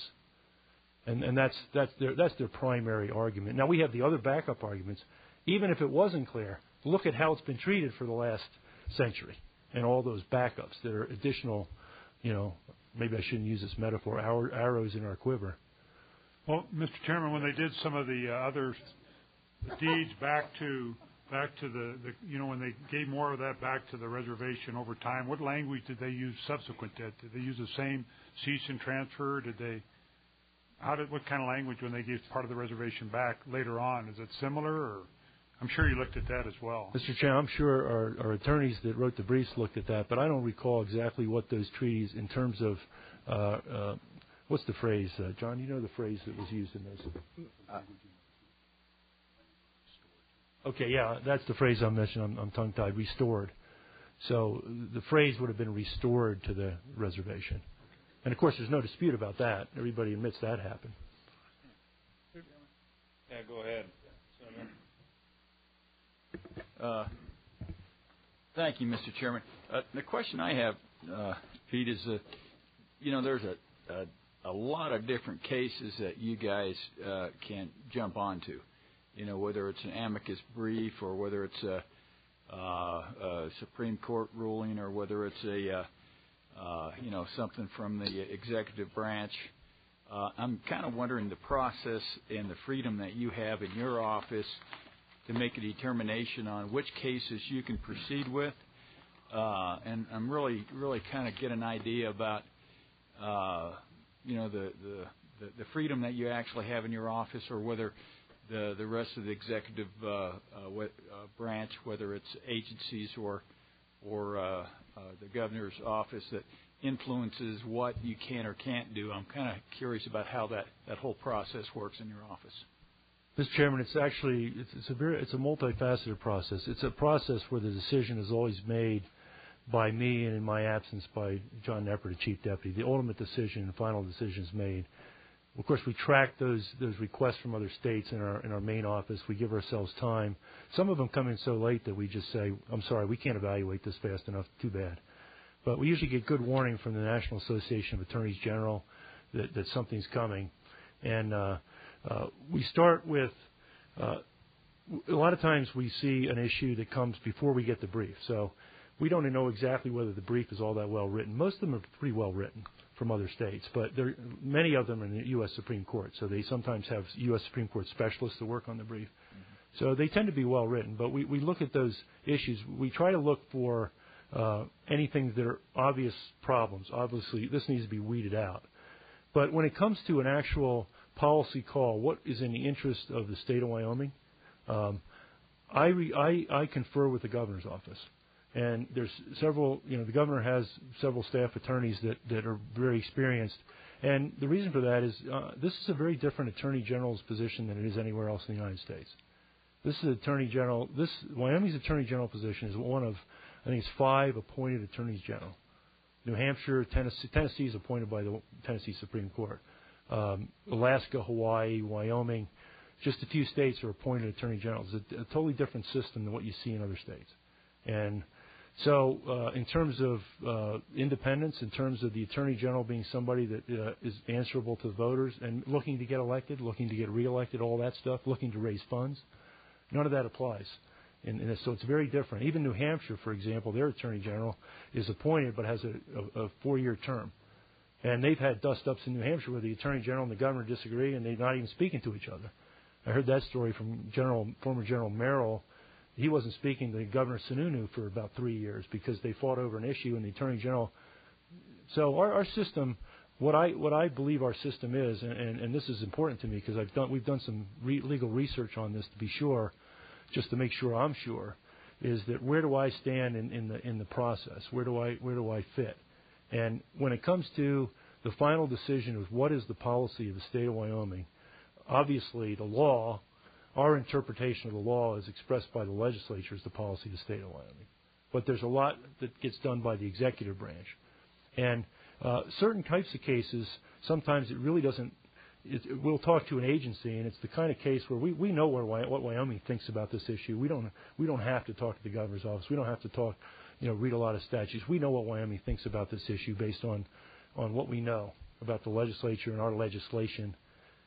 And that's their primary argument. Now, we have the other backup arguments. Even if it wasn't clear, look at how it's been treated for the last century and all those backups that are additional, maybe I shouldn't use this metaphor, arrows in our quiver. Well, Mr. Chairman, when they did some of the other deeds back to the when they gave more of that back to the reservation over time, what language did they use subsequent to that? Did they use the same cease and transfer? What kind of language when they gave part of the reservation back later on? Is it similar? Or I'm sure you looked at that as well. Mr. Chair, I'm sure our attorneys that wrote the briefs looked at that, but I don't recall exactly what those treaties in terms of what's the phrase, John? You know the phrase that was used in those. Okay, yeah, that's the phrase I'm mentioning. I'm tongue-tied. Restored. So the phrase would have been restored to the reservation. And, of course, there's no dispute about that. Everybody admits that happened. Yeah, go ahead. Thank you, Mr. Chairman. The question I have Pete, is there's a lot of different cases that you guys can jump onto. Whether it's an amicus brief or whether it's a Supreme Court ruling or whether it's a something from the executive branch. I'm kind of wondering the process and the freedom that you have in your office to make a determination on which cases you can proceed with. And I'm really kind of get an idea about, the freedom that you actually have in your office, or whether the rest of the executive branch, whether it's agencies or the governor's office that influences what you can or can't do. I'm kind of curious about how that whole process works in your office. Mr. Chairman, it's actually it's a multifaceted process. It's a process where the decision is always made by me, and in my absence by John Knepper, the Chief Deputy. The ultimate decision and final decision is made. Of course, we track those requests from other states in our main office. We give ourselves time. Some of them come in so late that we just say, "I'm sorry, we can't evaluate this fast enough. Too bad." But we usually get good warning from the National Association of Attorneys General that something's coming, and we start with. A lot of times we see an issue that comes before we get the brief, so we don't know exactly whether the brief is all that well written. Most of them are pretty well written from other states, but many of them are in the U.S. Supreme Court, so they sometimes have U.S. Supreme Court specialists that work on the brief. Mm-hmm. So they tend to be well written, but we look at those issues. We try to look for anything that are obvious problems. Obviously, this needs to be weeded out. But when it comes to an actual policy call, what is in the interest of the state of Wyoming, I confer with the governor's office. And there's several, the governor has several staff attorneys that are very experienced. And the reason for that is this is a very different attorney general's position than it is anywhere else in the United States. Wyoming's attorney general position is one of, I think it's 5 appointed attorneys general. New Hampshire, Tennessee is appointed by the Tennessee Supreme Court. Alaska, Hawaii, Wyoming, just a few states are appointed attorney generals. It's a totally different system than what you see in other states. And so in terms of independence, in terms of the attorney general being somebody that is answerable to the voters and looking to get elected, looking to get reelected, all that stuff, looking to raise funds, none of that applies. And so it's very different. Even New Hampshire, for example, their attorney general is appointed but has a 4-year term. And they've had dust-ups in New Hampshire where the attorney general and the governor disagree, and they're not even speaking to each other. I heard that story from former General Merrill. He wasn't speaking to Governor Sununu for about 3 years because they fought over an issue, and the attorney general. So our system, what I believe our system is, and this is important to me because we've done some legal research on this to be sure, just to make sure I'm sure, is that where do I stand in the process? Where do I fit? And when it comes to the final decision of what is the policy of the state of Wyoming, obviously the law. Our interpretation of the law is expressed by the legislature as the policy of the state of Wyoming. But there's a lot that gets done by the executive branch. And certain types of cases, sometimes it really doesn't. We'll talk to an agency, and it's the kind of case where we know what Wyoming thinks about this issue. We don't have to talk to the governor's office. We don't have to talk, read a lot of statutes. We know what Wyoming thinks about this issue based on what we know about the legislature and our legislation.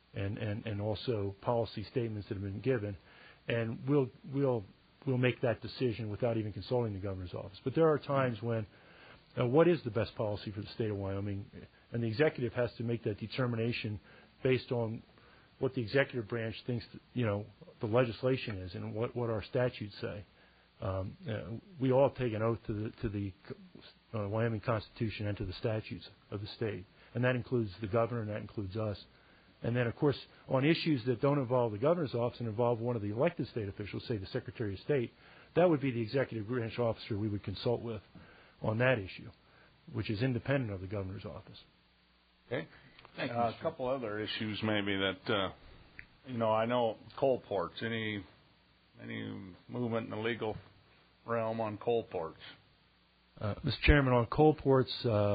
And also policy statements that have been given, and we'll make that decision without even consulting the governor's office. But there are times when what is the best policy for the state of Wyoming, and the executive has to make that determination based on what the executive branch thinks the legislation is and what our statutes say. We all take an oath to the Wyoming Constitution and to the statutes of the state, and that includes the governor and that includes us. And then, of course, on issues that don't involve the governor's office and involve one of the elected state officials, say the Secretary of State, that would be the executive branch officer we would consult with on that issue, which is independent of the governor's office. Okay. Thank you. A couple other issues maybe that, I know coal ports. Any movement in the legal realm on coal ports? Mr. Chairman, on coal ports,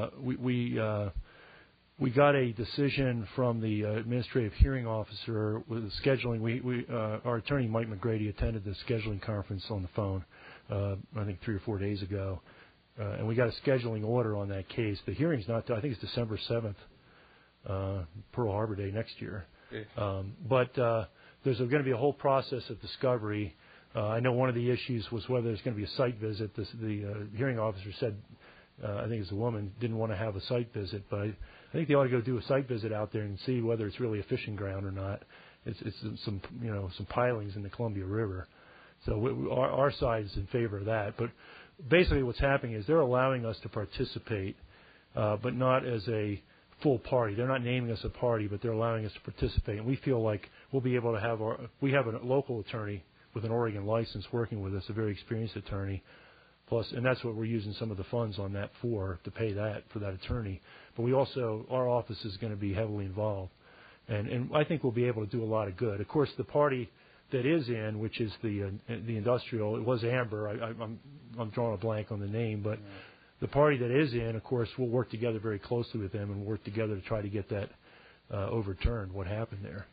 we got a decision from the administrative hearing officer with the scheduling. Our attorney, Mike McGrady, attended the scheduling conference on the phone, I think 3 or 4 days ago. and we got a scheduling order on that case. The hearing's not. I think it's December 7th, Pearl Harbor Day next year. But there's going to be a whole process of discovery. I know one of the issues was whether there's going to be a site visit. The hearing officer said, I think it's a woman, didn't want to have a site visit, but I think they ought to go do a site visit out there and see whether it's really a fishing ground or not. It's some pilings in the Columbia River. So our side is in favor of that. But basically what's happening is they're allowing us to participate, but not as a full party. They're not naming us a party, but they're allowing us to participate. And we feel like we'll be able to have we have a local attorney with an Oregon license working with us, a very experienced attorney. Plus, and that's what we're using some of the funds on that to pay that for that attorney. But we also, our office is going to be heavily involved. And I think we'll be able to do a lot of good. Of course, the party that is in, which is the industrial, it was Amber. I'm drawing a blank on the name, but the party that is in, of course, we'll work together very closely with them and work together to try to get that overturned. What happened there?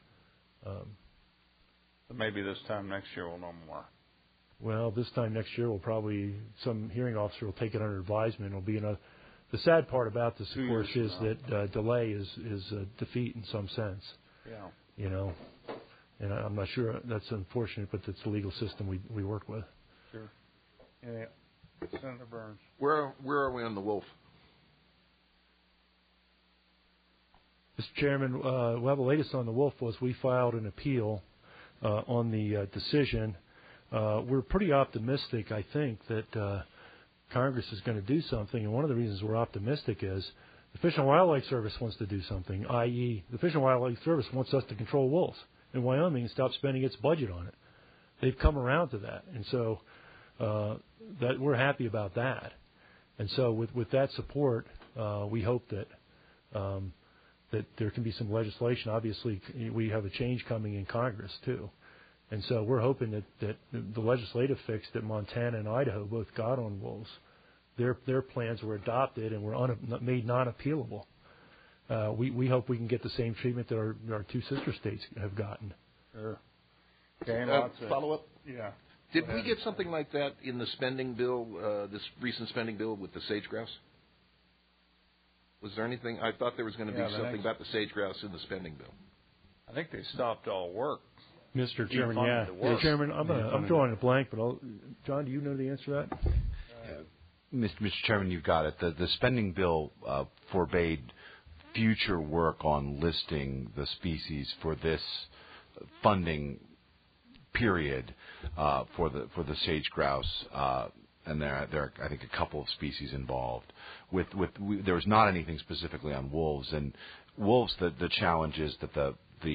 Maybe this time next year we'll know more. Well, this time next year some hearing officer will take it under advisement. It'll be the sad part about this, of course, is that delay is defeat in some sense. Yeah. And I'm not sure that's unfortunate, but it's the legal system we work with. Sure. Yeah. Senator Burns. Where are we on the wolf? Mr. Chairman, well, the latest on the wolf was we filed an appeal on the decision. We're pretty optimistic, I think, that Congress is going to do something. And one of the reasons we're optimistic is the Fish and Wildlife Service wants to do something, i.e. the Fish and Wildlife Service wants us to control wolves in Wyoming and stop spending its budget on it. They've come around to that. And so that we're happy about that. And so with that support, we hope that there can be some legislation. Obviously, we have a change coming in Congress, too. And so we're hoping that the legislative fix that Montana and Idaho both got on wolves, their plans were adopted and were made non-appealable. We hope we can get the same treatment that our two sister states have gotten. Sure. Okay, follow up? Yeah. Did we get something like that in the spending bill, this recent spending bill with the sage grouse? Was there anything? I thought there was going to be something about the sage grouse in the spending bill. I think they stopped all work. Mr. Chairman, yeah. Chairman, I'm drawing a blank, but John, do you know the answer to that? Mr. Chairman, you've got it. The spending bill forbade future work on listing the species for this funding period for the sage grouse, and there are I think a couple of species involved. There was not anything specifically on wolves, and wolves. The challenge is that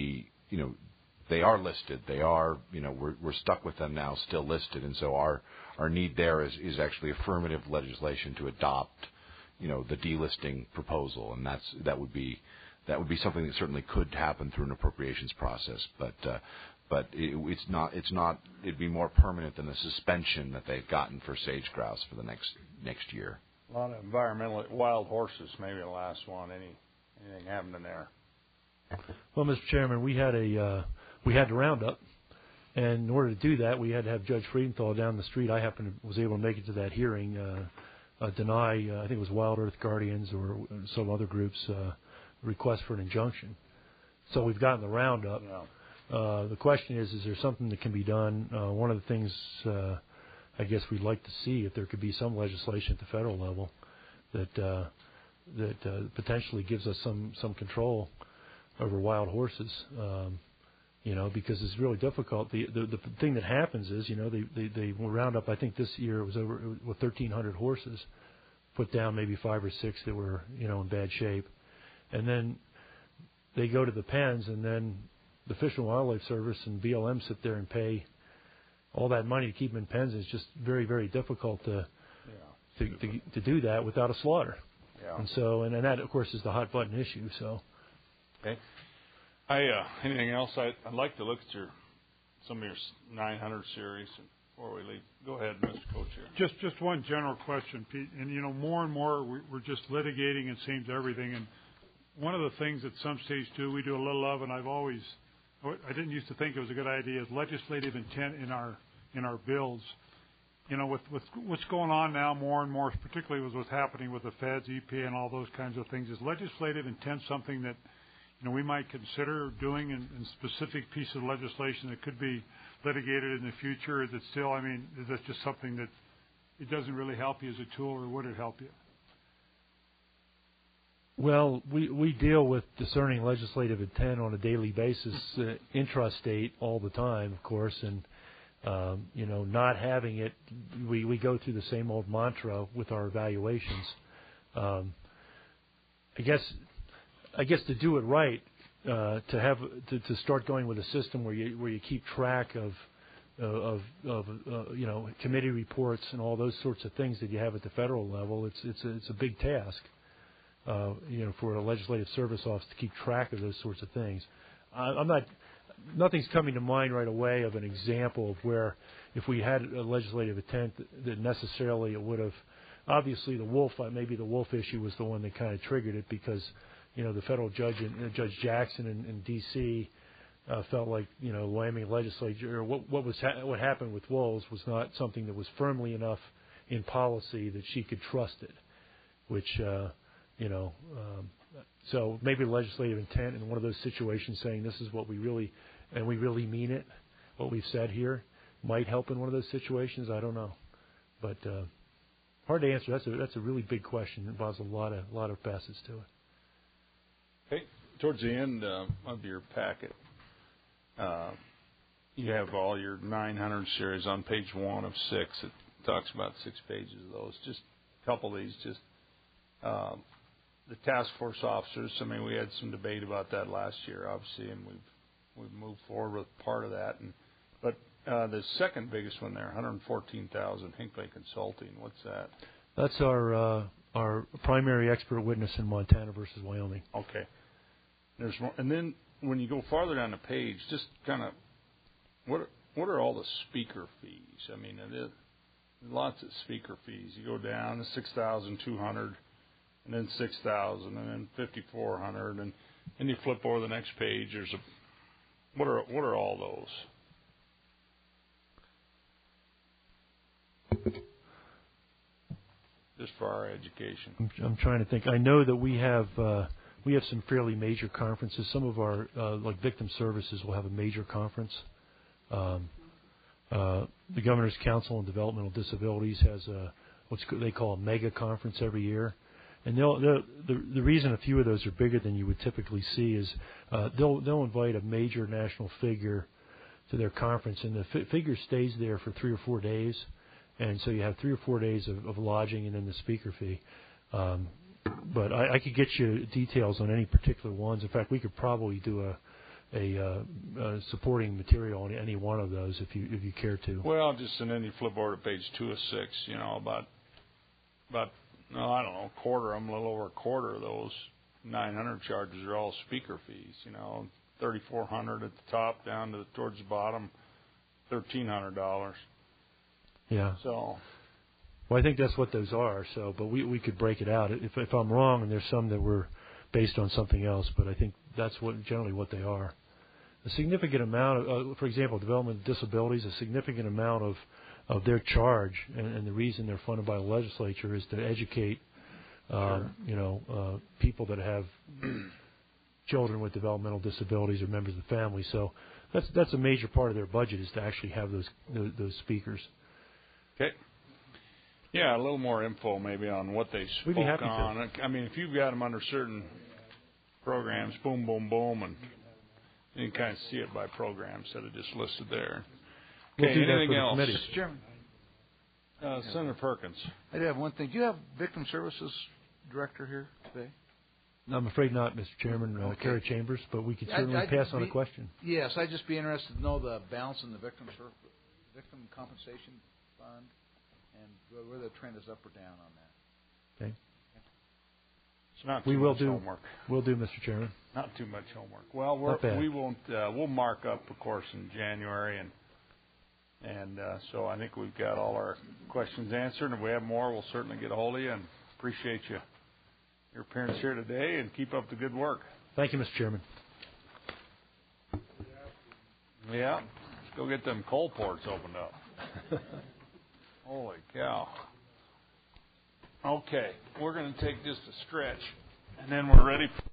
they are listed. They are, we're stuck with them now, still listed, and so our need there is actually affirmative legislation to adopt, the delisting proposal, and that would be something that certainly could happen through an appropriations process, but it's not. It'd be more permanent than the suspension that they've gotten for sage grouse for the next year. A lot of environmental wild horses, maybe the last one. Anything happening there? Well, Mr. Chairman, we had the roundup, and in order to do that, we had to have Judge Friedenthal down the street. I was able to make it to that hearing, deny, I think it was Wild Earth Guardians or some other groups' request for an injunction. So we've gotten the roundup. Yeah. The question is there something that can be done? One of the things I guess we'd like to see if there could be some legislation at the federal level that potentially gives us some control over wild horses. Because it's really difficult. The thing that happens is, they will round up. I think this year it was over 1,300 horses, put down maybe 5 or 6 that were in bad shape, and then they go to the pens, and then the Fish and Wildlife Service and BLM sit there and pay all that money to keep them in pens. It's just very, very difficult to do that without a slaughter. Yeah. And so, and that of course is the hot button issue. So. Okay. Anything else? I'd like to look at some of your 900 series before we leave. Go ahead, Mr. Co-Chair. Just one general question, Pete. And more and more we're just litigating it seems everything. And one of the things that some states do, we do a little of, and I didn't used to think it was a good idea, is legislative intent in our bills. with what's going on now more and more, particularly with what's happening with the feds, EPA, and all those kinds of things, is legislative intent something that we might consider doing in specific pieces of legislation that could be litigated in the future? Is it still, is that just something that it doesn't really help you as a tool, or would it help you? Well, we deal with discerning legislative intent on a daily basis, intrastate all the time, of course, and not having it, we go through the same old mantra with our evaluations. I guess to do it right, to start going with a system where you keep track of committee reports and all those sorts of things that you have at the federal level, it's a big task. For a legislative service office to keep track of those sorts of things. Nothing's coming to mind right away of an example of where if we had a legislative intent that necessarily it would have. Obviously, maybe the Wolf issue was the one that kind of triggered it because, the federal judge and Judge Jackson in D.C. Felt like the Wyoming legislature or what happened with wolves was not something that was firmly enough in policy that she could trust it, which. So maybe legislative intent in one of those situations saying this is what we really mean it, what we've said here, might help in one of those situations. I don't know. But hard to answer. That's a really big question. It involves a lot of facets to it. Okay. Towards the end of your packet, you have all your 900 series on page 1 of 6. It talks about 6 pages of those. Just a couple of these, the task force officers. We had some debate about that last year, obviously, and we've moved forward with part of that. But the second biggest one there, $114,000, Hinckley Consulting. What's that? That's our primary expert witness in Montana versus Wyoming. Okay. There's more, and then when you go farther down the page, just kind of what are all the speaker fees? There's lots of speaker fees. You go down to $6,200. And then 6,000, and then 5,400, and you flip over the next page. There's what are all those? Just for our education. I'm trying to think. I know that we have some fairly major conferences. Some of our like Victim Services will have a major conference. The Governor's Council on Developmental Disabilities has what they call a mega conference every year. And the reason a few of those are bigger than you would typically see is they'll invite a major national figure to their conference, and the figure stays there for 3 or 4 days, and so you have 3 or 4 days of lodging and then the speaker fee. But I could get you details on any particular ones. In fact, we could probably do a supporting material on any one of those if you care to. Well, and then you flip over to page 2 of 6. About I don't know, a little over a quarter of those 900 charges are all speaker fees. $3,400 at the top down to towards the bottom, $1,300. Yeah. So. Well, I think that's what those are. So, but we could break it out. If I'm wrong, and there's some that were based on something else, but I think that's generally what they are. A significant amount of, for example, developmental disabilities, a significant amount of their charge, and the reason they're funded by the legislature is to educate, people that have children with developmental disabilities or members of the family. So that's a major part of their budget is to actually have those speakers. Okay. Yeah, a little more info maybe on what they spoke We'd be happy on. To. If you've got them under certain programs, boom, boom, boom, and you can kind of see it by program instead of just listed there. Okay, we'll do anything that else? Mr. Chairman. Senator Perkins. I do have one thing. Do you have Victim Services Director here today? No, I'm afraid not, Mr. Chairman. Okay. Kara Chambers, but we could certainly pass on a question. Yes, I'd just be interested to know the balance in the Victim Compensation Fund and whether the trend is up or down on that. Okay. It's not too much homework. We'll do, Mr. Chairman. Not too much homework. Well, we won't. We'll mark up, of course, in January, and so I think we've got all our questions answered. And if we have more, we'll certainly get a hold of you. And appreciate your appearance here today, and keep up the good work. Thank you, Mr. Chairman. Yeah, let's go get them coal ports opened up. Holy cow. Okay, we're going to take just a stretch, and then we're ready for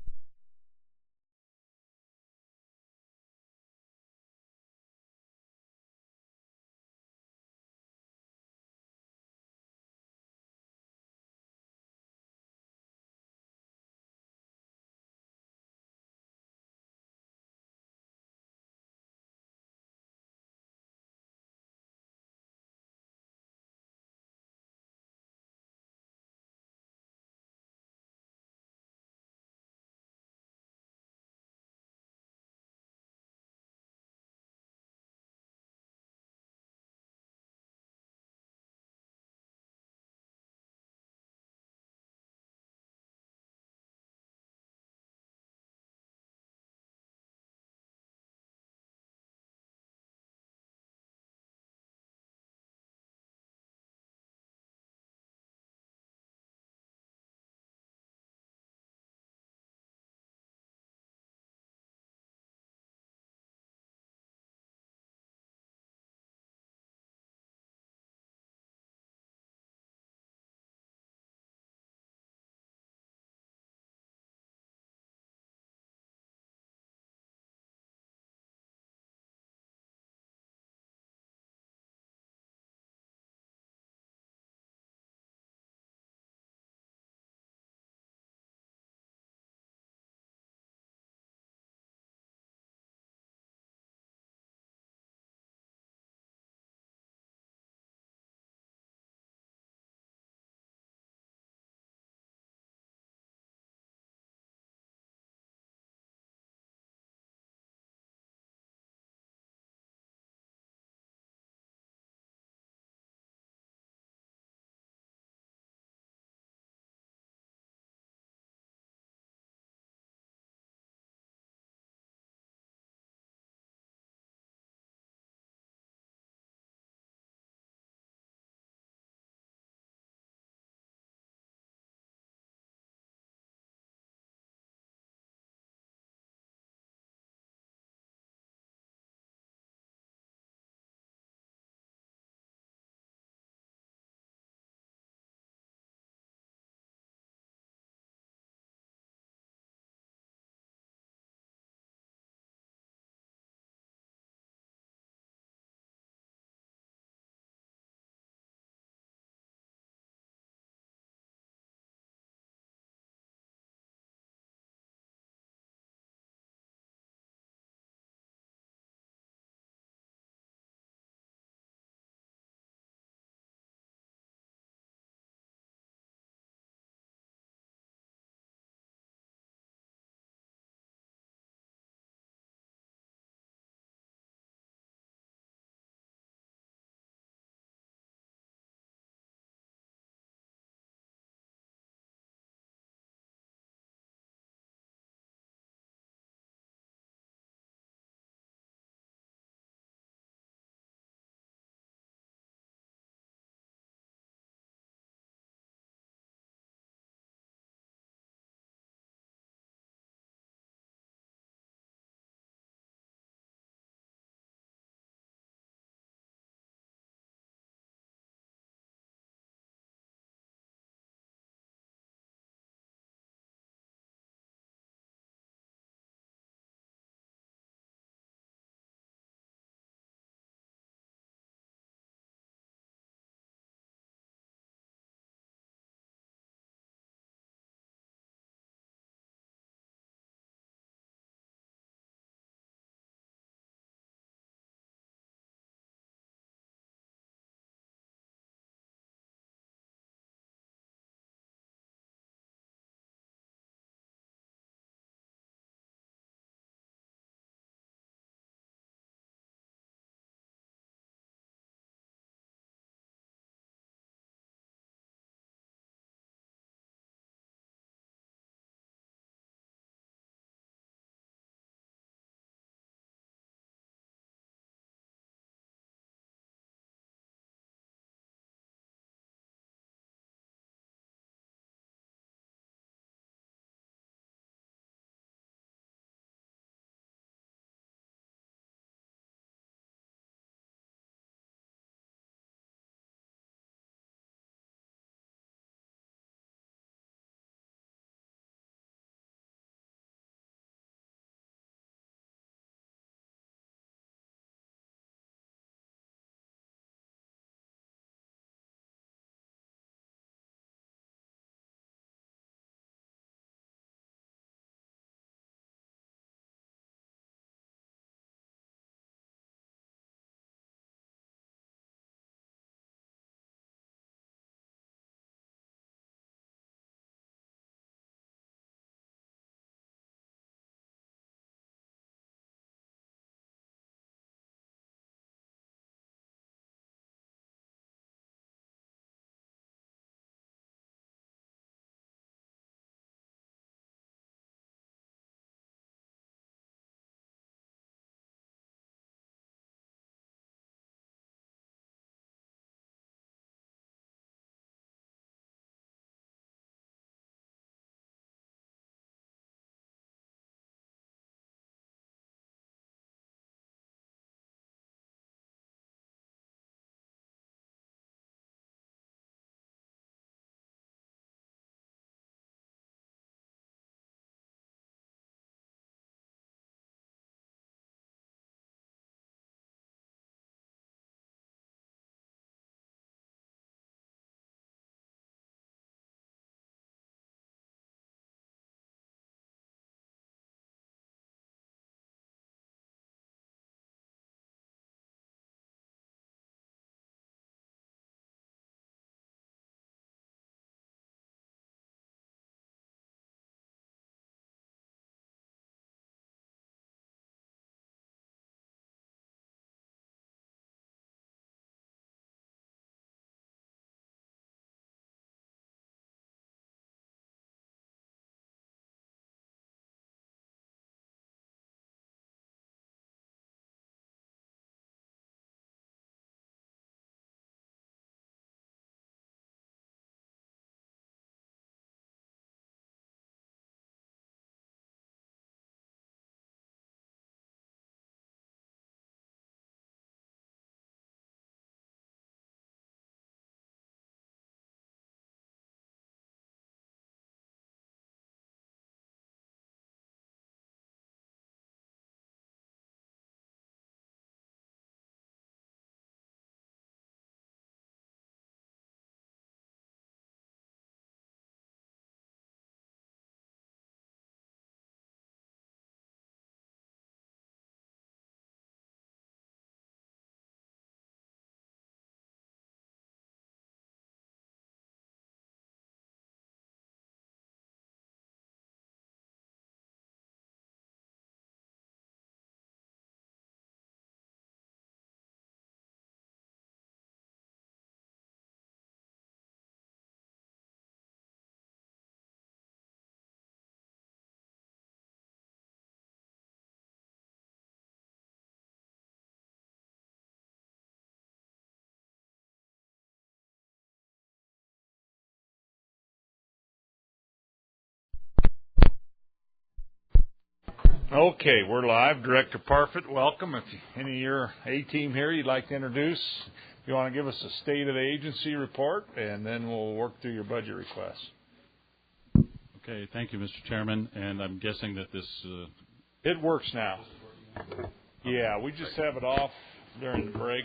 Okay, we're live. Director Parfit, welcome. If any of your A-team here you'd like to introduce, if you want to give us a state of the agency report, and then we'll work through your budget requests. Okay, thank you, Mr. Chairman. And I'm guessing that this... It works now. Yeah, we just have it off during the breaks.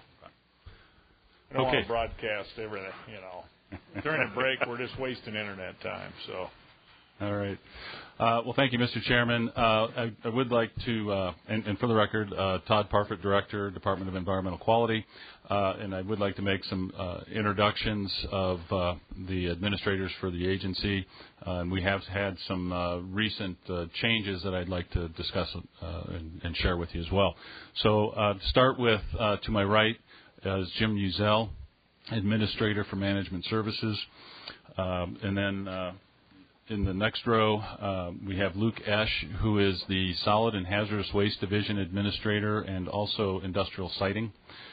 We don't want to broadcast everything, you know. During the break, we're just wasting internet time, so... All right. Well, thank you, Mr. Chairman. I would like to, and for the record, Todd Parfit, Director, Department of Environmental Quality, and I would like to make some introductions of the administrators for the agency. We have had some recent changes that I'd like to discuss and share with you as well. So to start with, to my right is Jim Uzel, Administrator for Management Services, and then in the next row, we have Luke Esch, who is the Solid and Hazardous Waste Division Administrator and also Industrial Siting.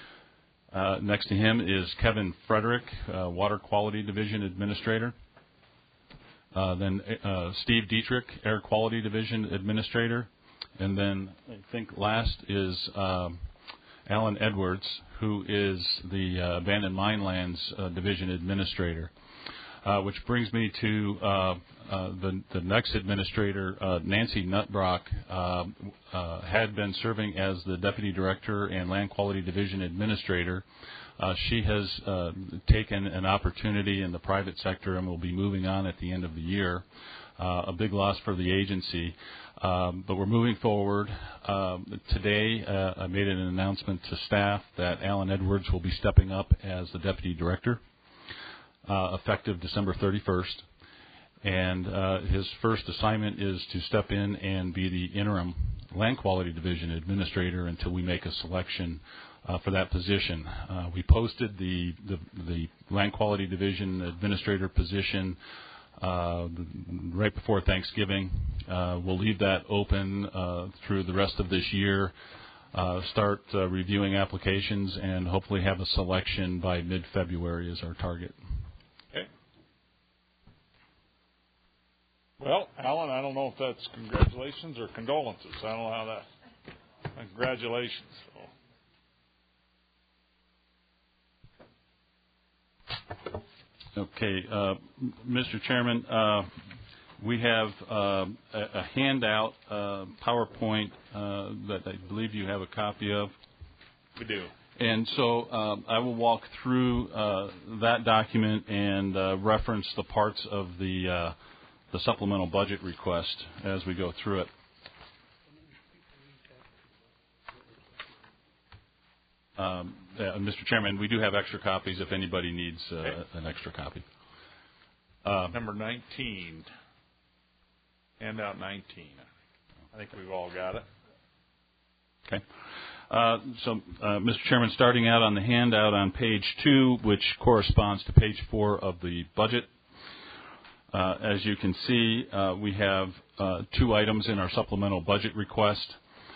Next to him is Kevin Frederick, Water Quality Division Administrator. Then Steve Dietrich, Air Quality Division Administrator. And then I think last is Alan Edwards, who is the Abandoned Mine Lands Division Administrator. Which brings me to the next administrator, Nancy Nutbrock, had been serving as the Deputy Director and Land Quality Division Administrator. She has taken an opportunity in the private sector and will be moving on at the end of the year. A big loss for the agency. But we're moving forward. Today, I made an announcement to staff that Alan Edwards will be stepping up as the Deputy Director. Effective December 31st. And his first assignment is to step in and be the interim Land Quality Division Administrator until we make a selection for that position. We posted the Land Quality Division Administrator position right before Thanksgiving. We'll leave that open through the rest of this year. Start reviewing applications and hopefully have a selection by mid-February is our target. Well, Alan, I don't know if that's congratulations or condolences. I don't know how that. Congratulations. Okay, Mr. Chairman, we have a handout, PowerPoint that I believe you have a copy of. We do. And so I will walk through that document and reference the parts of the supplemental budget request as we go through it. Mr. Chairman, we do have extra copies if anybody needs an extra copy. Number 19. Handout 19. I think we've all got it. Okay. So, Mr. Chairman, starting out on the handout on page 2, which corresponds to page 4 of the budget. As you can see, we have 2 items in our supplemental budget request.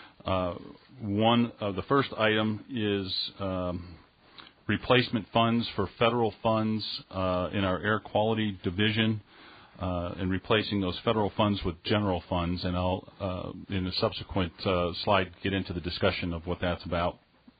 The first item is replacement funds for federal funds in our Air Quality Division, and replacing those federal funds with general funds. And I'll, in a subsequent slide, get into the discussion of what that's about.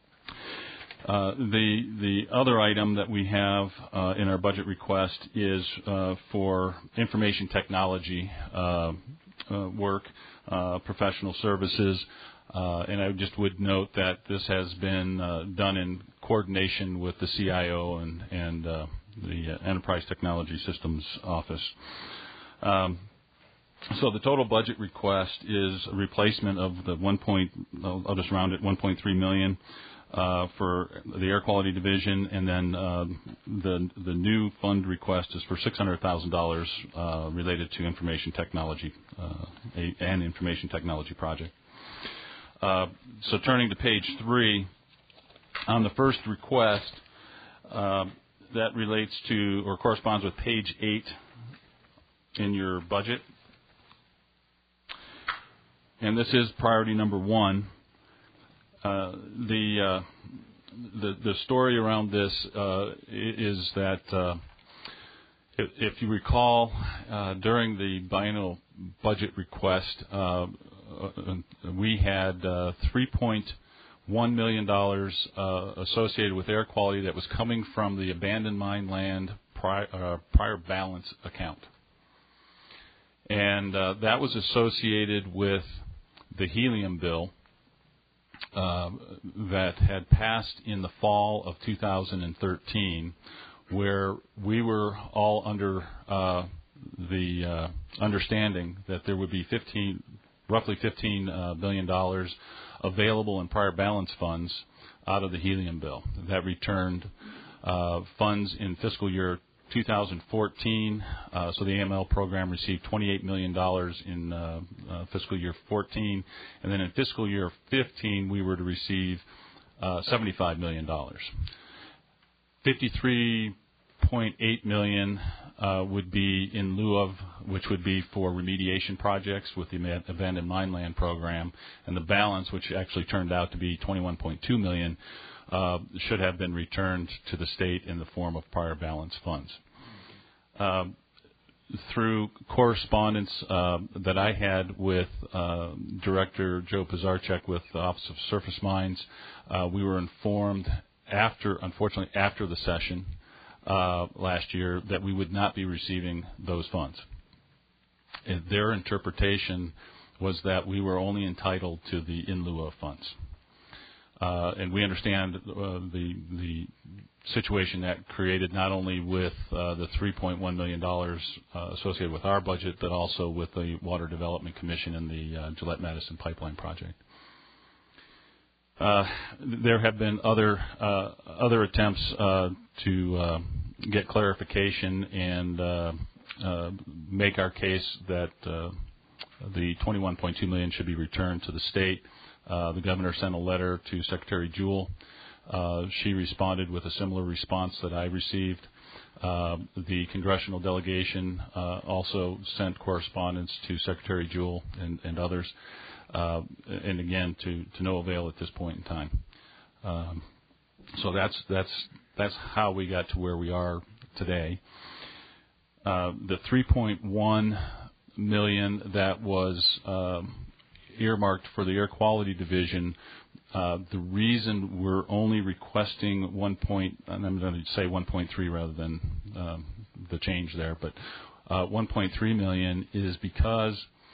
The other item that we have in our budget request is for information technology work, professional services, and I just would note that this has been done in coordination with the CIO and the Enterprise Technology Systems Office. So the total budget request is a replacement of the I'll just round it, $1.3 million. For the Air Quality Division, and then the new fund request is for $600,000 related to information technology, an information technology project. So turning to page 3, on the first request, that relates to or corresponds with page 8 in your budget, and this is priority number 1. The story around this is that if you recall, during the biennial budget request, we had $3.1 million associated with air quality that was coming from the abandoned mine land prior balance account. And that was associated with the helium bill that had passed in the fall of 2013, where we were all under the understanding that there would be roughly $15 billion available in prior balance funds out of the helium bill. That returned funds in fiscal year 2014. So the AML program received $28 million in fiscal year 14. And then in fiscal year 15, we were to receive $75 million. $53.8 million would be in lieu of, which would be for remediation projects with the abandoned mine land program. And the balance, which actually turned out to be $21.2 million, should have been returned to the state in the form of prior balance funds. Through correspondence that I had with Director Joe Pizarchek with the Office of Surface Mines, we were informed unfortunately after the session last year, that we would not be receiving those funds. And their interpretation was that we were only entitled to the in lieu of funds. And we understand the situation that created not only with the $3.1 million associated with our budget, but also with the Water Development Commission and the Gillette-Madison Pipeline project. There have been other attempts to get clarification and make our case that the $21.2 million should be returned to the state. The governor sent a letter to Secretary Jewell. She responded with a similar response that I received. The congressional delegation also sent correspondence to Secretary Jewell and others, and again to no avail at this point in time. So that's how we got to where we are today. The $3.1 million that was earmarked for the Air Quality Division. The reason we're only requesting and I'm going to say 1.3 rather than the change there, but 1.3 million is because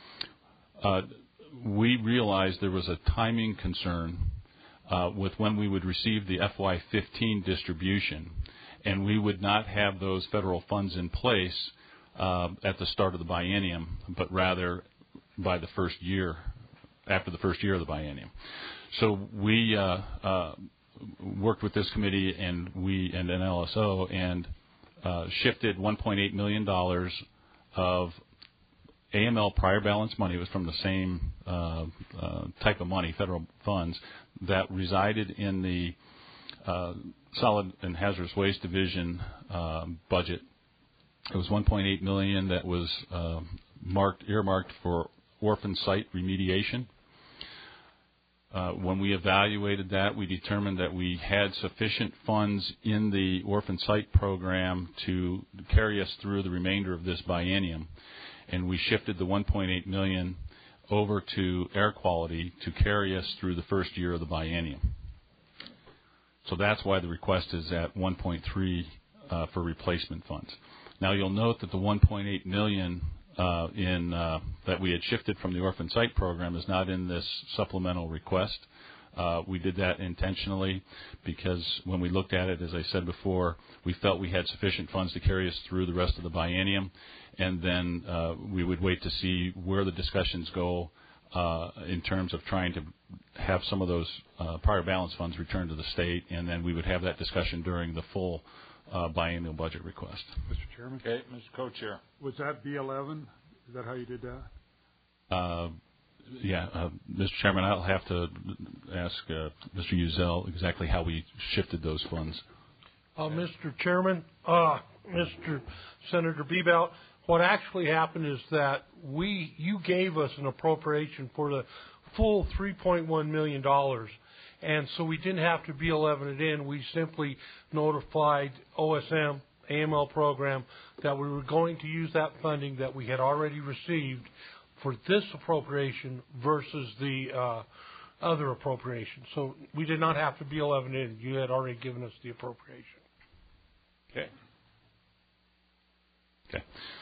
we realized there was a timing concern with when we would receive the FY15 distribution, and we would not have those federal funds in place at the start of the biennium, but rather by the first year, after the first year of the biennium. So we worked with this committee and an LSO and shifted $1.8 million of AML prior balance money. It was from the same type of money, federal funds, that resided in the Solid and Hazardous Waste Division budget. It was $1.8 million that was earmarked for orphan site remediation. When we evaluated that, we determined that we had sufficient funds in the orphan site program to carry us through the remainder of this biennium, and we shifted the $1.8 million over to air quality to carry us through the first year of the biennium. So that's why the request is at 1.3 for replacement funds. Now you'll note that the 1.8 million that we had shifted from the orphan site program is not in this supplemental request. We did that intentionally because when we looked at it, as I said before, we felt we had sufficient funds to carry us through the rest of the biennium, and then we would wait to see where the discussions go in terms of trying to have some of those prior balance funds returned to the state, and then we would have that discussion during the full biennial budget request. Mr. Chairman? Okay, Mr. Co-Chair. Was that B11? Is that how you did that? Mr. Chairman, I'll have to ask Mr. Uzel exactly how we shifted those funds. Mr. Chairman, Mr. Senator Bebout, what actually happened is that you gave us an appropriation for the full $3.1 million. And so we didn't have to B11 it in. We simply notified OSM, AML program, that we were going to use that funding that we had already received for this appropriation versus the other appropriation. So we did not have to be 11 in. You had already given us the appropriation. Okay. Okay.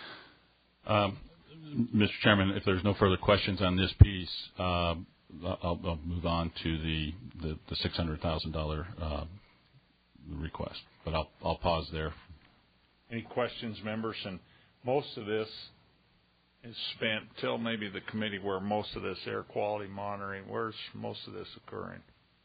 Mr. Chairman, if there's no further questions on this piece, I'll move on to the $600,000 request. But I'll pause there. Any questions, members? And most of this is spent till maybe the committee where most of this air quality monitoring, where's most of this occurring?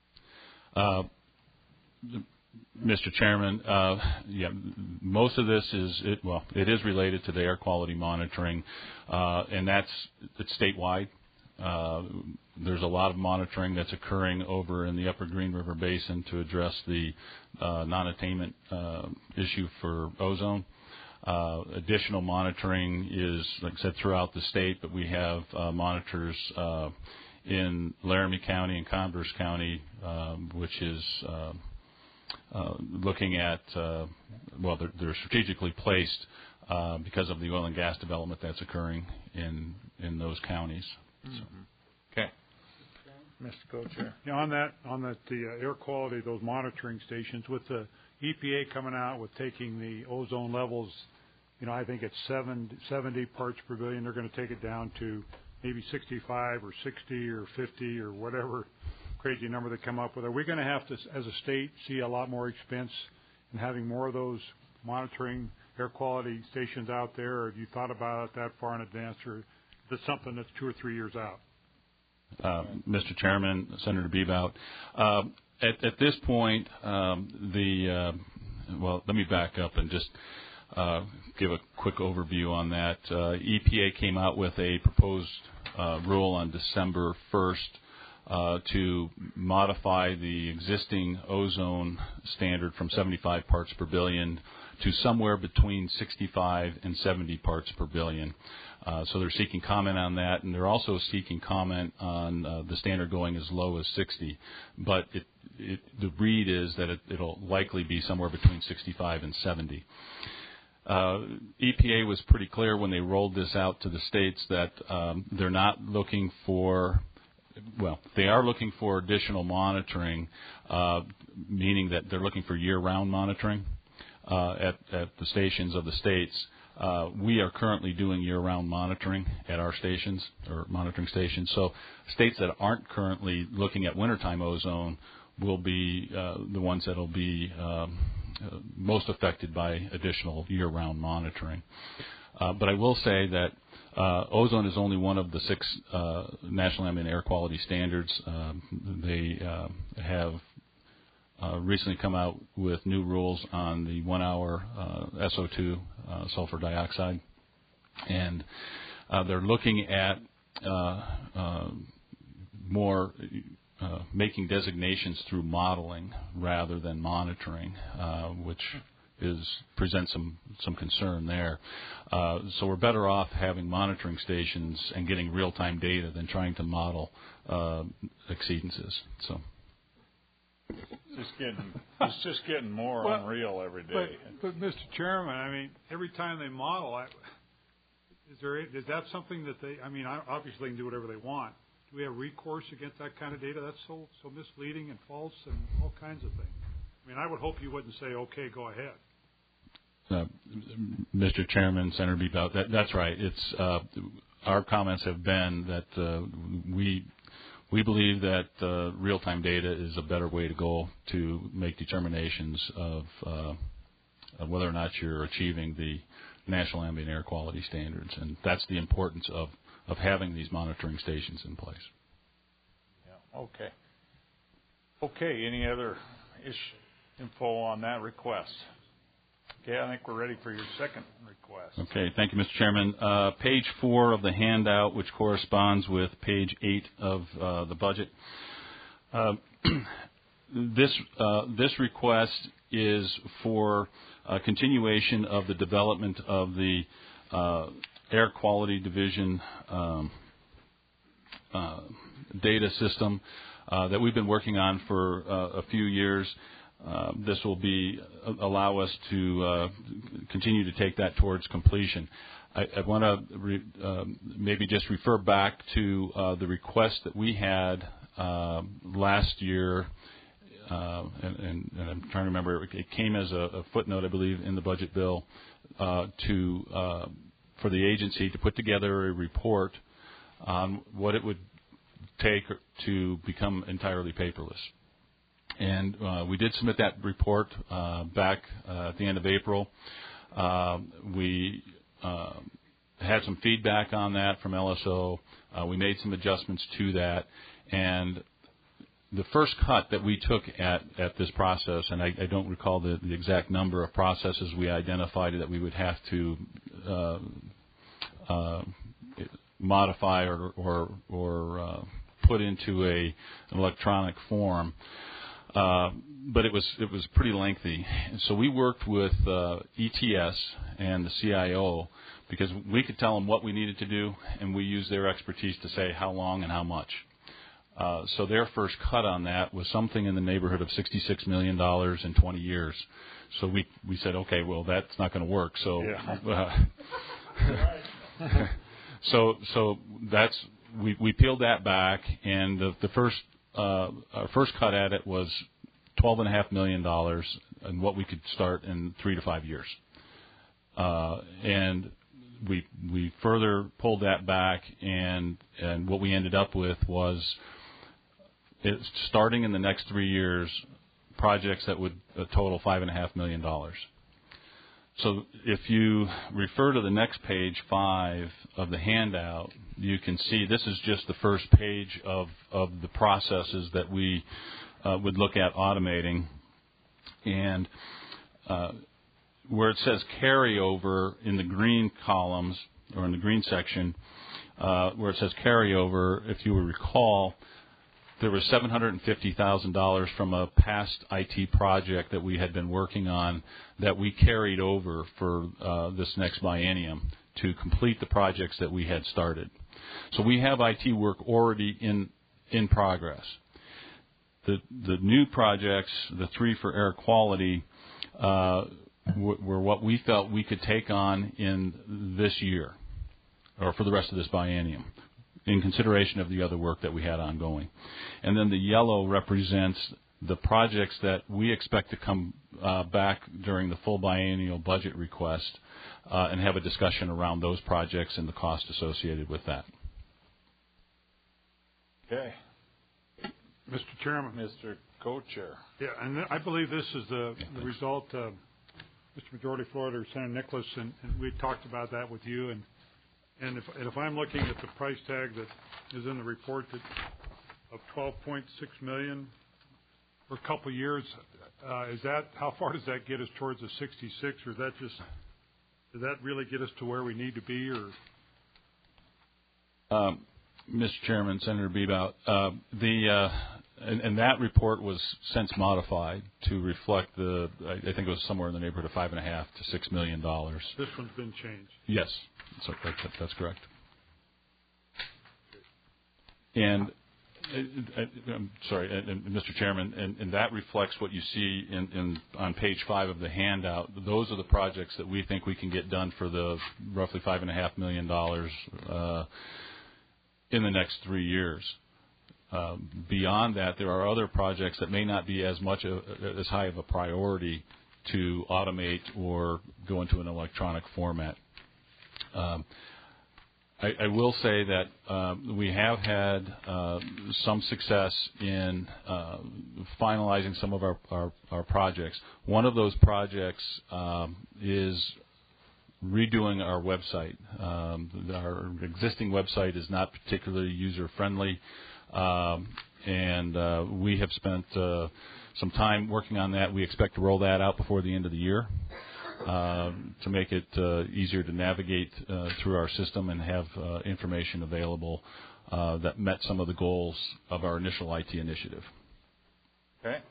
Mr. Chairman, most of this it is related to the air quality monitoring, and it's statewide. There's a lot of monitoring that's occurring over in the Upper Green River Basin to address the non-attainment issue for ozone. Additional monitoring is, like I said, throughout the state, but we have monitors in Laramie County and Converse County, which is looking at, they're strategically placed because of the oil and gas development that's occurring in those counties. Mm-hmm. So. Okay. Mr. Co-Chair. On the air quality, those monitoring stations, with the EPA coming out with taking the ozone levels, I think it's 70 parts per billion. They're going to take it down to maybe 65 or 60 or 50 or whatever crazy number they come up with. Are we going to have to, as a state, see a lot more expense in having more of those monitoring air quality stations out there? Or have you thought about it that far in advance, or is it something that's 2 or 3 years out? Mr. Chairman, Senator Bebout, at this point, let me back up and just give a quick overview on that. EPA came out with a proposed rule on December 1st to modify the existing ozone standard from 75 parts per billion to somewhere between 65 and 70 parts per billion. So they're seeking comment on that, and they're also seeking comment on the standard going as low as 60. But the read is that it'll likely be somewhere between 65 and 70. EPA was pretty clear when they rolled this out to the states that they're not looking for, they are looking for additional monitoring, meaning that they're looking for year-round monitoring at the stations of the states. We are currently doing year-round monitoring at our stations, or monitoring stations. So states that aren't currently looking at wintertime ozone will be the ones that will be most affected by additional year-round monitoring. But I will say that ozone is only one of the 6 National Ambient Air Quality Standards. They have recently come out with new rules on the 1-hour SO2 sulfur dioxide, and they're looking at more making designations through modeling rather than monitoring, which presents some concern there. So we're better off having monitoring stations and getting real-time data than trying to model exceedances. So. It's just getting more unreal every day. But Mr. Chairman, every time they model, is that something that they? Obviously they can do whatever they want. Do we have recourse against that kind of data? That's so misleading and false and all kinds of things. I would hope you wouldn't say, okay, go ahead. Mr. Chairman, Senator Bebout, that's right. It's our comments have been that we believe that real-time data is a better way to go to make determinations of whether or not you're achieving the National Ambient Air Quality Standards, and that's the importance of having these monitoring stations in place. Yeah. Okay. Okay. Any other info on that request? Okay, I think we're ready for your second request. Okay, thank you, Mr. Chairman. Page 4 of the handout, which corresponds with page 8 of the budget. This request is for continuation of the development of the Air Quality Division data system that we've been working on for a few years. this will allow us to continue to take that towards completion. I want to maybe just refer back to the request that we had last year, and I'm trying to remember. It came as a footnote, I believe, in the budget bill for the agency to put together a report on what it would take to become entirely paperless. And we did submit that report back at the end of April. We had some feedback on that from LSO. We made some adjustments to that. And the first cut that we took at this process, and I don't recall the exact number of processes we identified that we would have to modify or put into an electronic form. But it was pretty lengthy. And so we worked with ETS and the CIO because we could tell them what we needed to do, and we used their expertise to say how long and how much. So their first cut on that was something in the neighborhood of $66 million in 20 years. So we said, okay, well, that's not going to work. So so that's we peeled that back, and our first cut at it was $12.5 million, and what we could start in 3 to 5 years. And we further pulled that back, and what we ended up with was starting in the next 3 years, projects that would total $5.5 million. So if you refer to the next page 5 of the handout, you can see this is just the first page of the processes that we would look at automating. And where it says carryover in the green columns, or in the green section, where it says carryover, if you will recall, there was $750,000 from a past IT project that we had been working on that we carried over for this next biennium to complete the projects that we had started. So we have IT work already in progress. The new projects, the 3 for air quality, were what we felt we could take on in this year, or for the rest of this biennium, in consideration of the other work that we had ongoing. And then the yellow represents the projects that we expect to come back during the full biennial budget request and have a discussion around those projects and the cost associated with that. Okay. Mr. Chairman. Mr. Co-Chair. Yeah, and I believe this is the result of Mr. Majority Floor, Senator Nicholas, and we talked about that with you. And if I'm looking at the price tag that is in the report of $12.6 million for a couple of years, is that how far does that get us towards the 66, or does that really get us to where we need to be, or? Mr. Chairman, Senator Bebout, and that report was since modified to reflect I think it was somewhere in the neighborhood of $5.5 to $6 million. This one's been changed. Yes, so that's correct. And I'm sorry, and Mr. Chairman, and that reflects what you see on page 5 of the handout. Those are the projects that we think we can get done for the roughly $5.5 million in the next 3 years. Beyond that, there are other projects that may not be as high of a priority to automate or go into an electronic format. I will say that we have had some success in finalizing some of our projects. One of those projects is redoing our website. Our existing website is not particularly user-friendly, and we have spent some time working on that. We expect to roll that out before the end of the year to make it easier to navigate through our system and have information available that met some of the goals of our initial IT initiative. Okay.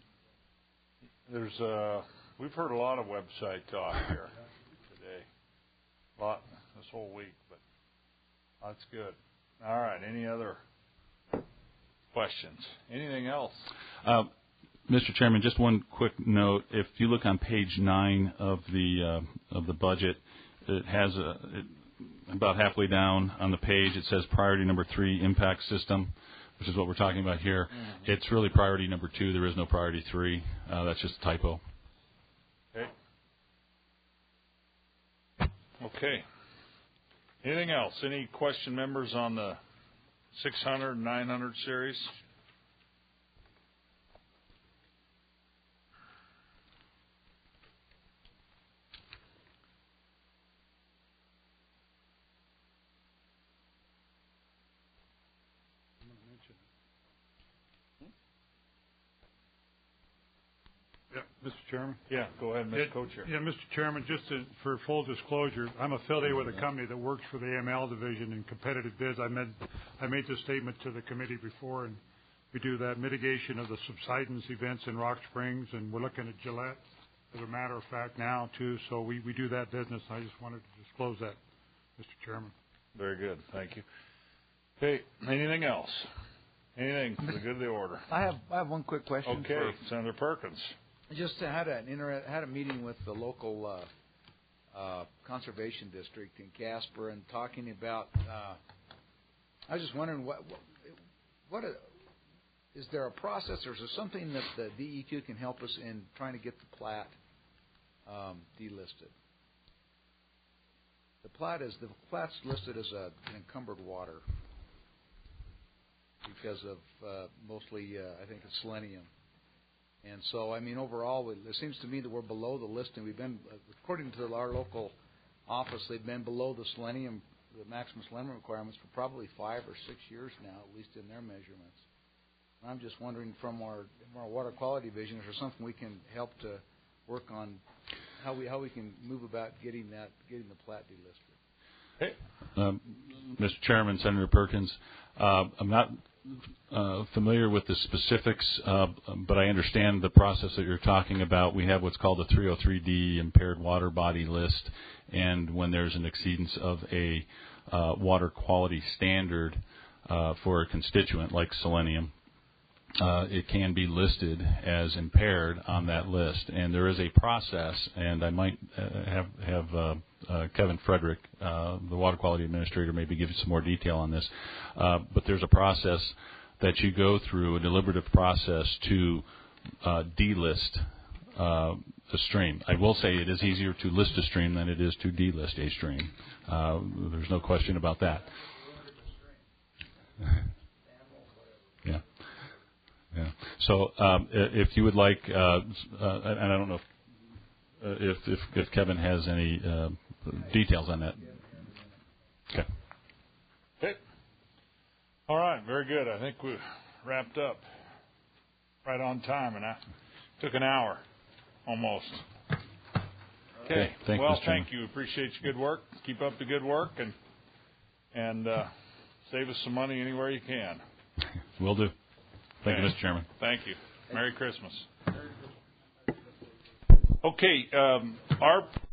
We've heard a lot of website talk here today. A lot this whole week, but that's good. All right. Any other questions? Anything else? Mr. Chairman, just one quick note. If you look on page 9 of the budget, it has about halfway down on the page, it says priority number 3, impact system, which is what we're talking about here. Mm-hmm. It's really priority number 2. There is no priority 3. That's just a typo. Okay. Anything else? Any question, members, on the 600 and 900 series? Mr. Chairman? Yeah, go ahead, Mr. Co-Chair. Yeah, Mr. Chairman, just for full disclosure, I'm affiliated with a company that works for the AML division in competitive bids. I made this statement to the committee before, and we do that mitigation of the subsidence events in Rock Springs, and we're looking at Gillette, as a matter of fact, now, too. So we do that business. I just wanted to disclose that, Mr. Chairman. Very good. Thank you. Okay, anything else? Anything for the good of the order? I have one quick question. Okay, Senator Perkins. Just had a meeting with the local conservation district in Casper and talking about. I was just wondering is there a process or is there something that the DEQ can help us in trying to get the plat delisted? The plat's listed as an encumbered water because of mostly I think it's selenium. And so, I mean, overall, it seems to me that we're below the listing. We've been, according to our local office, they've been below the maximum selenium requirements for probably 5 or 6 years now, at least in their measurements. And I'm just wondering from our water quality division, is there something we can help to work on how we can move about getting the plat delisted? Hey. Mr. Chairman, Senator Perkins, I'm not familiar with the specifics, but I understand the process that you're talking about. We have what's called a 303D impaired water body list, and when there's an exceedance of a water quality standard for a constituent like selenium, it can be listed as impaired on that list. And there is a process, and I might have Kevin Frederick, the Water Quality Administrator, maybe give you some more detail on this. But there's a process that you go through, a deliberative process to delist a stream. I will say it is easier to list a stream than it is to delist a stream. There's no question about that. Yeah. Yeah. So if you would like, and I don't know if Kevin has any details on that. Okay. Okay. All right. Very good. I think we wrapped up right on time, and I took an hour almost. Okay. Thank you. Appreciate your good work. Keep up the good work, and save us some money anywhere you can. Will do. Thank you, Mr. Chairman. Thank you. Merry Christmas. Okay, our